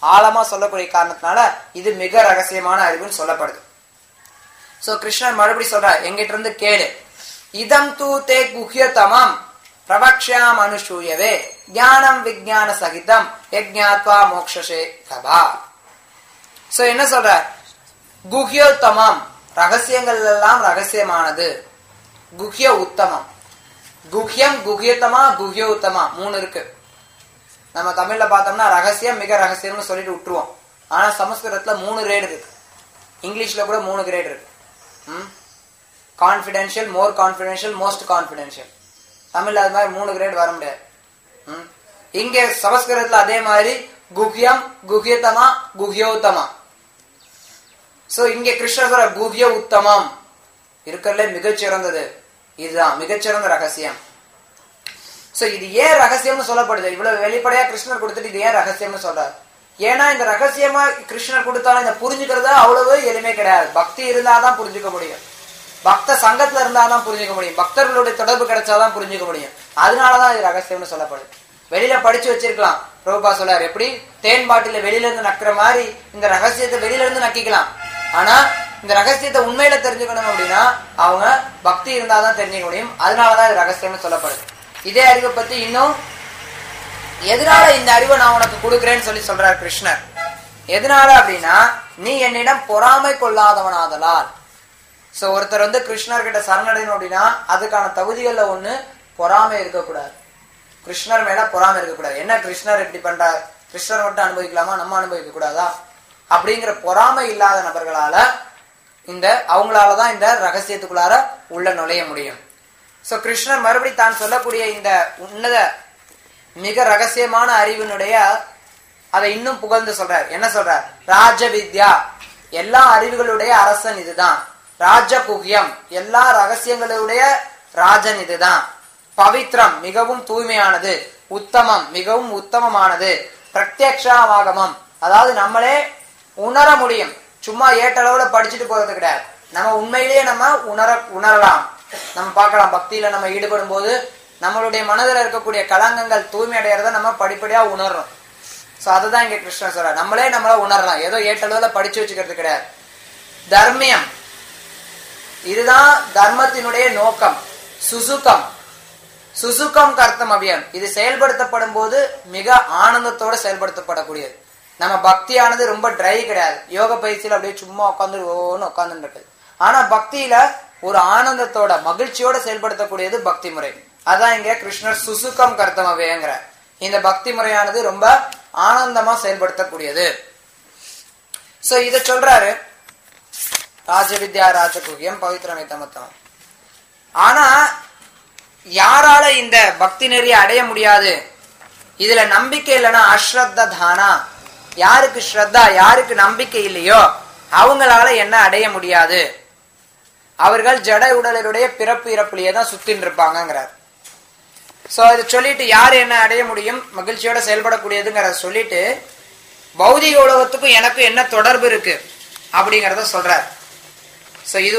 ஆழமா சொல்லக்கூடிய காரணத்தினால இது மிக ரகசியமான அறிவுன்னு சொல்லப்படுது. சோ கிருஷ்ணர் மறுபடி சொல்றார், எங்கிட்ட இருந்து கேளு. இதம் தூ தே குஹ்யதமம் பிரவக்ஷ்யாம் அனுஷூயவே ஞானம் விஜ்ஞான சகிதம் யஜ்ஞாத்வா மோக்ஷசே தபா. சோ என்ன சொல்ற? குஹ்யோத்தமம், ரகசியங்கள் எல்லாம் ரகசியமானது. குஹ்ய உத்தமம், குஹ்யம், குஹ்யத்தமா, குஹ்யோத்தமா 3 இருக்கு. நம்ம தமிழ்ல பார்த்தோம்னா ரகசியம், மிக ரகசியம்னு சொல்லிட்டு விட்டுருவோம். ஆனா சமஸ்கிருதத்துல 3 கிரேட் இருக்கு. இங்கிலீஷ்ல கூட 3 கிரேட் இருக்கு. Confidential, more confidential, most confidential. தமிழ்ல அது மாதிரி 3 கிரேட் வர முடியாது. இங்க சமஸ்கிருதத்துல அதே மாதிரி குஹ்யம், குஹ்யத்தமா, குஹ்யோத்தமா. சோ இங்க கிருஷ்ணர் சொல்ற குஹ்ய உத்தமம் இருக்கிறதுல மிகச்சிறந்தது, இதுதான் மிகச்சிறந்த ரகசியம். சோ இது ஏன் ரகசியம்னு சொல்லப்படுது? இவ்வளவு வெளிப்படையா கிருஷ்ணர் கொடுத்துட்டு இது ஏன் ரகசியம்னு சொல்றாரு? ஏன்னா இந்த ரகசியமா கிருஷ்ணர் கொடுத்தாலும் இந்த புரிஞ்சுக்கிறது அவ்வளவு எளிமை கிடையாது. பக்தி இருந்தாதான் புரிஞ்சுக்க முடியும், பக்த சங்கத்துல இருந்தாதான் புரிஞ்சுக்க முடியும், பக்தர்களுடைய தொடர்பு கிடைச்சாதான் புரிஞ்சுக்க முடியும். அதனாலதான் இது ரகசியம்னு சொல்லப்படுது. வெளியில படிச்சு வச்சிருக்கலாம். பிரபுபா சொல்றாரு, எப்படி தேன் பாட்டில வெளியில இருந்து நக்கிற மாதிரி இந்த ரகசியத்தை வெளியில இருந்து நக்கிக்கலாம். ஆனா இந்த ரகசியத்தை உண்மையில தெரிஞ்சுக்கணும் அப்படின்னா அவங்க பக்தி இருந்தாதான் தெரிஞ்சுக்க முடியும். அதனாலதான் இது ரகசியம்னு சொல்லப்படுது. இதே அறிவை பத்தி இன்னும் எதனால இந்த அறிவை நான் உனக்கு கொடுக்குறேன்னு சொல்றார் கிருஷ்ணர். எதனால அப்படின்னா, நீ என்னிடம் பொறாமை கொள்ளாதவனாதலால். சோ ஒருத்தர் கிருஷ்ணர் கிட்ட சரணடையணும் அப்படின்னா அதுக்கான தகுதிகள்ல ஒண்ணு பொறாமை இருக்கக்கூடாது. கிருஷ்ணர் மேல பொறாமை இருக்கக்கூடாது. என்ன கிருஷ்ணர் இப்படி பண்றார், கிருஷ்ணர் மட்டும் அனுபவிக்கலாமா, நம்ம அனுபவிக்க கூடாதா அப்படிங்கிற பொறாமை இல்லாத நபர்களால அவங்களாலதான் இந்த ரகசியத்துக்குள்ளார உள்ள நுழைய முடியும். சோ கிருஷ்ணர் மறுபடி தான் சொல்லக்கூடிய இந்த உன்னத மிக ரகசியமான அறிவினுடைய அதை இன்னும் புகழ்ந்து சொல்றார். என்ன சொல்றார்? ராஜ வித்யா, எல்லா அறிவுகளுடைய அரசன் இதுதான். ராஜ குஹ்யம், எல்லா ரகசியங்களுடைய ராஜன் இதுதான். பவித்ரம், மிகவும் தூய்மையானது. உத்தமம், மிகவும் உத்தமமானது. பிரத்யக்ஷாவாகமம், அதாவது நம்மளே உணர முடியும். சும்மா ஏட்டளவுல படிச்சுட்டு போறது கிடையாது. நம்ம உண்மையிலேயே நம்ம உணரலாம். நம்ம பார்க்கலாம், பக்தியில நம்ம ஈடுபடும் போது நம்மளுடைய மனதில் இருக்கக்கூடிய கலங்கங்கள் தூய்மை அடையறத நம்ம படிப்படியா உணர்றோம். சோ அதுதான் இங்க கிருஷ்ணர் சொல்ற, நம்மள உணரலாம், ஏதோ ஏட்டளவுல படிச்சு வச்சுக்கிறது கிடையாது. தர்மியம், இதுதான் தர்மத்தினுடைய நோக்கம். சுசுகம், சுசுகம் கர்த்தம் அபியம், இது செயல்படுத்தப்படும் போது மிக ஆனந்தத்தோட செயல்படுத்தப்படக்கூடியது. நம்ம பக்தியானது ரொம்ப ட்ரை கிடையாது. யோக பயிற்சியில அப்படியே சும்மா உட்காந்துட்டு இருக்குது. ஆனா பக்தியில ஒரு ஆனந்தத்தோட மகிழ்ச்சியோட செயல்படுத்தக்கூடியது பக்தி முறை. அதான் இங்க கிருஷ்ணர் சுசுகம் கர்த்தம் அபியங்கிற இந்த பக்தி முறையானது ரொம்ப ஆனந்தமா செயல்படுத்தக்கூடியது. சோ இத சொல்றாரு, ராஜவித்யா ராஜகுஹ்யம் பவித்ரமிதமத்தம். ஆனா யாரால இந்த பக்தி நெறியை அடைய முடியாது? இதுல நம்பிக்கை இல்லைன்னா அஸ்ரத்த தானா, யாருக்கு ஸ்ரத்தா, யாருக்கு நம்பிக்கை இல்லையோ அவங்களால என்ன அடைய முடியாது. அவர்கள் ஜட உடலுடைய பிறப்பு இறப்புலயே தான் சுத்தின்னு இருப்பாங்கிறார். சோ இதை சொல்லிட்டு யாரு என்ன அடைய முடியும், மகிழ்ச்சியோட செயல்படக்கூடியதுங்கிறத சொல்லிட்டு பௌதிக உலகத்துக்கும் எனக்கு என்ன தொடர்பு இருக்கு அப்படிங்கறத சொல்றார். சோ இது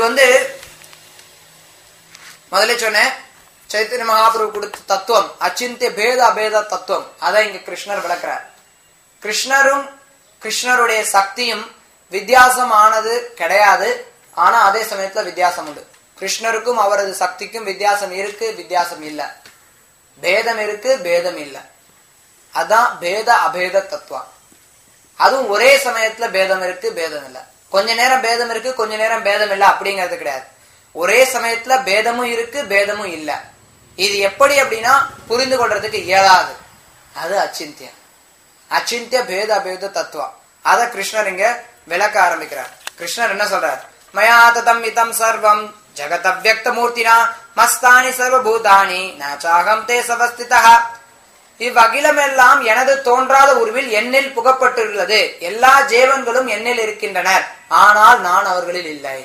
முதல்ல சொன்னேன், சைத்தன்ய மகாபிரபு கொடுத்த தத்துவம் அச்சிந்திய பேத அபேத தத்துவம். அதான் இங்க கிருஷ்ணர் விளக்குறார். கிருஷ்ணருடைய சக்தியும் வித்தியாசம் ஆனது கிடையாது. ஆனா அதே சமயத்துல வித்தியாசம் உண்டு. கிருஷ்ணருக்கும் அவரது சக்திக்கும் வித்தியாசம் இருக்கு, வித்தியாசம் இல்ல. பேதம் இருக்கு, பேதம் இல்ல. அதான் பேத அபேத தத்துவம். அதுவும் ஒரே சமயத்துல பேதம் இருக்கு, பேதம் இல்ல. கொஞ்ச நேரம் பேதம் இருக்கு, கொஞ்ச நேரம் பேதம் இல்ல அப்படிங்கிறது கிடையாது. ஒரே சமயத்துல பேதமும் இருக்கு, பேதமும் இல்ல. இது எப்படி அப்படின்னா புரிந்து கொள்றதுக்கு இயலாது. அது அச்சிந்தியம், அச்சிந்திய பேத அபேத தத்துவம். அத கிருஷ்ணர் இங்க விளக்க ஆரம்பிக்கிறார். கிருஷ்ணர் என்ன சொல்றார்? மயா ததம் இதம் சர்வம் ஜகத் அவ்யக்த மூர்த்தினா மஸ்தானி சர்வபூதானி நாச்சாகம் தே சவஸ்திதஹ. இவ்வகிலம் எல்லாம் எனது தோன்றாத உருவில் என்னில் புகப்பட்டுள்ளது. எல்லா ஜீவன்களும் என்னில் இருக்கின்றனர், ஆனால் நான் அவர்களில் இல்லை.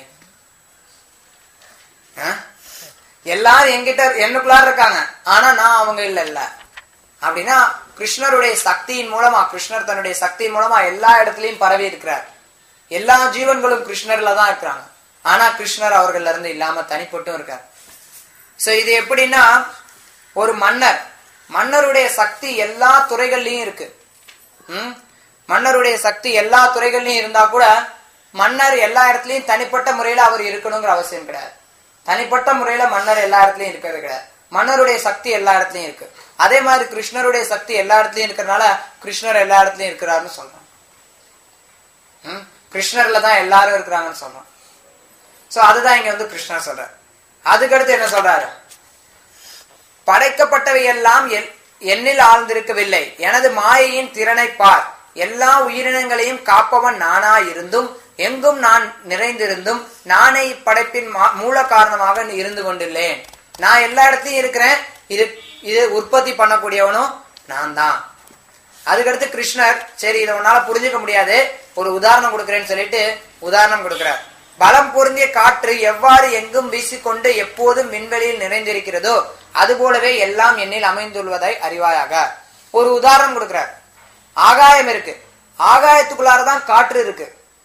எல்லாரும் என்கிட்ட என்னுக்குள்ளார இருக்காங்க, ஆனா நான் அவங்க இல்ல. அப்படின்னா கிருஷ்ணருடைய சக்தியின் மூலமா, கிருஷ்ணர் தன்னுடைய சக்தியின் மூலமா எல்லா இடத்துலயும் பரவி இருக்கிறார். எல்லா ஜீவன்களும் கிருஷ்ணர்ல தான் இருக்கிறாங்க, ஆனா கிருஷ்ணர் அவர்கள இருந்து இல்லாம தனிப்பட்டும் இருக்கார். சோ இது எப்படின்னா, ஒரு மன்னருடைய சக்தி எல்லா துறைகள்லயும் இருக்கு. மன்னருடைய சக்தி எல்லா துறைகள்லயும் இருந்தா கூட மன்னர் எல்லா இடத்துலயும் தனிப்பட்ட முறையில அவர் இருக்கணுங்கிற அவசியம் கிடையாது. தனிப்பட்ட முறையில மன்னர் எல்லா இடத்துலயும் இருக்கிறது கிடையாது. மன்னருடைய சக்தி எல்லா இடத்துலயும் இருக்கு. அதே மாதிரி கிருஷ்ணருடைய சக்தி எல்லா இடத்துலயும் இருக்கிறதுனால கிருஷ்ணர் எல்லா இடத்துலயும் இருக்கிறாருன்னு சொல்றோம். கிருஷ்ணர்ல தான் எல்லாரும் இருக்கிறாங்கன்னு சொல்றோம். சோ அதுதான் இங்க வந்து கிருஷ்ணர் சொல்றாரு. அதுக்கடுத்து என்ன சொல்றாரு? படைக்கப்பட்டவை எல்லாம் என்னில் ஆழ்ந்திருக்கவில்லை, எனது மாயையின் திறனை பார். எல்லா உயிரினங்களையும் காப்பவன் நானா இருந்தும் எங்கும் நான் நிறைந்திருந்தும் நானே இப்படைப்பின் மூல காரணமாக இருந்து கொண்டுள்ளேன். நான் எல்லா இடத்தையும் இருக்கிறேன். இது உற்பத்தி பண்ணக்கூடியவனும் நான் தான். அதுக்கடுத்து கிருஷ்ணர் சரி இதை உன்னால புரிஞ்சுக்க முடியாது, ஒரு உதாரணம் கொடுக்கிறேன்னு சொல்லிட்டு உதாரணம் கொடுக்கிறார். பலம் பொருந்திய காற்று எவ்வாறு எங்கும் வீசிக்கொண்டு எப்போதும் விண்வெளியில் நிறைந்திருக்கிறதோ அதுபோலவே எல்லாம் என்னில் அமைந்துள்ளதை அறிவாயாக. ஒரு உதாரணம் கொடுக்கிறார். ஆகாயம் இருக்கு, ஆகாயத்துக்குள்ளாரதான் காற்று இருக்கு.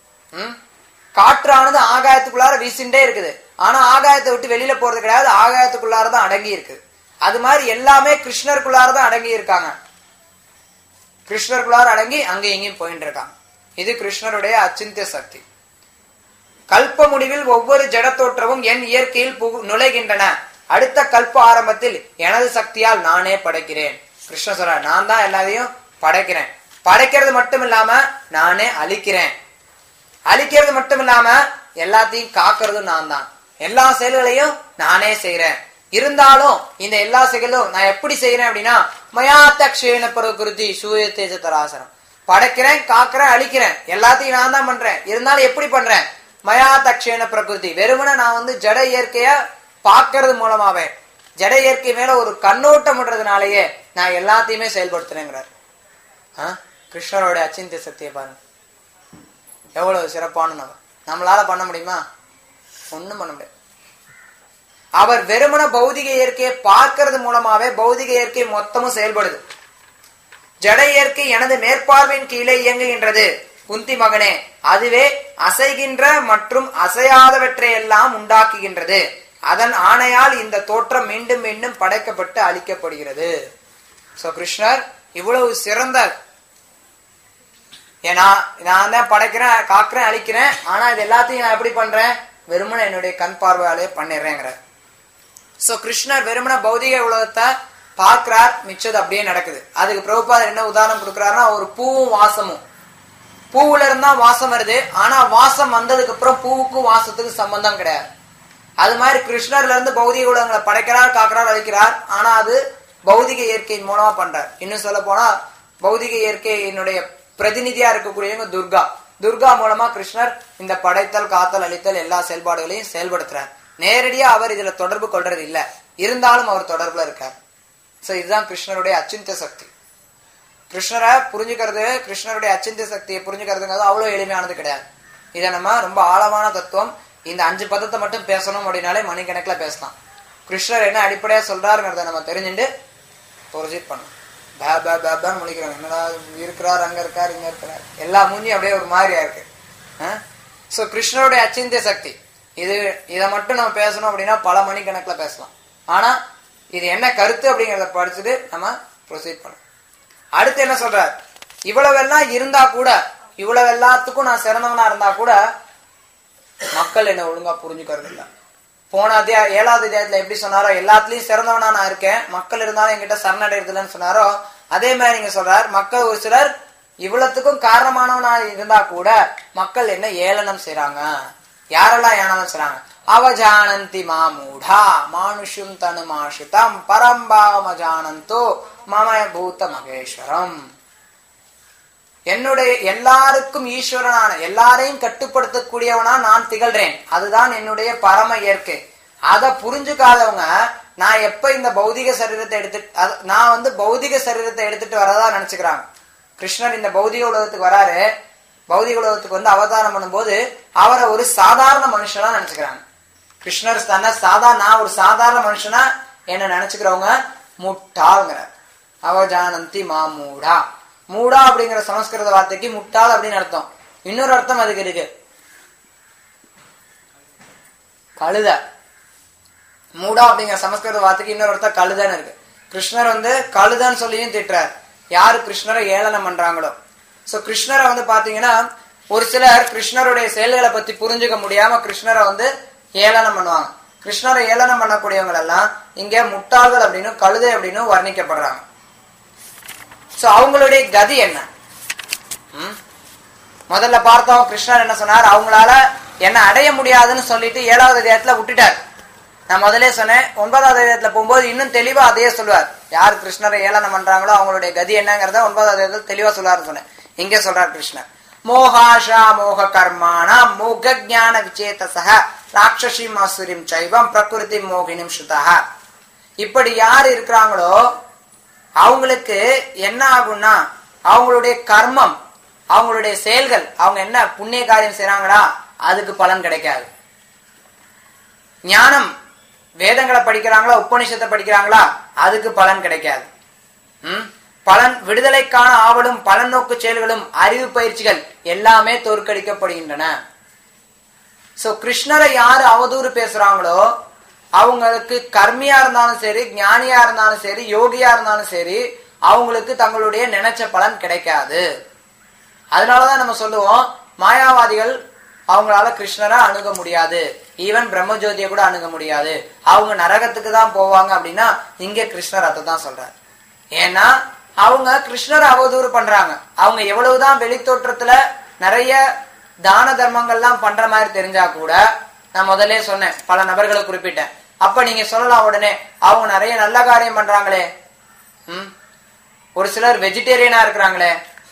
காற்றானது ஆகாயத்துக்குள்ளார வீசிண்டே இருக்குது. ஆனா ஆகாயத்தை விட்டு வெளியில போறது கிடையாது, ஆகாயத்துக்குள்ளாரதான் அடங்கி இருக்கு. அது மாதிரி எல்லாமே கிருஷ்ணருக்குள்ளாரதான் அடங்கி இருக்காங்க. கிருஷ்ணருக்குள்ளார அடங்கி அங்க எங்கேயும் போயிட்டு இருக்காங்க. இது கிருஷ்ணருடைய அச்சிந்திய சக்தி. கல்ப முடிவில் ஒவ்வொரு ஜட தோற்றமும் என் இயற்கையில் நுழைகின்றன. அடுத்த கல்ப ஆரம்பத்தில் எனது சக்தியால் நானே படைக்கிறேன். கிருஷ்ணர் சொல்ற நான் தான் எல்லாத்தையும் படைக்கிறேன். படைக்கிறது மட்டும் இல்லாம நானே அழிக்கிறேன். அழிக்கிறது மட்டும் இல்லாம எல்லாத்தையும் காக்கிறதும் நான் தான். எல்லா செயல்களையும் நானே செய்யறேன். இருந்தாலும் இந்த எல்லா செயலும் நான் எப்படி செய்யறேன் அப்படின்னா மயாத்தக்ஷேன பிரகிருதி சூரிய தேஜ தராசனம். படைக்கிறேன், காக்கிறேன், அழிக்கிறேன், எல்லாத்தையும் நான் தான் பண்றேன். இருந்தாலும் எப்படி பண்றேன்? மயாத்தக்ஷேன பிரகிருதி. வெறுமனை நான் வந்து ஜட இயற்கைய பாக்கிறது மூலமாவே ஜட இயற்கை மேல ஒரு கண்ணோட்டம் விடுறதுனாலயே நான் எல்லாத்தையுமே செயல்படுத்துறேங்கிறார். கிருஷ்ணரோட அச்சிந்திய சக்தியை பாருங்க, எவ்வளவு சிறப்பான நம்மளால பண்ண முடியுமா? ஒண்ணும் பண்ண முடியாது. அவர் வெறுமன பௌதிக இயற்கையை பார்க்கறது மூலமாவே பௌதிக இயற்கை மொத்தமும் செயல்படுது. ஜட இயற்கை எனது மேற்பார்வையின் கீழே இயங்குகின்றது குந்தி மகனே. அதுவே அசைகின்ற மற்றும் அசையாதவற்றை எல்லாம் உண்டாக்குகின்றது. அதன் ஆணையால் இந்த தோற்றம் மீண்டும் மீண்டும் படைக்கப்பட்டு அழிக்கப்படுகிறது. சோ கிருஷ்ணர் இவ்வளவு சிறந்த, ஏன்னா நான் தான் படைக்கிறேன், காக்கிறேன், அழிக்கிறேன். ஆனா இது எல்லாத்தையும் நான் எப்படி பண்றேன்? வெறுமனை என்னுடைய கண் பார்வையாலே பண்ணிடுறேங்கிற. சோ கிருஷ்ணர் வெறுமனை பௌதிக உலகத்தை பார்க்கிறார், மிச்சது அப்படியே நடக்குது. அதுக்கு பிரபுபாதர் என்ன உதாரணம் கொடுக்கிறாருன்னா, ஒரு பூவும் வாசமும். பூவுல இருந்தா வாசம் வருது, ஆனா வாசம் வந்ததுக்கு அப்புறம் பூவுக்கும் வாசத்துக்கும் சம்பந்தம் கிடையாது. அது மாதிரி கிருஷ்ணர்ல இருந்து பௌதிக உலகங்களை படைக்கிறார், காக்கிறார், அழிக்கிறார். ஆனா அது பௌதிக இயற்கையின் மூலமா பண்றார். இன்னும் சொல்ல போனா பௌதிக இயற்கையினுடைய பிரதிநிதியா இருக்கக்கூடியவங்க துர்கா. துர்கா மூலமா கிருஷ்ணர் இந்த படைத்தல், காத்தல், அழித்தல் எல்லா செயல்பாடுகளையும் செயல்படுத்துறார். நேரடியா அவர் இதுல தொடர்பு கொள்றது இல்ல, இருந்தாலும் அவர் தொடர்புல இருக்கார். சோ இதுதான் கிருஷ்ணருடைய அச்சிந்திய சக்தி. கிருஷ்ணரை புரிஞ்சுக்கிறது, கிருஷ்ணருடைய அச்சிந்திய சக்தியை புரிஞ்சுக்கிறதுங்கிறது அவ்வளவு எளிமையானது கிடையாது. இதை நம்ம ரொம்ப ஆழமான தத்துவம். இந்த 5 பதத்தை மட்டும் பேசணும் அப்படின்னாலே மணிக்கணக்கில் பேசலாம். கிருஷ்ணர் என்ன அடிப்படையா சொல்றாருங்கிறத நம்ம தெரிஞ்சுட்டு ப்ரொசீட் பண்ணணும். பேபான்னு முடிக்கிறாங்க, என்னடா இருக்கிறார், அங்க இருக்கார், இங்க இருக்கிறார், எல்லா மூஞ்சியும் அப்படியே ஒரு மாதிரியா இருக்கு. சோ கிருஷ்ணருடைய அச்சிந்திய சக்தி இதை மட்டும் நம்ம பேசணும் அப்படின்னா பல மணிக்கணக்கில் பேசலாம். ஆனா இது என்ன கருத்து அப்படிங்கிறத படிச்சுட்டு நம்ம ப்ரொசீட் பண்ணணும். அடுத்து என்ன சொல்றார்? இவ்வளவெல்லாம் இருந்தா கூட, இவ்வளவு எல்லாத்துக்கும் நான் சிறந்தவனா இருந்தா கூட மக்கள் என்ன ஒழுங்கா புரிஞ்சுக்கிறது இல்ல. போன 7வது அத்தியாயத்துல எப்படி சொன்னாரோ எல்லாத்துலயும் சிறந்தவனா நான் இருக்கேன், மக்கள் இருந்தாலும் என்கிட்ட சரணடைறதுலன்னு சொன்னாரோ, அதே மாதிரி நீங்க சொல்றார், மக்கள் ஒரு சிலர் இவ்வளவுக்கும் காரணமானவனா இருந்தா கூட மக்கள் என்ன ஏளனம் செய்யறாங்க. யாரெல்லாம் ஏளனம் செய்யறாங்க? அவஜானந்தி மாமூடா மானுஷம் தனுமாஷிதம் பரம்பாவம் அஜானந்தோ மம பூத மகேஸ்வரம். என்னுடைய எல்லாருக்கும் ஈஸ்வரனான, எல்லாரையும் கட்டுப்படுத்தக்கூடியவனா நான் திகழ்றேன். அதுதான் என்னுடைய பரம இயற்கை. அதை புரிஞ்சுக்காதவங்க நான் எப்ப இந்த பௌதிக சரீரத்தை எடுத்துட்டு, நான் வந்து பௌதிக சரீரத்தை எடுத்துட்டு வரதா நினைச்சுக்கிறாங்க. கிருஷ்ணர் இந்த பௌதிக உலகத்துக்கு வராரு, பௌதிக உலகத்துக்கு வந்து அவதாரம் பண்ணும்போது அவரை ஒரு சாதாரண மனுஷனா நினைச்சுக்கிறாங்க. கிருஷ்ணர் தன்னை நான் ஒரு சாதாரண மனுஷனா என்ன நினைச்சுக்கிறவங்க முட்டாள்ங்கிறார். அவஜானந்தி மாமூடா. மூடா அப்படிங்கிற சமஸ்கிருத வார்த்தைக்கு முட்டாள் அப்படின்னு அர்த்தம். இன்னொரு அர்த்தம் அதுக்கு இருக்கு, கழுத. மூடா அப்படிங்கிற சமஸ்கிருத வார்த்தைக்கு இன்னொரு அர்த்தம் கழுதன்னு இருக்கு. கிருஷ்ணர் வந்து கழுதன்னு சொல்லியும் திட்டுறார் யாரு கிருஷ்ணரை ஏளனம் பண்றாங்களோ. சோ கிருஷ்ணரை வந்து பாத்தீங்கன்னா ஒரு சிலர் கிருஷ்ணருடைய செயல்களை பத்தி புரிஞ்சுக்க முடியாம கிருஷ்ணரை வந்து ஏளனம் பண்ணுவாங்க. கிருஷ்ணரை ஏளனம் பண்ணக்கூடியவங்க எல்லாம் இங்க முட்டாள்கள் அப்படின்னு கழுதை அப்படின்னு வர்ணிக்கப்படுறாங்க. சோ அவங்களுடைய கதி என்ன? முதல்ல பார்த்தோம் கிருஷ்ணர் என்ன சொன்னார், அவங்களால என்ன அடைய முடியாதுன்னு சொல்லிட்டு 7வது அத்தியாயத்துல விட்டுட்டார். நான் முதலே சொன்னேன், 9வது அத்தியாயத்துல போகும்போது இன்னும் தெளிவா அதையே சொல்லுவார். யார் கிருஷ்ணரை ஏளனம் பண்றாங்களோ அவங்களுடைய கதி என்னங்கிறத 9வது அத்தியாயத்துல தெளிவா சொல்லுவாருன்னு சொன்னேன். இங்கே சொல்றார் கிருஷ்ணர், மோகாஷா மோக கர்மாணா மோக ஜான விசேதசஹ ராட்சசிம் அசுரிம் சைவம் பிரகிருதி மோகினிம் சுதஹ. இப்படி யார் இருக்கிறாங்களோ அவங்களுக்கு என்ன ஆகும்னா, அவங்களுடைய கர்மம், அவங்களுடைய செயல்கள், அவங்க என்ன புண்ணிய காரியம் செய்யறாங்களா அதுக்கு பலன் கிடைக்காது. ஞானம், வேதங்களை படிக்கிறாங்களா உபநிஷத்தை படிக்கிறாங்களா அதுக்கு பலன் கிடைக்காது. பலன் விடுதலைக்கான ஆவலும் பலன் நோக்கு செயல்களும் அறிவு பயிற்சிகள் எல்லாமே தோற்கடிக்கப்படுகின்றன. சோ கிருஷ்ணரை யாரு அவதூறு பேசுறாங்களோ அவங்களுக்கு கர்மியா இருந்தாலும் சரி, ஞானியா இருந்தாலும் சரி, யோகியா இருந்தாலும் சரி, அவங்களுக்கு தங்களுடைய நினைச்ச பலன் கிடைக்காது. அதனாலதான் நம்ம சொல்லுவோம், மாயாவாதிகள் அவங்களால கிருஷ்ணரை அணுக முடியாது, ஈவன் பிரம்மஜோதியை கூட அணுக முடியாது, அவங்க நரகத்துக்கு தான் போவாங்க அப்படின்னா இங்க கிருஷ்ணர் அதை தான் சொல்றாரு. ஏன்னா அவங்க கிருஷ்ணரை அவதூறு பண்றாங்க. அவங்க எவ்வளவுதான் வெளித்தோற்றத்துல நிறைய தான தர்மங்கள்லாம் பண்ற மாதிரி தெரிஞ்சா கூட, நான் முதல்ல சொன்னேன், பல நபர்களை குறிப்பிட்டேன். அப்ப நீங்க சொல்லலாம் உடனே அவங்க நிறைய நல்ல காரியம் பண்றாங்களே, ஒரு சிலர் வெஜிடேரியனா இருக்கிறாங்களே,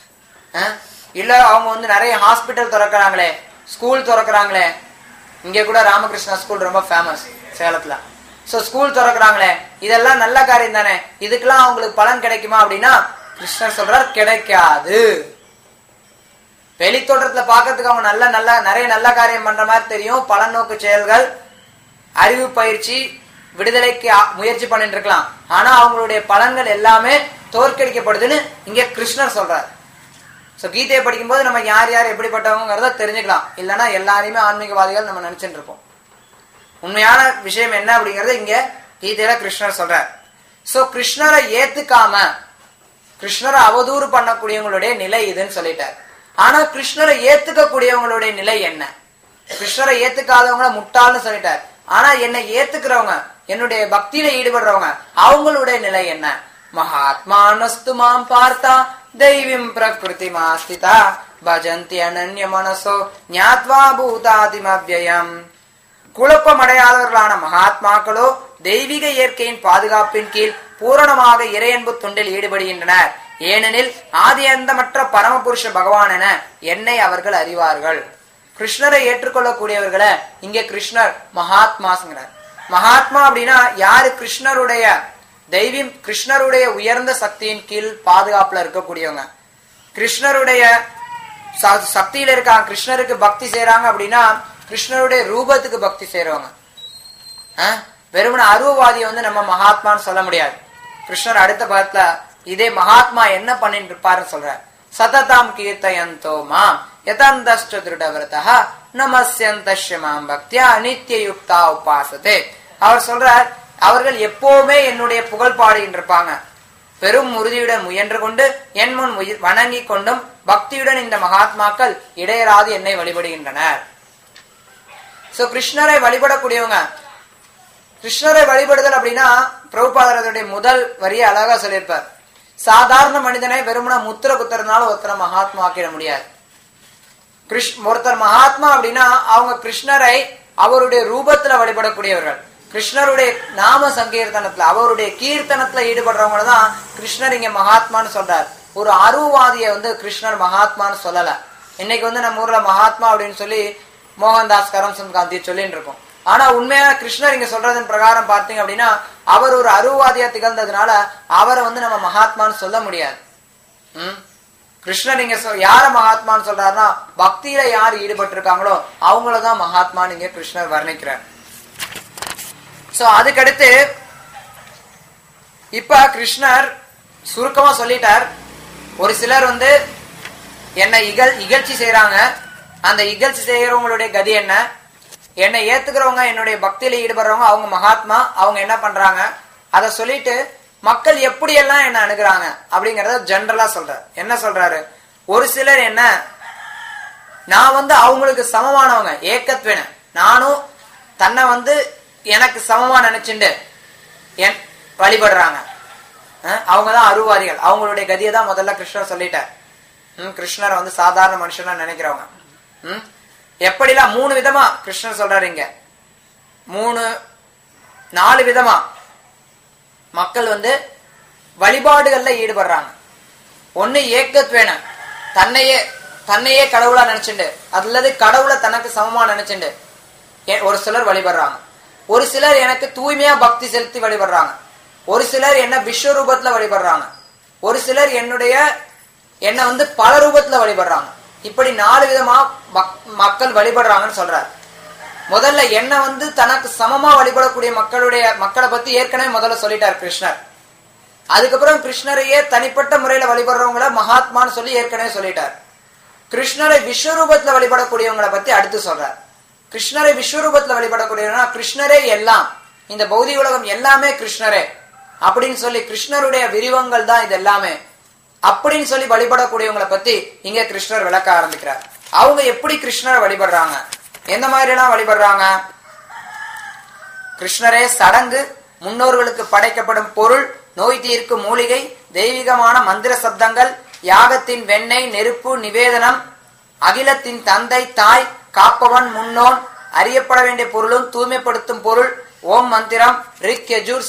இல்ல அவங்க வந்து நிறைய ஹாஸ்பிட்டல் திறக்கிறாங்களே, ஸ்கூல் திறக்கிறாங்களே. இங்க கூட ராமகிருஷ்ணா ஸ்கூல் ரொம்ப ஃபேமஸ் சேலத்துல. சோ ஸ்கூல் திறக்கிறாங்களே, இதெல்லாம் நல்ல காரியம் தானே, இதுக்கெல்லாம் அவங்களுக்கு பலன் கிடைக்குமா அப்படின்னா கிருஷ்ணர் சொல்றார் கிடைக்காது. வெளித்தோற்றத்துல பாக்கிறதுக்கு அவங்க நிறைய நல்ல காரியம் பண்ற மாதிரி தெரியும், பலன் நோக்கு செயல்கள், அறிவு பயிற்சி, விடுதலைக்கு முயற்சி பண்ணிட்டு இருக்கலாம். ஆனா அவங்களுடைய பலன்கள் எல்லாமே தோற்கடிக்கப்படுதுன்னு இங்க கிருஷ்ணர் சொல்றார். சோ கீதையை படிக்கும் போது நம்ம யார் யார் எப்படிப்பட்டவங்கிறத தெரிஞ்சுக்கலாம். இல்லைன்னா எல்லாரையுமே ஆன்மீகவாதிகள் நம்ம நினைச்சுட்டு இருப்போம். உண்மையான விஷயம் என்ன அப்படிங்கறத இங்க கீதையில கிருஷ்ணர் சொல்றார். சோ கிருஷ்ணரை ஏத்துக்காம கிருஷ்ணரை அவதூறு பண்ணக்கூடியவங்களுடைய நிலை இதுன்னு சொல்லிட்டார். ஆனா கிருஷ்ணரை ஏத்துக்க கூடியவங்களுடைய நிலை என்ன? கிருஷ்ணரை ஏத்துக்காதவங்கள முட்டாள்னு சொல்லிட்டார். ஆனா என்னை ஏத்துக்கிறவங்க, என்னுடைய பக்தியில ஈடுபடுறவங்க, அவங்களுடைய நிலை என்ன? மகாத்மானஸ்து மாம் பார்த்தா தெய்வம் பிரகிருதி மாஸ்திதா பஜந்தி அனன்ய மனசோ ஞாத்வா பூதாதிமவ்யயம். குழப்பம் அடையாதவர்களான மகாத்மாக்களோ தெய்வீக இயற்கையின் பாதுகாப்பின் கீழ் பூரணமாக இறையன்பு தொண்டில் ஈடுபடுகின்றனர். ஏனெனில் ஆதி அந்தமற்ற பரமபுருஷ பகவான் என என்னை அவர்கள் அறிவார்கள். கிருஷ்ணரை ஏற்றுக்கொள்ளக்கூடியவர்களை இங்க கிருஷ்ணர் மகாத்மாஸ்ங்கிறார். மகாத்மா அப்படின்னா யாரு கிருஷ்ணருடைய கிருஷ்ணருடைய உயர்ந்த சக்தியின் கீழ் பாதுகாப்புல இருக்கக்கூடியவங்க, கிருஷ்ணருடைய சக்தியில இருக்காங்க, கிருஷ்ணருக்கு பக்தி செய்யறாங்க அப்படின்னா கிருஷ்ணருடைய ரூபத்துக்கு பக்தி செய்யறவங்க. வெறுமன அருவவாதியை வந்து நம்ம மகாத்மான்னு சொல்ல முடியாது. கிருஷ்ணர் அடுத்த பாகத்துல இதே மகாத்மா என்ன பண்ணிட்டு இருப்பாருன்னு சொல்ற, சததாம் கீர்த்தயந்தோ மாம் யதந்தஸ்ச திருடவ்ரதஹ நமஸ்யந்தஸ்ய மாம் பக்தியா நித்யயுக்தா உபாசதே. அவர் சொல்றார், அவர்கள் எப்பவுமே என்னுடைய புகழ் பாடுகின்ற இருப்பாங்க, பெரும் உறுதியுடன் முயன்று கொண்டு என் முன் வணங்கி கொண்டும் பக்தியுடன் இந்த மகாத்மாக்கள் இடையராது என்னை வழிபடுகின்றனர். சோ கிருஷ்ணரை வழிபடக்கூடியவங்க, கிருஷ்ணரை வழிபடுதல் அப்படின்னா பிரபுபாதருடைய முதல் வரியை அழகா சொல்லியிருப்பார். சாதாரண மனிதனை வெறுமன முத்திர குத்துறதுனால ஒருத்தரை மகாத்மா ஆக்கிட முடியாது. ஒருத்தர் மகாத்மா அப்படின்னா அவங்க கிருஷ்ணரை அவருடைய ரூபத்துல வழிபடக்கூடியவர்கள், கிருஷ்ணருடைய நாம சங்கீர்த்தனத்துல அவருடைய கீர்த்தனத்துல ஈடுபடுறவங்க தான் கிருஷ்ணர் இங்க மகாத்மான்னு சொல்றார். ஒரு அருவவாதியை வந்து கிருஷ்ணர் மகாத்மான்னு சொல்லல. இன்னைக்கு வந்து நம்ம ஊர்ல மகாத்மா அப்படின்னு சொல்லி மோகன்தாஸ் கரம்சந்த் காந்தி சொல்லிட்டு இருக்கோம். ஆனா உண்மையான கிருஷ்ணர் இங்க சொல்றதன் பிரகாரம் பார்த்தீங்க அப்படின்னா அவர் ஒரு அருவவாதியா திகழ்ந்ததுனால அவரை வந்து நம்ம மகாத்மான்னு சொல்ல முடியாது. கிருஷ்ணர் இங்க யார மகாத்மான்னு சொல்றாருன்னா பக்தியில யார் ஈடுபட்டு இருக்காங்களோ அவங்களதான் மகாத்மான்னு இங்க கிருஷ்ணர் வர்ணிக்கிறார். சோ அதுக்கடுத்து இப்ப கிருஷ்ணர் சுருக்கமா சொல்லிட்டார். ஒரு சிலர் வந்து என்னை இகழ்ச்சி செய்யறாங்க, அந்த இகழ்ச்சி செய்யறவங்களுடைய கதி என்ன? என்னை ஏத்துக்கிறவங்க, என்னுடைய பக்தியில ஈடுபடுறவங்க, அவங்க மகாத்மா, அவங்க என்ன பண்றாங்க அத சொல்லிட்டு மக்கள் எப்படி எல்லாம் என்ன அணுகுறாங்க அப்படிங்கறத ஜெனரலா சொல்றாரு. என்ன சொல்றாரு? ஒரு சிலர் என்ன, நான் அவங்களுக்கு சமமானவங்க, ஏக்கத்வேன, நானும் தன்னை எனக்கு சமமா நினைச்சுண்டு வழிபடுறாங்க. அவங்கதான் அருவாதிகள். அவங்களுடைய கதியை தான் முதல்ல கிருஷ்ணர் சொல்லிட்டார். கிருஷ்ணரை சாதாரண மனுஷனா நினைக்கிறவங்க. எப்படிலாம் 3 விதமா கிருஷ்ணர் சொல்றாரு இங்க. 4 விதமா மக்கள் வழிபாடுகள்ல ஈடுபடுறாங்க. ஒண்ணு ஏக்கத்வேன, தன்னையே கடவுளா நினைச்சுண்டு, அல்லது கடவுளை தனக்கு சமமா நினைச்சுண்டு ஒரு சிலர் வழிபடுறாங்க. ஒரு சிலர் எனக்கு தூய்மையா பக்தி செலுத்தி வழிபடுறாங்க. ஒரு சிலர் என்ன விஸ்வரூபத்துல வழிபடுறாங்க. ஒரு சிலர் என்ன பல ரூபத்துல வழிபடுறாங்க. இப்படி 4 விதமா மக்கள் வழிபடுறாங்கன்னு சொல்றாரு. முதல்ல என்ன தனக்கு சமமா வழிபடக்கூடிய மக்களை பத்தி ஏற்கனவே முதல்ல சொல்லிட்டார் கிருஷ்ணர். அதுக்கப்புறம் கிருஷ்ணரையே தனிப்பட்ட முறையில வழிபடுறவங்கள மகாத்மான்னு சொல்லி ஏற்கனவே சொல்லிட்டார். கிருஷ்ணரை விஸ்வரூபத்துல வழிபடக்கூடியவங்களை பத்தி அடுத்து சொல்றார். கிருஷ்ணரை விஸ்வரூபத்துல வழிபடக்கூடியவங்க, கிருஷ்ணரே எல்லாம், இந்த பௌதிக உலகம் எல்லாமே கிருஷ்ணரே அப்படின்னு சொல்லி, கிருஷ்ணருடைய விரிவங்கள் தான் இது எல்லாமே அப்படின்னு சொல்லி வழிபடக்கூடியவங்களை பத்தி இங்க கிருஷ்ணர் விளக்க ஆரம்பிக்கிறார். அவங்க எப்படி கிருஷ்ணரை வழிபடுறாங்க, எந்த மாதிரி எல்லாம் வழிபடுறாங்க? கிருஷ்ணரே சடங்கு, முன்னோர்களுக்கு படைக்கப்படும் பொருள், நோய் தீர்க்கும் மூலிகை, தெய்வீகமான மந்திர சப்தங்கள், யாகத்தின் வெண்ணெய், நெருப்பு, நிவேதனம், அகிலத்தின் தந்தை தாய், காப்பவன் முன்னோன், அறியப்பட வேண்டிய பொருளும் தூய்மைப்படுத்தும் பொருள், ஓம் மந்திரம், ரிக்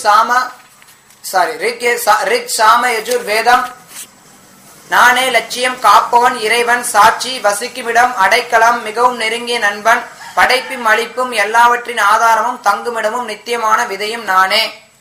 சாம யஜுர் வேதம், நானே லட்சியம், காப்பவன் இறைவன், சாட்சி, வசிக்குமிடம், அடைக்கலம், மிகவும் நெருங்கிய நண்பன், படைப்பும் அளிப்பும் எல்லாவற்றின் ஆதாரமும் தங்குமிடமும் நித்தியமான விதையும் நானே.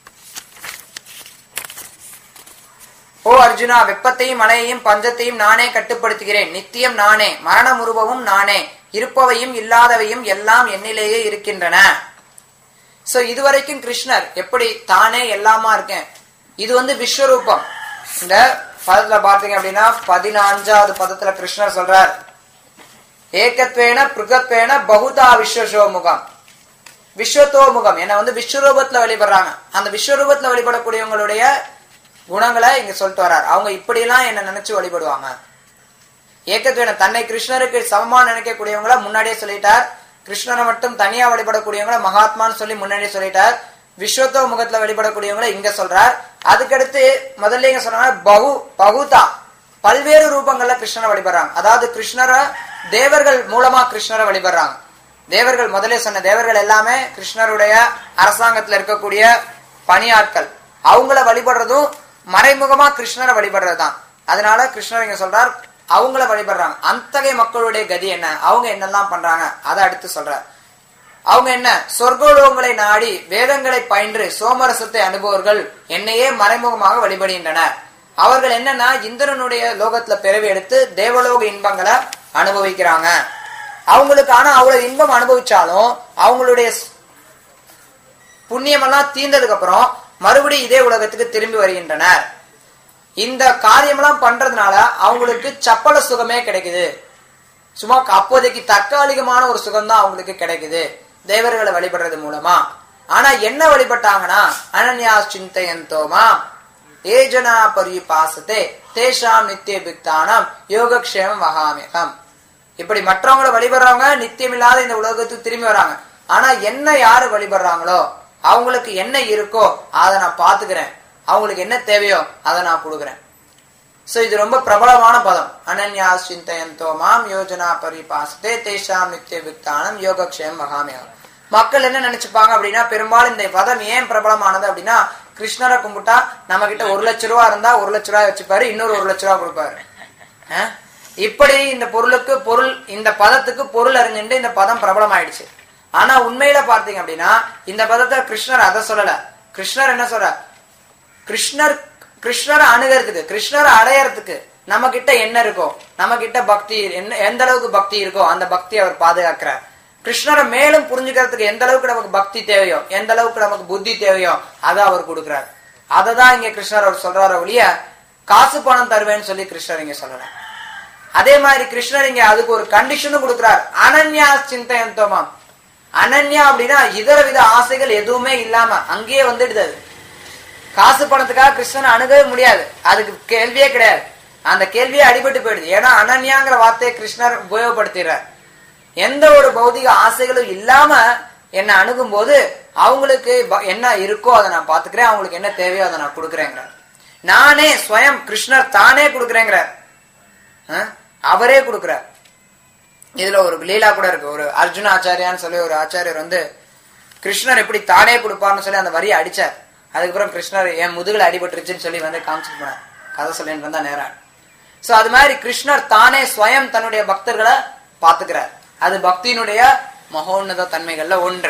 ஓ அர்ஜுனா, வெப்பத்தையும் மழையையும் பஞ்சத்தையும் நானே கட்டுப்படுத்துகிறேன். நித்தியம் நானே, மரணம் உருவமும் நானே, இருப்பவையும் இல்லாதவையும் எல்லாம் என்னிலேயே இருக்கின்றன. சோ இதுவரைக்கும் கிருஷ்ணர் எப்படி தானே எல்லாமா இருக்கேன், இது விஸ்வரூபம். இந்த பதத்துல பார்த்தீங்க அப்படின்னா 14வது பதத்துல கிருஷ்ணர் சொல்றார், ஏகத்வேன பிருகத்வேன பகுதா விஸ்வசோமுகம், விஸ்வத்தோமுகம். என்ன விஸ்வரூபத்துல வழிபடுறாங்க. அந்த விஸ்வரூபத்துல வழிபடக்கூடியவங்களுடைய குணங்களை இங்க சொல்லிட்டு வர்றார். அவங்க இப்படி எல்லாம் என்ன நினைச்சு வழிபடுவாங்க. ஏகத்வேன, தன்னை கிருஷ்ணருக்கு சமமா நினைக்கக்கூடியவங்கள முன்னாடியே சொல்லிட்டார். கிருஷ்ணரை மட்டும் தனியா வழிபடக்கூடியவங்கள மகாத்மான்னு சொல்லி முன்னாடியே சொல்லிட்டார். விஸ்வத்தோ முகத்துல வழிபடக்கூடியவங்களை இங்க சொல்றார். அதுக்கடுத்து முதல்ல இங்க சொன்னாங்க பகுதா, பல்வேறு ரூபங்கள்ல கிருஷ்ணரை வழிபடுறாங்க. அதாவது கிருஷ்ணரை தேவர்கள் மூலமா கிருஷ்ணரை வழிபடுறாங்க. தேவர்கள், முதலே சொன்ன தேவர்கள் எல்லாமே கிருஷ்ணருடைய அரசாங்கத்துல இருக்கக்கூடிய பணியாட்கள். அவங்கள வழிபடுறதும் மறைமுகமா கிருஷ்ணரை வழிபடுறதுதான். அதனால கிருஷ்ணர் இங்க சொல்றார் அவங்கள வழிபடுறாங்க. அத்தகைய மக்களுடைய கதி என்ன, அவங்க என்னெல்லாம் பண்றாங்க அதை அடுத்து சொல்றார். அவங்க என்ன, சொர்க்கலோகங்களை நாடி வேதங்களை பயின்று சோமரசத்தை அனுபவர்கள் என்னையே மறைமுகமாக வழிபடுகின்றனர். அவர்கள் என்னன்னா இந்திரனுடைய லோகத்துல பிறவி எடுத்து தேவலோக இன்பங்களை அனுபவிக்கிறாங்க. அவங்களுக்கு ஆனா அவ்வளவு இன்பம் அனுபவிச்சாலும் அவங்களுடைய புண்ணியமெல்லாம் தீர்ந்ததுக்கு அப்புறம் மறுபடியும் இதே உலகத்துக்கு திரும்பி வருகின்றனர். இந்த காரியமெல்லாம் பண்றதுனால அவங்களுக்கு சப்பல சுகமே கிடைக்குது. சும்மா அப்போதைக்கு தற்காலிகமான ஒரு சுகம் தான் அவங்களுக்கு கிடைக்குது தேவர்களை வழிபடுறது மூலமா. ஆனா என்ன வழிபட்டாங்கன்னா, அனன்யா சிந்தையந்தோமா ஏஜனா பரிபாசத்தே தேஷாம் நித்திய பிக்தானம் யோகக்ஷேமம் வகாமிகம். இப்படி மற்றவங்களை வழிபடுறவங்க நித்தியம் இல்லாத இந்த உலகத்துக்கு திரும்பி வராங்க. ஆனா என்ன யாரு வழிபடுறாங்களோ அவங்களுக்கு என்ன இருக்கோ அதை நான் பாத்துக்கிறேன், அவங்களுக்கு என்ன தேவையோ அதை நான் கொடுக்குறேன். சோ இது ரொம்ப பிரபலமான பதம். அனன்யா சிந்தையந்தோ மாம் யோஜனா பரிபாசத்தே தேஷாம் நித்திய விக்தானம் யோகக்ஷேமம் மகாமியம். மக்கள் என்ன நினைச்சுப்பாங்க அப்படின்னா, பெரும்பாலும் இந்த பதம் ஏன் பிரபலமானது அப்படின்னா, கிருஷ்ணரை கும்பிட்டா நம்ம கிட்ட 1 லட்ச ரூபா இருந்தா 1 லட்ச ரூபாய் வச்சுப்பாரு, இன்னொரு 1 லட்ச ரூபா கொடுப்பாரு. இப்படி இந்த பொருளுக்கு பொருள், இந்த பதத்துக்கு பொருள் அறிஞ்சுட்டு இந்த பதம் பிரபலம் ஆயிடுச்சு. ஆனா உண்மையில பார்த்தீங்க அப்படின்னா இந்த பதத்தை கிருஷ்ணர் அதை சொல்லல. கிருஷ்ணர் என்ன சொல்ற, கிருஷ்ணரை அணுகிறதுக்கு, கிருஷ்ணரை அடையறதுக்கு நம்ம கிட்ட என்ன இருக்கோ, நம்ம கிட்ட பக்தி எந்த அளவுக்கு பக்தி இருக்கோ அந்த பக்தி அவர் பாதுகாக்கிறார். கிருஷ்ணரை மேலும் புரிஞ்சுக்கிறதுக்கு எந்த அளவுக்கு நமக்கு பக்தி தேவையோ, எந்த அளவுக்கு நமக்கு புத்தி தேவையோ அதை அவர் கொடுக்கிறார். அதை தான் இங்க கிருஷ்ணர் அவர் சொல்றாரு ஒழிய காசு பணம் தருவேன்னு சொல்லி கிருஷ்ணர் இங்க சொல்லல. அதே மாதிரி கிருஷ்ணர் இங்க அதுக்கு ஒரு கண்டிஷனும் கொடுக்கிறார். அனன்யா சிந்தையந்தோமாம். அனன்யா அப்படின்னா இதர வித ஆசைகள் எதுவுமே இல்லாம அங்கேயே வந்துடுது. அது காசு பணத்துக்காக கிருஷ்ணனை அணுகவே முடியாது, அதுக்கு கேள்வியே கிடையாது. அந்த கேள்வியே அடிபட்டு போயிடுது. ஏன்னா அனன்யாங்கிற வார்த்தையை கிருஷ்ணர் உபயோகப்படுத்துறார். எந்த ஒரு பௌதிக ஆசைகளும் இல்லாம என்ன அணுகும் போது அவங்களுக்கு என்ன இருக்கோ அதை நான் பாத்துக்கிறேன், அவங்களுக்கு என்ன தேவையோ அதை நான் கொடுக்குறேங்கிறார். நானே ஸ்வயம் கிருஷ்ணர் தானே கொடுக்குறேங்கிறார், அவரே கொடுக்கிறார். இதுல ஒரு லீலா கூட இருக்கு. ஒரு அர்ஜுன ஆச்சாரியான்னு சொல்லி ஒரு ஆச்சாரியர் வந்து கிருஷ்ணர் எப்படி தானே கொடுப்பார்னு சொல்லி அந்த வரியை அடிச்சார். அதுக்கப்புறம் கிருஷ்ணர் என் முதுகுல அடிபட்டுருச்சுன்னு சொல்லி வந்து காமிச்சிட்டு போனார். கதை சொல்லிட்டு இருந்தா நேரம். சோ அது மாதிரி கிருஷ்ணர் தானே ஸ்வயம் தன்னுடைய பக்தர்களை பாத்துக்கிறார். அது பக்தியினுடைய மகோன்னத தன்மைகள்ல ஒன்று.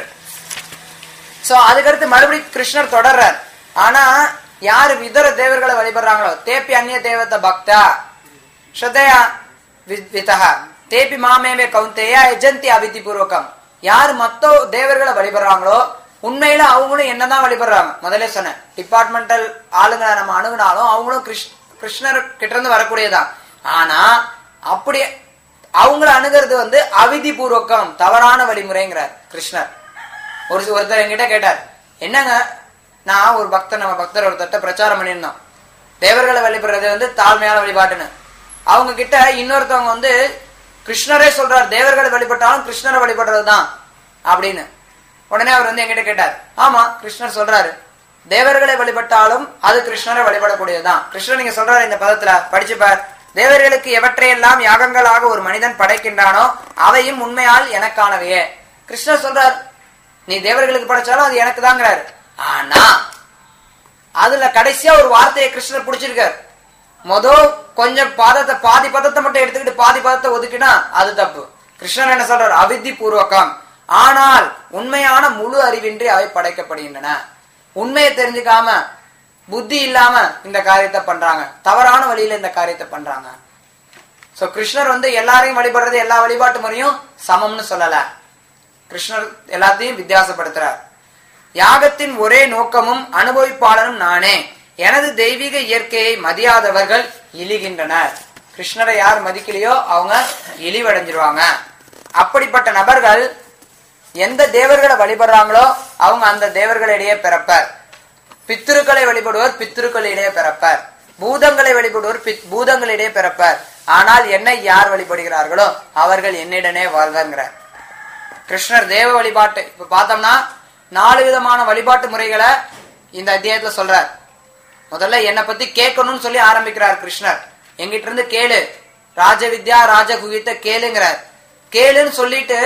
சோ அதுக்கடுத்து மறுபடியும் கிருஷ்ணர் தொடர்றார். ஆனா யாரு இதர தேவர்களை வழிபடுறாங்களோ, தேப்பி அந்நிய தேவத பக்தா ஸ்ரத்தையா விதஹ தேப்பி மாமேவே கௌந்தேயா எஜந்தி அவிதி பூர்வகம். யாரு மத்த தேவர்களை வழிபடுறாங்களோ உண்மையில அவங்களும் என்னதான் வழிபடுறாங்க. முதல்ல சொன்ன டிபார்ட்மெண்டல் ஆளுங்களை நம்ம அணுகுனாலும் அவங்களும் கிருஷ்ணர் கிட்ட இருந்து வரக்கூடியதான். ஆனா அப்படி அவங்கள அணுகிறது வந்து அவிதி பூர்வகம், தவறான வழிமுறைங்கிறார் கிருஷ்ணர். ஒருத்தர் என்கிட்ட கேட்டார், என்னங்க நான் ஒரு பக்தர், நம்ம பக்தர் ஒருத்தட்ட பிரச்சாரம் பண்ணியிருந்தோம், தேவர்களை வழிபடுறது வந்து தாழ்மையான வழிபாட்டுன்னு. அவங்க கிட்ட இன்னொருத்தவங்க வந்து கிருஷ்ணரே சொல்றார் தேவர்களை வழிபட்டாலும் கிருஷ்ணரை வழிபடுறதுதான் அப்படின்னு. உடனே அவர் வந்து என்கிட்ட கேட்டார், ஆமா கிருஷ்ணர் சொல்றாரு தேவர்களை வழிபட்டாலும் அது கிருஷ்ணரை வழிபடக்கூடியதுதான். கிருஷ்ணர் நீங்க சொல்றாரு இந்த பதத்துல படிச்சுப்பார், தேவர்களுக்கு எவற்றையெல்லாம் யாகங்களாக ஒரு மனிதன் படைக்கின்றானோ அவையும் உண்மையால் எனக்கானவையே. கிருஷ்ணர் சொல்றார் நீ தேவர்களுக்கு படைச்சாலும் அது எனக்கு தாங்கிறாரு. ஆனா அதுல கடைசியா ஒரு வார்த்தையை கிருஷ்ணர் பிடிச்சிருக்காரு. கொஞ்சம் பாதி பதத்தை மட்டும் எடுத்துக்கிட்டு பாதி பதத்தை ஒதுக்கினா அது தப்பு. கிருஷ்ணர் என்ன சொல்றார், அவித்தி பூர்வகம், ஆனால் உண்மையான முழு அறிவின்றி அவை படைக்கப்படுகின்றன. உண்மையை தெரிஞ்சுக்காம புத்தி இல்லாம இந்த காரியத்தை பண்றாங்க, தவறான வழியில இந்த காரியத்தை பண்றாங்க. சோ கிருஷ்ணர் வந்து எல்லாரையும் வழிபடுறது எல்லா வழிபாட்டு முறையும் சமம்னு சொல்லல. கிருஷ்ணர் எல்லாத்தையும் வித்தியாசப்படுத்துறார். யாகத்தின் ஒரே நோக்கமும் அனுபவிப்பாளனும் நானே. எனது தெய்வீக இயற்கையை மதியாதவர்கள் இழிகின்றனர். கிருஷ்ணரை யார் மதிக்கலையோ அவங்க இழிவடைஞ்சிருவாங்க. அப்படிப்பட்ட நபர்கள் எந்த தேவர்களை வழிபடுறாங்களோ அவங்க அந்த தேவர்களிடையே பிறப்பர். பித்திருக்களை வழிபடுவர் பித்திருக்களிடையே பிறப்பர். பூதங்களை வழிபடுவர் பூதங்களிடையே பிறப்பர். ஆனால் என்னை யார் வழிபடுகிறார்களோ அவர்கள் என்னிடனே வாழ்வங்கிறார் கிருஷ்ணர். தேவ வழிபாட்டு இப்ப பார்த்தோம்னா 4 விதமான வழிபாட்டு முறைகளை இந்த அத்தியாயத்துல சொல்றார். முதல்ல என்னை பத்தி கேட்கணும்னு சொல்லி ஆரம்பிக்கிறார் கிருஷ்ணர். எங்கிட்ட இருந்து கேளு, ராஜ வித்யா ராஜகுகித்த கேளுங்கிறார். கேளுன்னு சொல்லிட்டு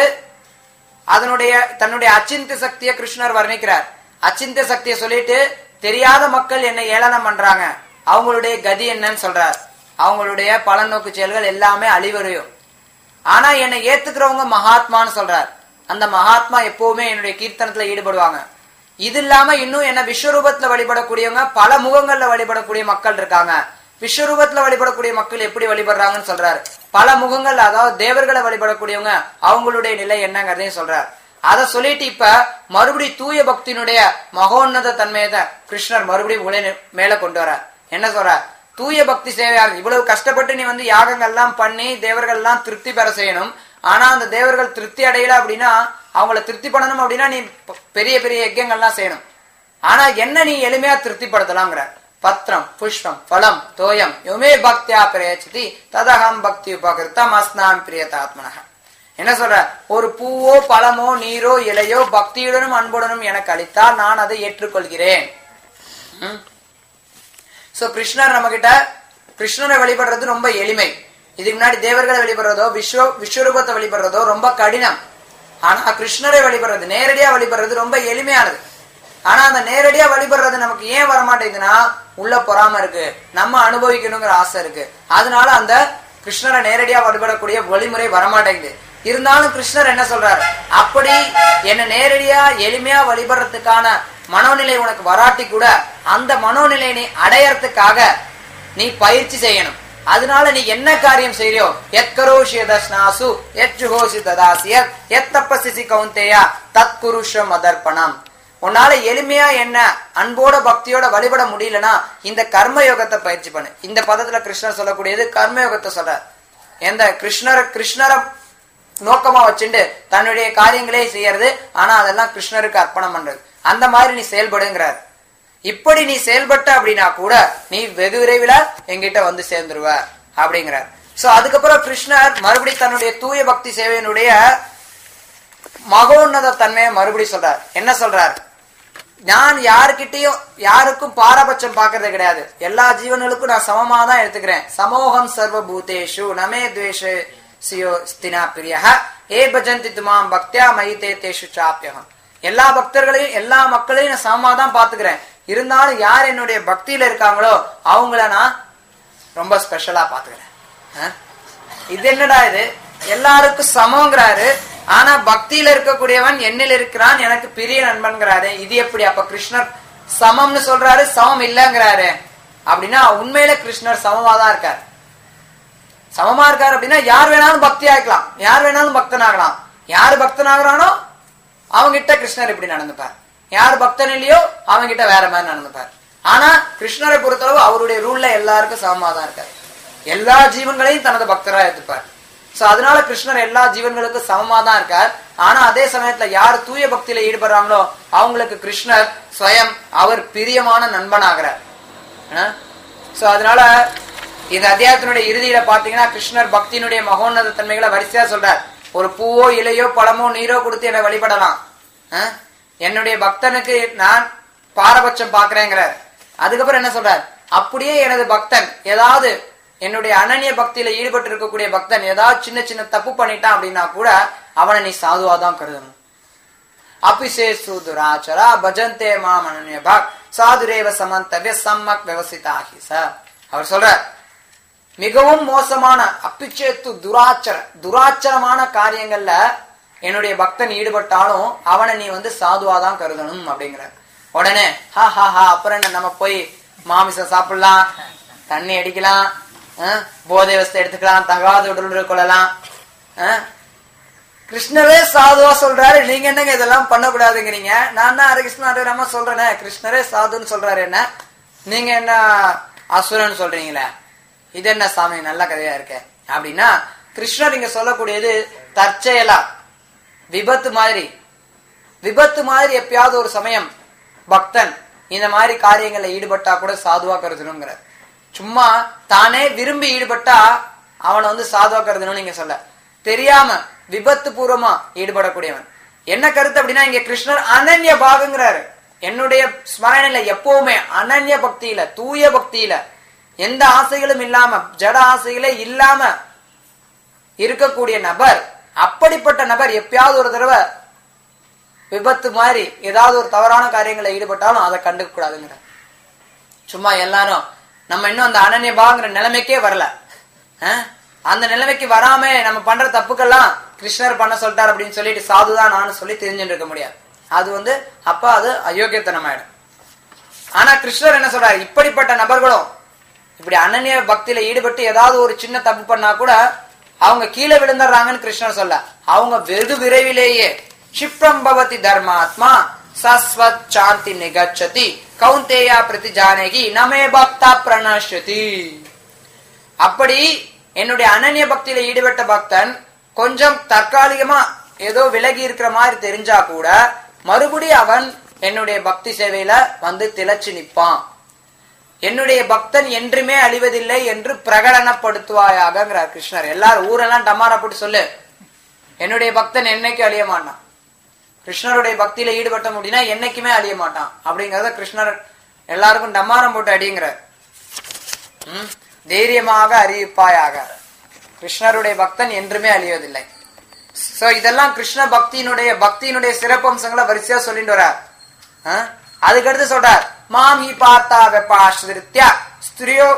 தன்னுடைய அச்சிந்த சக்தியை கிருஷ்ணர் வர்ணிக்கிறார். அச்சிந்த சக்தியை சொல்லிட்டு தெரியாத மக்கள் என்னை ஏளனம் பண்றாங்க, அவங்களுடைய கதி என்னன்னு சொல்றார். அவங்களுடைய பலநோக்கு செயல்கள் எல்லாமே அழிவடையும். ஆனா என்னை ஏத்துக்கிறவங்க மகாத்மான்னு சொல்றார். அந்த மகாத்மா எப்பவுமே என்னுடைய கீர்த்தனத்துல ஈடுபடுவாங்க. இது இல்லாம இன்னும் என்ன விஸ்வரூபத்துல வழிபடக்கூடியவங்க, பல முகங்கள்ல வழிபடக்கூடிய மக்கள் இருக்காங்க. விஸ்வரூபத்துல வழிபடக்கூடிய மக்கள் எப்படி வழிபடுறாங்கன்னு சொல்றாரு. பல முகங்கள், அதாவது தேவர்களை வழிபடக்கூடியவங்க அவங்களுடைய நிலை என்னங்கிறதையும் சொல்றார். அத சொல்லிட்டு இப்ப மறுபடியும் தூய பக்தியினுடைய மகோன்னத தன்மையை கிருஷ்ணர் மறுபடியும் மேல கொண்டு வர என்ன சொல்ற, தூய பக்தி சேவையாக இவ்வளவு கஷ்டப்பட்டு நீ வந்து யாகங்கள் எல்லாம் பண்ணி தேவர்கள் எல்லாம் திருப்தி பெற செய்யணும். ஆனா அந்த தேவர்கள் திருப்தி அடையல அப்படின்னா, அவங்கள திருப்தி பண்ணணும் அப்படின்னா நீ பெரிய பெரிய யஜ்யங்கள்லாம் செய்யணும். ஆனா என்ன நீ எளிமையா திருப்திப்படுத்தலாங்கிற, பத்திரம் புஷ்பம் பலம் தோயம் யுமே பக்தியா பிரயச்சதி ததகம் பக்தி உபகிருத்தம் அஸ்னாம் பிரியதாத்மனக. என்ன சொல்ற, ஒரு பூவோ பழமோ நீரோ இலையோ பக்தியுடனும் அன்புடனும் எனக்கு அளித்தால் நான் அதை ஏற்றுக்கொள்கிறேன். சோ கிருஷ்ணர் நம்ம கிட்ட கிருஷ்ணரை வழிபடுறது ரொம்ப எளிமை. இதுக்கு முன்னாடி தேவர்களை வழிபடுறதோ விஸ்வரூபத்தை வழிபடுறதோ ரொம்ப கடினம். ஆனா கிருஷ்ணரை வழிபடுறது, நேரடியா வழிபடுறது ரொம்ப எளிமையானது. ஆனா அந்த நேரடியா வழிபடுறது நமக்கு ஏன் வரமாட்டேங்குதுன்னா, உள்ள பொறாம இருக்கு, நம்ம அனுபவிக்கணுங்கிற ஆசை இருக்கு. அதனால அந்த கிருஷ்ணரை நேரடியா வழிபடக்கூடிய வழிமுறை வரமாட்டேங்குது. இருந்தாலும் கிருஷ்ணர் என்ன சொல்றாரு, அப்படி என்ன நேரடியா எளிமையா வழிபடுறதுக்கான மனோநிலை உனக்கு வராட்டி கூட அந்த மனோநிலை நீ அடையறதுக்காக நீ பயிற்சி செய்யணும். அதனால நீ என்ன காரியம் செய்யறியோ, எத்கரோஷியதஸ்னாசு எச்சுஹோசி ததாசியத் எத்தப்பசிசி கௌந்தேயா தத்குருஷம் அதர்ப்பணம். உன்னால எளிமையா என்ன அன்போட பக்தியோட வழிபட முடியலன்னா இந்த கர்மயோகத்தை பயிற்சி பண்ணு. இந்த பதத்துல கிருஷ்ணர் சொல்லக்கூடியது கர்மயோகத்தை சொல்ற. எந்த கிருஷ்ணரை நோக்கமா வச்சுட்டு தன்னுடைய காரியங்களே செய்யறது, ஆனா அதெல்லாம் கிருஷ்ணருக்கு அர்ப்பணம் பண்றது. அந்த மாதிரி நீ செயல்படுங்கிறார். இப்படி நீ செயல்பட்ட அப்படின்னா கூட நீ வெகு விரைவில் எங்கிட்ட வந்து சேர்ந்துருவ. அப்படிங்கிறார். சோ அதுக்கப்புறம் கிருஷ்ணர் மறுபடி தன்னுடைய தூய பக்தி சேவையினுடைய மகோன்னத தன்மையை மறுபடி சொல்றார். என்ன சொல்றார்? நான் யாருக்கிட்டையும் யாருக்கும் பாரபட்சம் பாக்குறது கிடையாது, எல்லா ஜீவன்களுக்கும் நான் சமமா தான் எடுத்துக்கிறேன். சமோகம் சர்வ பூதேஷு நமே துவேஷோ ஸ்தினா பிரியஹ ஏ பஜந்தி துமாம் பக்தியா மயிதே தேஷு சாப்யகம். எல்லா பக்தர்களையும் எல்லா மக்களையும் நான் சமமா தான் பாத்துக்கிறேன். இருந்தாலும் யார் என்னுடைய பக்தியில இருக்காங்களோ அவங்கள நான் ரொம்ப ஸ்பெஷலா பாத்துக்கிறேன். இது என்னடா இது, எல்லாருக்கும் சமங்கிறாரு, ஆனா பக்தியில இருக்கக்கூடியவன் என்னில் இருக்கிறான், எனக்கு பிரிய நண்பன்கிறாரு. இது எப்படி? அப்ப கிருஷ்ணர் சமம்னு சொல்றாரு, சமம் இல்லங்கிறாரு. அப்படின்னா உண்மையில கிருஷ்ணர் சமமாதான் இருக்காரு. சமமா இருக்காரு அப்படின்னா யார் வேணாலும் பக்தி ஆக்கலாம், யார் வேணாலும் பக்தன் ஆகலாம். யாரு பக்தன் ஆகுறானோ அவங்கிட்ட கிருஷ்ணர் இப்படி நடந்துப்பார், யாரு பக்தன் இல்லையோ அவங்கிட்ட வேற மாதிரி நடந்துப்பார். ஆனா கிருஷ்ணரை பொறுத்தளவு அவருடைய ரூல்ல எல்லாருக்கும் சமமா தான் இருக்காரு. எல்லா ஜீவன்களையும் தனது பக்தரா எடுத்துப்பார். சோ அதனால கிருஷ்ணர் எல்லா ஜீவன்களுக்கும் சமமா தான் இருக்கார். ஆனா அதே சமயத்துல யார் தூய பக்தியில ஈடுபடுறாங்களோ அவங்களுக்கு கிருஷ்ணர் ஸ்வயம் அவர் பிரியமான நண்பன் ஆகிறார். சோ அதனால இந்த அத்தியாயத்தினுடைய இறுதியில பாத்தீங்கன்னா கிருஷ்ணர் பக்தியினுடைய மகோன்னத தன்மைகளை வரிசையா சொல்றார். ஒரு பூவோ இலையோ பழமோ நீரோ கொடுத்து என்னை வழிபடலாம், என்னுடைய பக்தனுக்கு நான் பாரபட்சம் பாக்குறேங்கிறார். அதுக்கப்புறம் என்ன சொல்றார்? அப்படியே எனது பக்தன் ஏதாவது என்னுடைய அனன்ய பக்தியில ஈடுபட்டு இருக்கக்கூடிய பக்தன் ஏதாவது சின்ன சின்ன தப்பு பண்ணிட்டான் அப்படின்னா கூட அவனை நீ சாதுவாதான் கருதணும். அபிஷேசு துராச்சரா பஜந்தே மாம் அனன்ய பாக் சாதுரேவ சமந்தவ்ய சம்மக் விவசிதாகி ச. அவர் சொல்றார், மிகவும் மோசமான அப்பிச்சேத்து துராச்சரமான காரியங்கள்ல என்னுடைய பக்தன் ஈடுபட்டாலும் அவனை நீ சாதுவாதான் கருதணும் அப்படிங்கிறார். உடனே ஹா ஹா ஹா அப்புறம் என்ன, நம்ம போய் மாமிசம் சாப்பிடலாம், தண்ணி அடிக்கலாம், போதை வஸ்தை எடுத்துக்கலாம், தகாத உடல் கொள்ளலாம். கிருஷ்ணரே சாதுவா சொல்றாரு, நீங்க என்னங்க இதெல்லாம் பண்ணக்கூடாதுங்கிறீங்க? நான் தான் ஹரிகிருஷ்ண சொல்றேனே, கிருஷ்ணரே சாதுன்னு சொல்றாரு, என்ன நீங்க என்ன அசுரன் சொல்றீங்களே, இது என்ன சாமி நல்ல கதையா இருக்க அப்படின்னா, கிருஷ்ணர் இங்க சொல்லக்கூடியது தற்செயலா விபத்து மாதிரி எப்பயாவது ஒரு சமயம் பக்தன் இந்த மாதிரி காரியங்கள்ல ஈடுபட்டா கூட சாதுவா கருதணுங்கிறார். சும்மா தானே விரும்பி ஈடுபட்டா அவனை சாதுவா கருதணும்னு நீங்க சொல்ல, தெரியாம விபத்து பூர்வமா ஈடுபடக்கூடியவன் என்ன கருத்து அப்படின்னா, இங்க கிருஷ்ணர் அனன்ய பாகங்கிறாரு. என்னுடைய ஸ்மரணையில எப்பவுமே அனன்ய பக்தியில தூய பக்தியில எந்த ஆசைகளும் இல்லாம ஜட ஆசைகளே இல்லாம இருக்கக்கூடிய நபர், அப்படிப்பட்ட நபர் எப்பயாவது ஒரு தடவை விபத்து மாதிரி ஏதாவது ஒரு தவறான காரியங்களை ஈடுபட்டாலும் அதை கண்டுக்க கூடாதுங்கிற. சும்மா எல்லாரும் நம்ம இன்னும் அந்த அனன்ய பாகங்கிற நிலைமைக்கே வரல, அந்த நிலைமைக்கு வராம நம்ம பண்ற தப்புக்கெல்லாம் கிருஷ்ணர் பண்ண சொல்லிட்டார் அப்படின்னு சொல்லிட்டு சாதுதான் நானும் சொல்லி தெரிஞ்சுட்டு இருக்க முடியாது. அது அப்ப அது அயோக்கியத்தனம் ஆயிடும். ஆனா கிருஷ்ணர் என்ன சொல்றாரு, இப்படிப்பட்ட நபர்களும் இப்படி அனன்ய பக்தியில ஈடுபட்டு ஏதாவது ஒரு சின்ன தப்பு பண்ணா கூட அவங்க கீழே விழுந்துடுறாங்கன்னு கிருஷ்ணர் சொல்ல, அவங்க வெகு விரைவிலேயே க்ஷிப்ரம் பவதி தர்மாத்மா சஸ்வத் சாந்தி நிகச்சதி கௌந்தேயா பிரதி ஜானகி நமே பக்தா பிரணஷ்யதி. அப்படி என்னுடைய அனன்ய பக்தியில ஈடுபட்ட பக்தன் கொஞ்சம் தற்காலிகமா ஏதோ விலகி இருக்கிற மாதிரி தெரிஞ்சா கூட மறுபடி அவன் என்னுடைய பக்தி சேவையில திளைச்சு நிப்பான். என்னுடைய பக்தன் என்றுமே அழிவதில்லை என்று பிரகடனப்படுத்துவாயாகிறார் கிருஷ்ணர். எல்லாரும் ஊரெல்லாம் டமாரா போட்டு சொல்லு, என்னுடைய பக்தன் என்னைக்கும் அழிய மாட்டான், கிருஷ்ணருடைய பக்தியில ஈடுபட்ட முடியும்னா என்னைக்குமே அழிய மாட்டான் அப்படிங்கறத கிருஷ்ணர் எல்லாருக்கும் டமாரம் போட்டு அடிங்கிறார். தைரியமாக அறிவிப்பாயாக, கிருஷ்ணருடைய பக்தன் என்றுமே அழிவதில்லை. சோ இதெல்லாம் கிருஷ்ண பக்தியினுடைய சிறப்பம்சங்களை வரிசையா சொல்லிட்டு வர்றார். அதுக்கடுத்து சொல்றார், மாம் ஹி பார்த்தா வெப்பாஸ்திரித்யா ஸ்திரியோ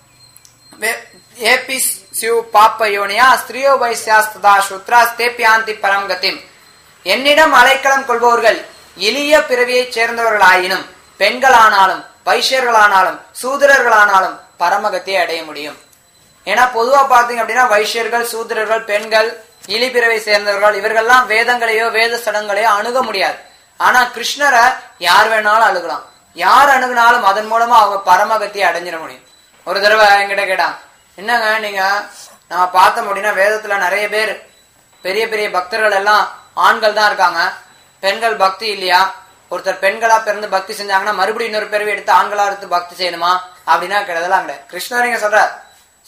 ஏபி சிவ் பாப்பயோனியா ஸ்திரியோ வைஸ்யாஸ்ததா சூத்ராஸ் தேப்யாந்தி பரம் கதிம். என்னிடம் அலைக்களம் கொள்பவர்கள் எளிய பிறவியை சேர்ந்தவர்களாயினும் பெண்களானாலும் வைஷ்யர்களானாலும் சூத்திரர்களானாலும் பரமகத்தியை அடைய முடியும். ஏன்னா பொதுவா பாத்தீங்க அப்படின்னா வைஷ்யர்கள், சூத்திரர்கள், பெண்கள், இழிபிறவை சேர்ந்தவர்கள் இவர்கள்லாம் வேதங்களையோ வேத சடங்களையோ அணுக முடியாது. ஆனா கிருஷ்ணரை யார் வேணாலும் அணுகலாம். யார் அணுகுனாலும் அதன் மூலமா அவங்க பரமகத்தியை அடைஞ்சிட முடியும். ஒரு தடவை என்கிட்ட கேட்டான், என்னங்க நீங்க நம்ம பார்த்தோம் அப்படின்னா வேதத்துல நிறைய பேர் பெரிய பெரிய பக்தர்கள் எல்லாம் ஆண்கள் தான் இருக்காங்க, பெண்கள் பக்தி இல்லையா? ஒருத்தர் பெண்களா பிறந்து பக்தி செஞ்சாங்கன்னா மறுபடியும் இன்னொரு பிறவி எடுத்து ஆண்களா எடுத்து பக்தி செய்யணுமா அப்படின்னா கிடையாதுலாம் கிடையாது. கிருஷ்ணர் இங்க சொல்ற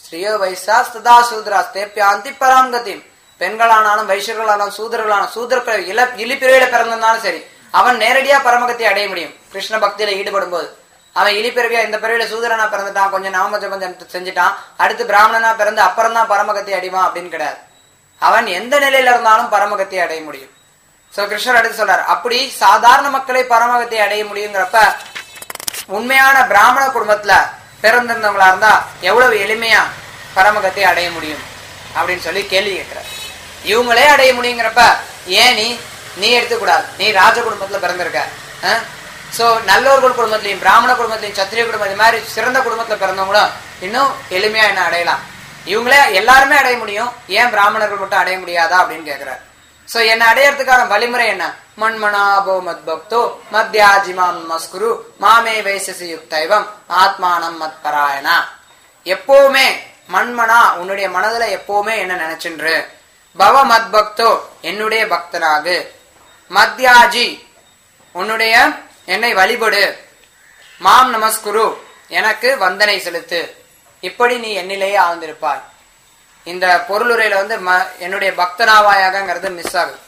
ஸ்ரீயோ வைசாஸ் ததா சூத்ராஸ் தேப்பியாந்தி பராங்கதி. பெண்களானாலும் வைஷ்யர்களானாலும் சூதர்களானாலும் சூதர்கள் இலிப்பிரிவில பிறந்திருந்தாலும் சரி, அவன் நேரடியா பரமகத்தை அடைய முடியும். கிருஷ்ண பக்தியில ஈடுபடும் போது அவன் இலிப்பிறவியா இந்த பிறவில சூதரனா பிறந்துட்டான், கொஞ்சம் நாமஜபம் செஞ்சுட்டான், அடுத்து பிராமணனா பிறந்து அப்புறம் தான் பரமகத்தை அடைவான் அப்படின்னு கிடையாது. அவன் எந்த நிலையில இருந்தாலும் பரமகத்தை அடைய முடியும். சோ கிருஷ்ணர் அடுத்து சொல்றார், அப்படி சாதாரண மக்களை பரமகத்தை அடைய முடியுங்கிறப்ப உண்மையான பிராமண குடும்பத்துல பிறந்திருந்தவங்களா இருந்தா எவ்வளவு எளிமையா பரமகத்தை அடைய முடியும் அப்படின்னு சொல்லி கேள்வி கேட்கிறார். இவங்களே அடைய முடியுங்கிறப்ப ஏன் நீ எடுத்துக்கூடாது? நீ ராஜ குடும்பத்துல பிறந்திருக்க. சோ நல்லோர்கள் குடும்பத்திலையும் பிராமண குடும்பத்திலையும் சத்திரிய குடும்பம் இது மாதிரி சிறந்த குடும்பத்துல பிறந்தவங்களும் இன்னும் எளிமையா என்ன அடையலாம். இவங்களே எல்லாருமே அடைய முடியும், ஏன் பிராமணர்கள் மட்டும் அடைய முடியாதா அப்படின்னு கேட்கிறார். சோ என்ன அடையறதுக்கான வழிமுறை என்ன? மண்மனாபோ மத் பக்தோ மத்யாஜிமாம் மஸ்குரு மாமே வைசசி யுக்தைவம் ஆத்மானம் மத் பராயணா. எப்பவுமே மண்மனா உன்னுடைய மனதுல எப்பவுமே என்ன நினைச்சுன்று, பவ மத் பக்தோ என்னுடைய பக்தனாகு, மத்யாஜி உன்னுடைய என்னை வழிபடு, மாம் நமஸ்குரு எனக்கு வந்தனை செலுத்து, இப்படி நீ என்னிலேயே ஆழ்ந்திருப்பாய். இந்த பொருளுரையில என்னுடைய பக்தனாவாயாகிறது மிஸ் ஆகுது.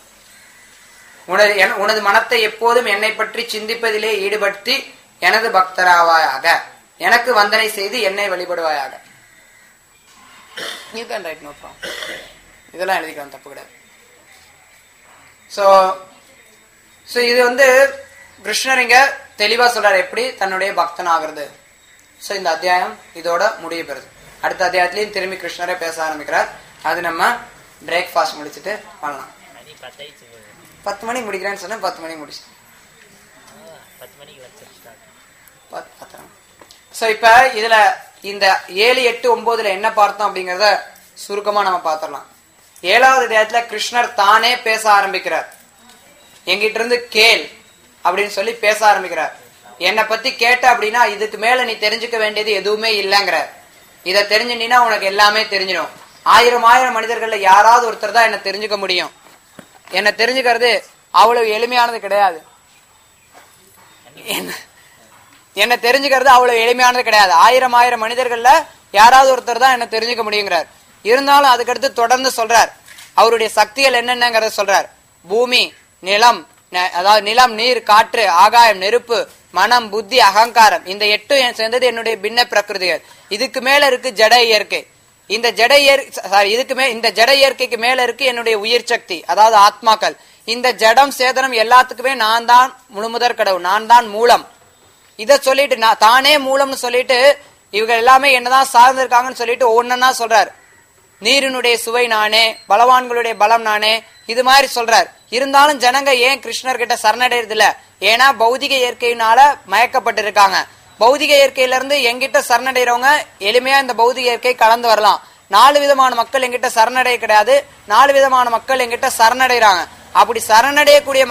உனது மனத்தை எப்போதும் என்னை பற்றி சிந்திப்பதிலே ஈடுபடுத்தி எனது பக்தராவாயாக, எனக்கு வந்தனை செய்து என்னை வழிபடுவாயாக. இதெல்லாம் எழுதிக்கலாம், தப்பு கிடையாது. சோ இது கிருஷ்ணர் இங்க தெளிவா சொல்றாரு எப்படி தன்னுடைய பக்தன் ஆகிறது. சோ இந்த அத்தியாயம் இதோட முடிவு பெறுது. அடுத்த அத்தியாயத்திலையும் திரும்பி கிருஷ்ணரே பேச ஆரம்பிக்கிறார். அது நம்ம பிரேக்ஃபாஸ்ட் முடிச்சுட்டு பண்ணலாம். 10 மணிக்கு முடிக்கிறேன்னு சொன்னா 10 மணிக்கு முடிச்சு. சோ இப்ப இதுல இந்த 7, 8, 9 என்ன பார்த்தோம் அப்படிங்கறத சுருக்கமா நம்ம பாத்திரலாம். 7வது அத்தியாயத்துல கிருஷ்ணர் தானே பேச ஆரம்பிக்கிறார். எங்கிட்ட இருந்து கேள் அப்படின்னு சொல்லி பேச ஆரம்பிக்கிறார். என்னை பத்தி கேட்ட அப்படின்னா இதுக்கு மேல நீ தெரிஞ்சுக்க வேண்டியது எதுவுமே இல்லைங்கிற. இதை தெரிஞ்சுனா உனக்கு எல்லாமே தெரிஞ்சிடும். 1000 மனிதர்கள்ல யாராவது ஒருத்தர் தான் என்ன தெரிஞ்சுக்க முடியும். என்ன தெரிஞ்சுக்கிறது அவ்வளவு எளிமையானது கிடையாது. என்ன தெரிஞ்சுக்கிறது அவ்வளவு எளிமையானது கிடையாது. 1000 மனிதர்கள்ல யாராவது ஒருத்தர் தான் என்ன தெரிஞ்சுக்க முடியுங்கிறார். இருந்தாலும் அதுக்கடுத்து தொடர்ந்து சொல்றார் அவருடைய சக்திகள் என்னென்னங்கிறத சொல்றார். பூமி, நிலம், அதாவது நிலம், நீர், காற்று, ஆகாயம், நெருப்பு, மனம், புத்தி, அகங்காரம், இந்த 8 சேர்ந்தது என்னுடைய பின்ன பிரகிருதிகள். இதுக்கு மேல இருக்கு ஜட இயற்கை. இந்த ஜட இயற்கைக்கு மேல இருக்கு என்னுடைய உயிர் சக்தி, அதாவது ஆத்மாக்கள். இந்த ஜடம் சேதனம் எல்லாத்துக்குமே நான் தான் முழுமுதற் கடவுள், நான் தான் மூலம். இத சொல்லிட்டு தானே மூலம்னு சொல்லிட்டு இவங்க எல்லாமே என்னதான் சார்ந்திருக்காங்கன்னு சொல்லிட்டு ஒன்னா சொல்றார். நீரினுடைய சுவை நானே, பலவான்களுடைய பலம் நானே, இது மாதிரி சொல்றார். இருந்தாலும் ஜனங்க ஏன் கிருஷ்ணர் கிட்ட சரணடைறது இல்ல? ஏன்னா பௌதிக இயற்கையினால மயக்கப்பட்டு இருக்காங்க. பௌதிக இயற்கையில இருந்து எங்கிட்ட சரணடைறவங்க எளிமையா இந்த பௌதிக இயற்கை கலந்து வரலாம். 4 விதமான மக்கள் எங்கிட்ட சரணடைய கிடையாது, 4 விதமான மக்கள் எங்கிட்ட சரணடைறாங்க. அப்படி சரணடையக்கூடிய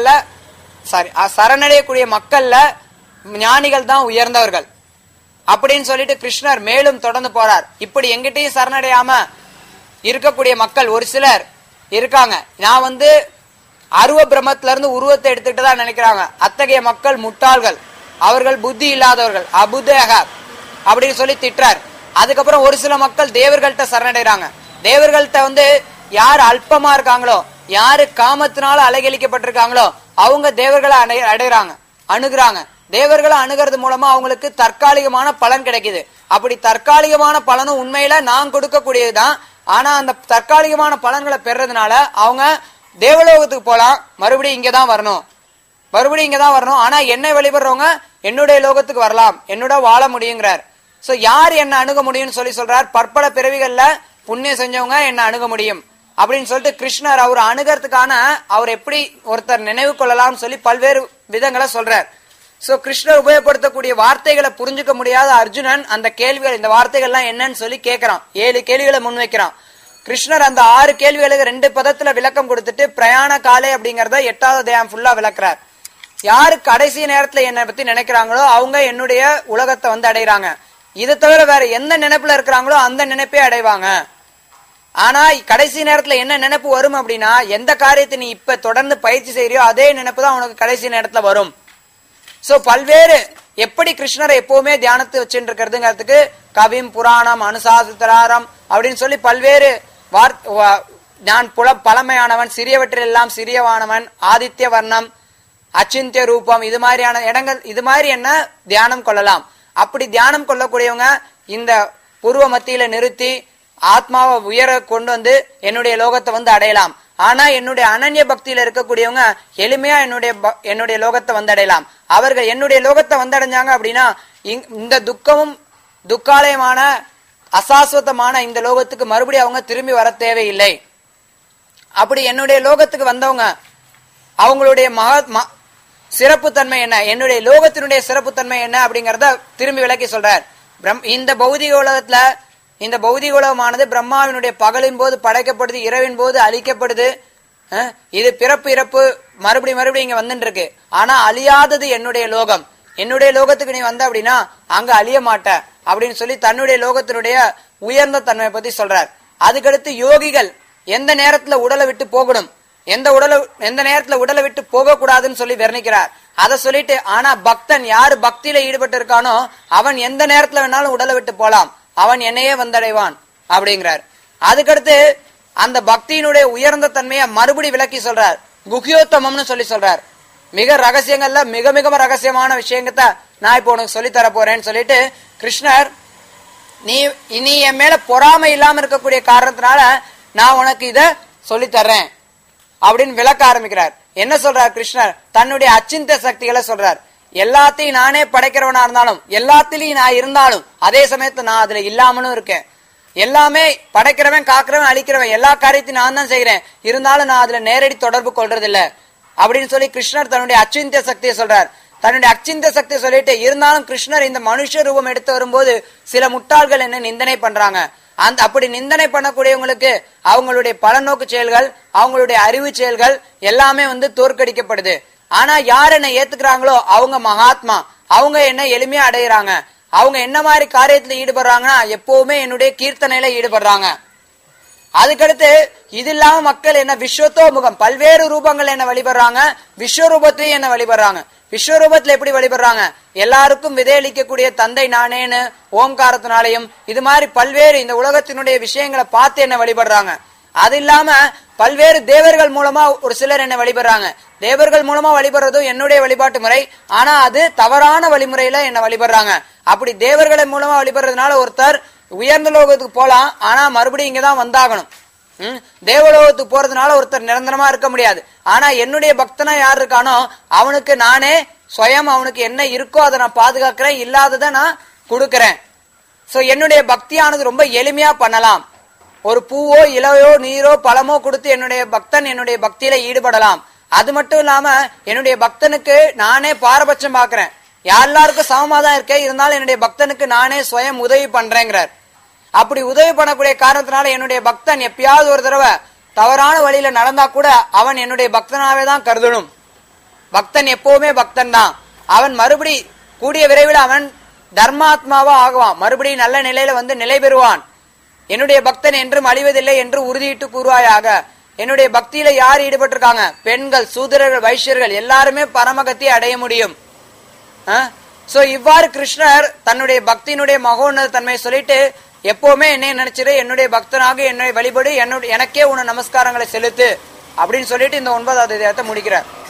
மக்கள்ல ஞானிகள் தான் உயர்ந்தவர்கள் அப்படின்னு சொல்லிட்டு கிருஷ்ணர் மேலும் தொடர்ந்து போறார். இப்படி எங்கிட்டையும் சரணடையாம இருக்கக்கூடிய மக்கள் ஒரு சிலர் இருக்காங்க. நான் அருவ பிரம்மத்தில இருந்து உருவத்தை எடுத்துட்டு தான் நினைக்கிறாங்க. அத்தகைய மக்கள் முட்டாள்கள், அவர்கள் புத்தி இல்லாதவர்கள், அபுதேக அப்படின்னு சொல்லி திட்டுறார். அதுக்கப்புறம் ஒரு சில மக்கள் தேவர்கள்ட்ட சரணடைறாங்க. தேவர்கள்ட்ட யார் அல்பமா இருக்காங்களோ, யாரு காமத்தினால அலைகழிக்கப்பட்டிருக்காங்களோ அவங்க தேவர்களை அணுகுறாங்க. தேவர்களை அணுகிறது மூலமா அவங்களுக்கு தற்காலிகமான பலன் கிடைக்குது. அப்படி தற்காலிகமான பலனும் உண்மையில நான் கொடுக்கக்கூடியதுதான். ஆனா அந்த தற்காலிகமான பலன்களை பெறதுனால அவங்க தேவலோகத்துக்கு போலாம், மறுபடியும் இங்கதான் வரணும். ஆனா என்னை வழிபடுறவங்க என்னுடைய லோகத்துக்கு வரலாம், என்னோட வாழ முடியுங்கிறார். சோ யார் என்ன அணுக முடியும்னு சொல்றார். பற்பல பிறவிகள்ல புண்ணியம் செஞ்சவங்க என்ன அணுக முடியும் அப்படின்னு சொல்லிட்டு கிருஷ்ணர் அவர் அணுகிறதுக்கான அவர் எப்படி ஒருத்தர் நினைவு கொள்ளலாம் சொல்லி பல்வேறு விதங்களை சொல்றார். சோ கிருஷ்ணர் உபயோகப்படுத்தக்கூடிய வார்த்தைகளை புரிஞ்சுக்க முடியாத அர்ஜுனன் அந்த கேள்விகள், இந்த வார்த்தைகள்லாம் என்னன்னு சொல்லி கேட்கிறான். 7 கேள்விகளை முன்வைக்கிறான். கிருஷ்ணர் அந்த 6 கேள்விகளுக்கு 2 பதத்துல விளக்கம் கொடுத்துட்டு பிரயாண காலை அப்படிங்கறத 8வது அத்தியாயம் ஃபுல்லா விளக்குறார். யாரு கடைசி நேரத்துல என்னை பத்தி நினைக்கிறாங்களோ அவங்க என்னுடைய உலகத்தை அடைகிறாங்க. இதை தவிர வேற எந்த நினைப்புல இருக்கிறாங்களோ அந்த நினைப்பே அடைவாங்க. ஆனா கடைசி நேரத்துல என்ன நினைப்பு வரும் அப்படின்னா, எந்த காரியத்தை நீ இப்ப தொடர்ந்து பயிற்சி செய்யறியோ அதே நினைப்பு தான் உனக்கு கடைசி நேரத்துல வரும். சோ பல்வேறு எப்படி கிருஷ்ணரை எப்பவுமே தியானத்தை வச்சுட்டு இருக்கிறதுங்கிறதுக்கு கவிம் புராணம் அனுசாசித்தராரம் அப்படின்னு சொல்லி பல்வேறு நான் பழமையானவன், சிறியவற்றிலெல்லாம் சிறியவானவன், ஆதித்ய வர்ணம், அச்சிந்திய ரூபம், இது மாதிரியான இடங்கள், இது மாதிரி என்ன தியானம் கொள்ளலாம். அப்படி தியானம் கொள்ளக்கூடியவங்க இந்த பூர்வ மத்தியில நிறுத்தி ஆத்மாவை உயர கொண்டு வந்து என்னுடைய லோகத்தை வந்து அடையலாம். ஆனா என்னுடைய அனன்ய பக்தியில இருக்கக்கூடியவங்க எளிமையா என்னுடைய லோகத்தை வந்து அடையலாம். அவர்கள் என்னுடைய லோகத்தை வந்து அடைஞ்சாங்க அப்படின்னா இந்த துக்கமும் துக்காலயமான அசாஸ்வதமான இந்த லோகத்துக்கு மறுபடியும் அவங்க திரும்பி வர தேவையில்லை. அப்படி என்னுடைய லோகத்துக்கு வந்தவங்க அவங்களுடைய சிறப்பு தன்மை என்ன, என்னுடைய லோகத்தினுடைய சிறப்பு தன்மை என்ன அப்படிங்கறத திரும்பி விளக்கி சொல்றார். இந்த பௌதிக உலகத்துல இந்த பௌதிக உலகமானது பிரம்மாவினுடைய பகலின் போது படைக்கப்படுது, இரவின் போது அழிக்கப்படுது. இது பிறப்பு இறப்பு மறுபடியும் இங்க வந்துட்டு இருக்கு. ஆனா அழியாதது என்னுடைய லோகம். என்னுடைய லோகத்துக்கு நீ வந்த அப்படின்னா அங்க அழிய மாட்ட அப்படின்னு சொல்லி தன்னுடைய லோகத்தினுடைய உயர்ந்த தன்மையை பத்தி சொல்றார். அதுக்கடுத்து யோகிகள் எந்த நேரத்துல உடலை விட்டு போகணும், எந்த நேரத்துல உடலை விட்டு போக கூடாதுன்னு சொல்லி வர்ணிக்கிறார். அதை சொல்லிட்டு ஆனா பக்தன் யாரு பக்தியில ஈடுபட்டு இருக்கானோ அவன் எந்த நேரத்துல வேணாலும் உடலை விட்டு போலாம், அவன் என்னையே வந்தடைவான் அப்படிங்கிறார். அதுக்கடுத்து அந்த பக்தியினுடைய உயர்ந்த தன்மையை மறுபடி விளக்கி சொல்றார். குஹ்யோத்தமம்னு சொல்லி சொல்றார். மிக ரகசியங்கள்ல மிக மிக ரகசியமான விஷயங்கத்த நான் இப்போ உனக்கு சொல்லி தர போறேன்னு சொல்லிட்டு கிருஷ்ணர் நீ என் மேல பொறாமை இல்லாம இருக்கக்கூடிய காரணத்தினால நான் உனக்கு இத சொல்லி தர்றேன் அப்படின்னு விளக்க ஆரம்பிக்கிறார். என்ன சொல்றார் கிருஷ்ணர்? தன்னுடைய அச்சிந்த சக்திகளை சொல்றார். எல்லாத்தையும் நானே படைக்கிறவனா இருந்தாலும், எல்லாத்திலையும் நான் இருந்தாலும், அதே சமயத்துல நான் அதுல இல்லாமலும் இருக்கேன். எல்லாமே படைக்கிறவன், காக்கிறவன், அழிக்கிறவன், எல்லா காரியத்தையும் நான் தான் செய்யறேன். இருந்தாலும் நான் அதுல நேரடி தொடர்பு கொள்றதில்ல அப்படின்னு சொல்லி கிருஷ்ணர் தன்னுடைய அச்சிந்த சக்தியை சொல்றார். தன்னுடைய அச்சிந்த சக்தியை சொல்லிட்டு இருந்தாலும் கிருஷ்ணர் இந்த மனுஷ ரூபம் எடுத்து வரும்போது சில முட்டாள்கள் என்ன நிந்தனை பண்றாங்க. அப்படி நிந்தனை பண்ணக்கூடியவங்களுக்கு அவங்களுடைய பலநோக்கு செயல்கள், அவங்களுடைய அறிவு செயல்கள் எல்லாமே வந்து தோற்கடிக்கப்படுது. ஆனா யார் என்ன ஏத்துக்கிறாங்களோ அவங்க மகாத்மா, அவங்க என்ன எளிமையா அடையிறாங்க. அவங்க என்ன மாதிரி காரியத்துல ஈடுபடுறாங்கன்னா எப்பவுமே என்னுடைய கீர்த்தனையில ஈடுபடுறாங்க. அதுக்கடுத்து இது இல்லாம மக்கள் என்ன விஸ்வத்தோமுகம், பல்வேறு ரூபங்கள் என்ன வழிபடுறாங்க, விஸ்வரூபத்திலையும் என்ன வழிபடுறாங்க. விஸ்வரூபத்துல எப்படி வழிபடுறாங்க? எல்லாருக்கும் விதையளிக்கக்கூடிய தந்தை நானேன்னு ஓம்காரத்தினாலையும் இது மாதிரி பல்வேறு இந்த உலகத்தினுடைய விஷயங்களை பார்த்து என்ன வழிபடுறாங்க. அது இல்லாம பல்வேறு தேவர்கள் மூலமா ஒரு சிலர் என்ன வழிபடுறாங்க. தேவர்கள் மூலமா வழிபடுறதும் என்னுடைய வழிபாட்டு முறை, ஆனா அது தவறான வழிமுறையில என்ன வழிபடுறாங்க. அப்படி தேவர்களை மூலமா வழிபடுறதுனால ஒருத்தர் உயர்ந்த லோகத்துக்கு போலாம், ஆனா மறுபடியும் இங்கதான் வந்தாகணும். தேவலோகத்துக்கு போறதுனால ஒருத்தர் நிரந்தரமா இருக்க முடியாது. ஆனா என்னுடைய பக்தனா யார் இருக்கானோ அவனுக்கு நானே சுயம் அவனுக்கு என்ன இருக்கோ அதை நான் பாதுகாக்கிறேன், இல்லாததை நான் கொடுக்கறேன். சோ என்னுடைய பக்தியானது ரொம்ப எளிமையா பண்ணலாம். ஒரு பூவோ இலையோ நீரோ பழமோ கொடுத்து என்னுடைய பக்தன் என்னுடைய பக்தியில ஈடுபடலாம். அது மட்டும் இல்லாம என்னுடைய பக்தனுக்கு நானே பாரபட்சம் பாக்குறேன். எல்லாருக்கும் சமமா தான் இருக்கேன், இருந்தாலும் என்னுடைய பக்தனுக்கு நானே சுயம் உதவி பண்றேங்கிறார். அப்படி உதவி பண்ணக்கூடிய காரணத்தினால என்னுடைய பக்தன் எப்பயாவது ஒரு தடவை தவறான வழியில நடந்தா கூட அவன் என்னுடைய பக்தனாவே தான் கருதணும். பக்தன் எப்பவுமே பக்தன் தான். அவன் மறுபடி கூடிய விரைவில் அவன் தர்மாத்மாவா ஆகுவான், மறுபடியும் நல்ல நிலையில வந்து நிலை பெறுவான். என்னுடைய பக்தன் என்றும் அழிவதில்லை என்று உறுதியிட்டு கூறுவாயாக. என்னுடைய பக்தியில யார் ஈடுபட்டிருக்காங்க? பெண்கள், சூத்திரர்கள், வைஷ்யர்கள் எல்லாருமே பரமகத்தை அடைய முடியும். சோ இவ்வாறு கிருஷ்ணர் தன்னுடைய பக்தியினுடைய மகோன்னத தன்மையை சொல்லிட்டு எப்பவுமே என்ன நினைச்சிரு, என்னுடைய பக்தனாக என்னை வழிபடு, எனக்கே உன நமஸ்காரங்களை செலுத்து அப்படின்னு சொல்லிட்டு இந்த 9வது அத்தியாயத்தை முடிக்கிறார்.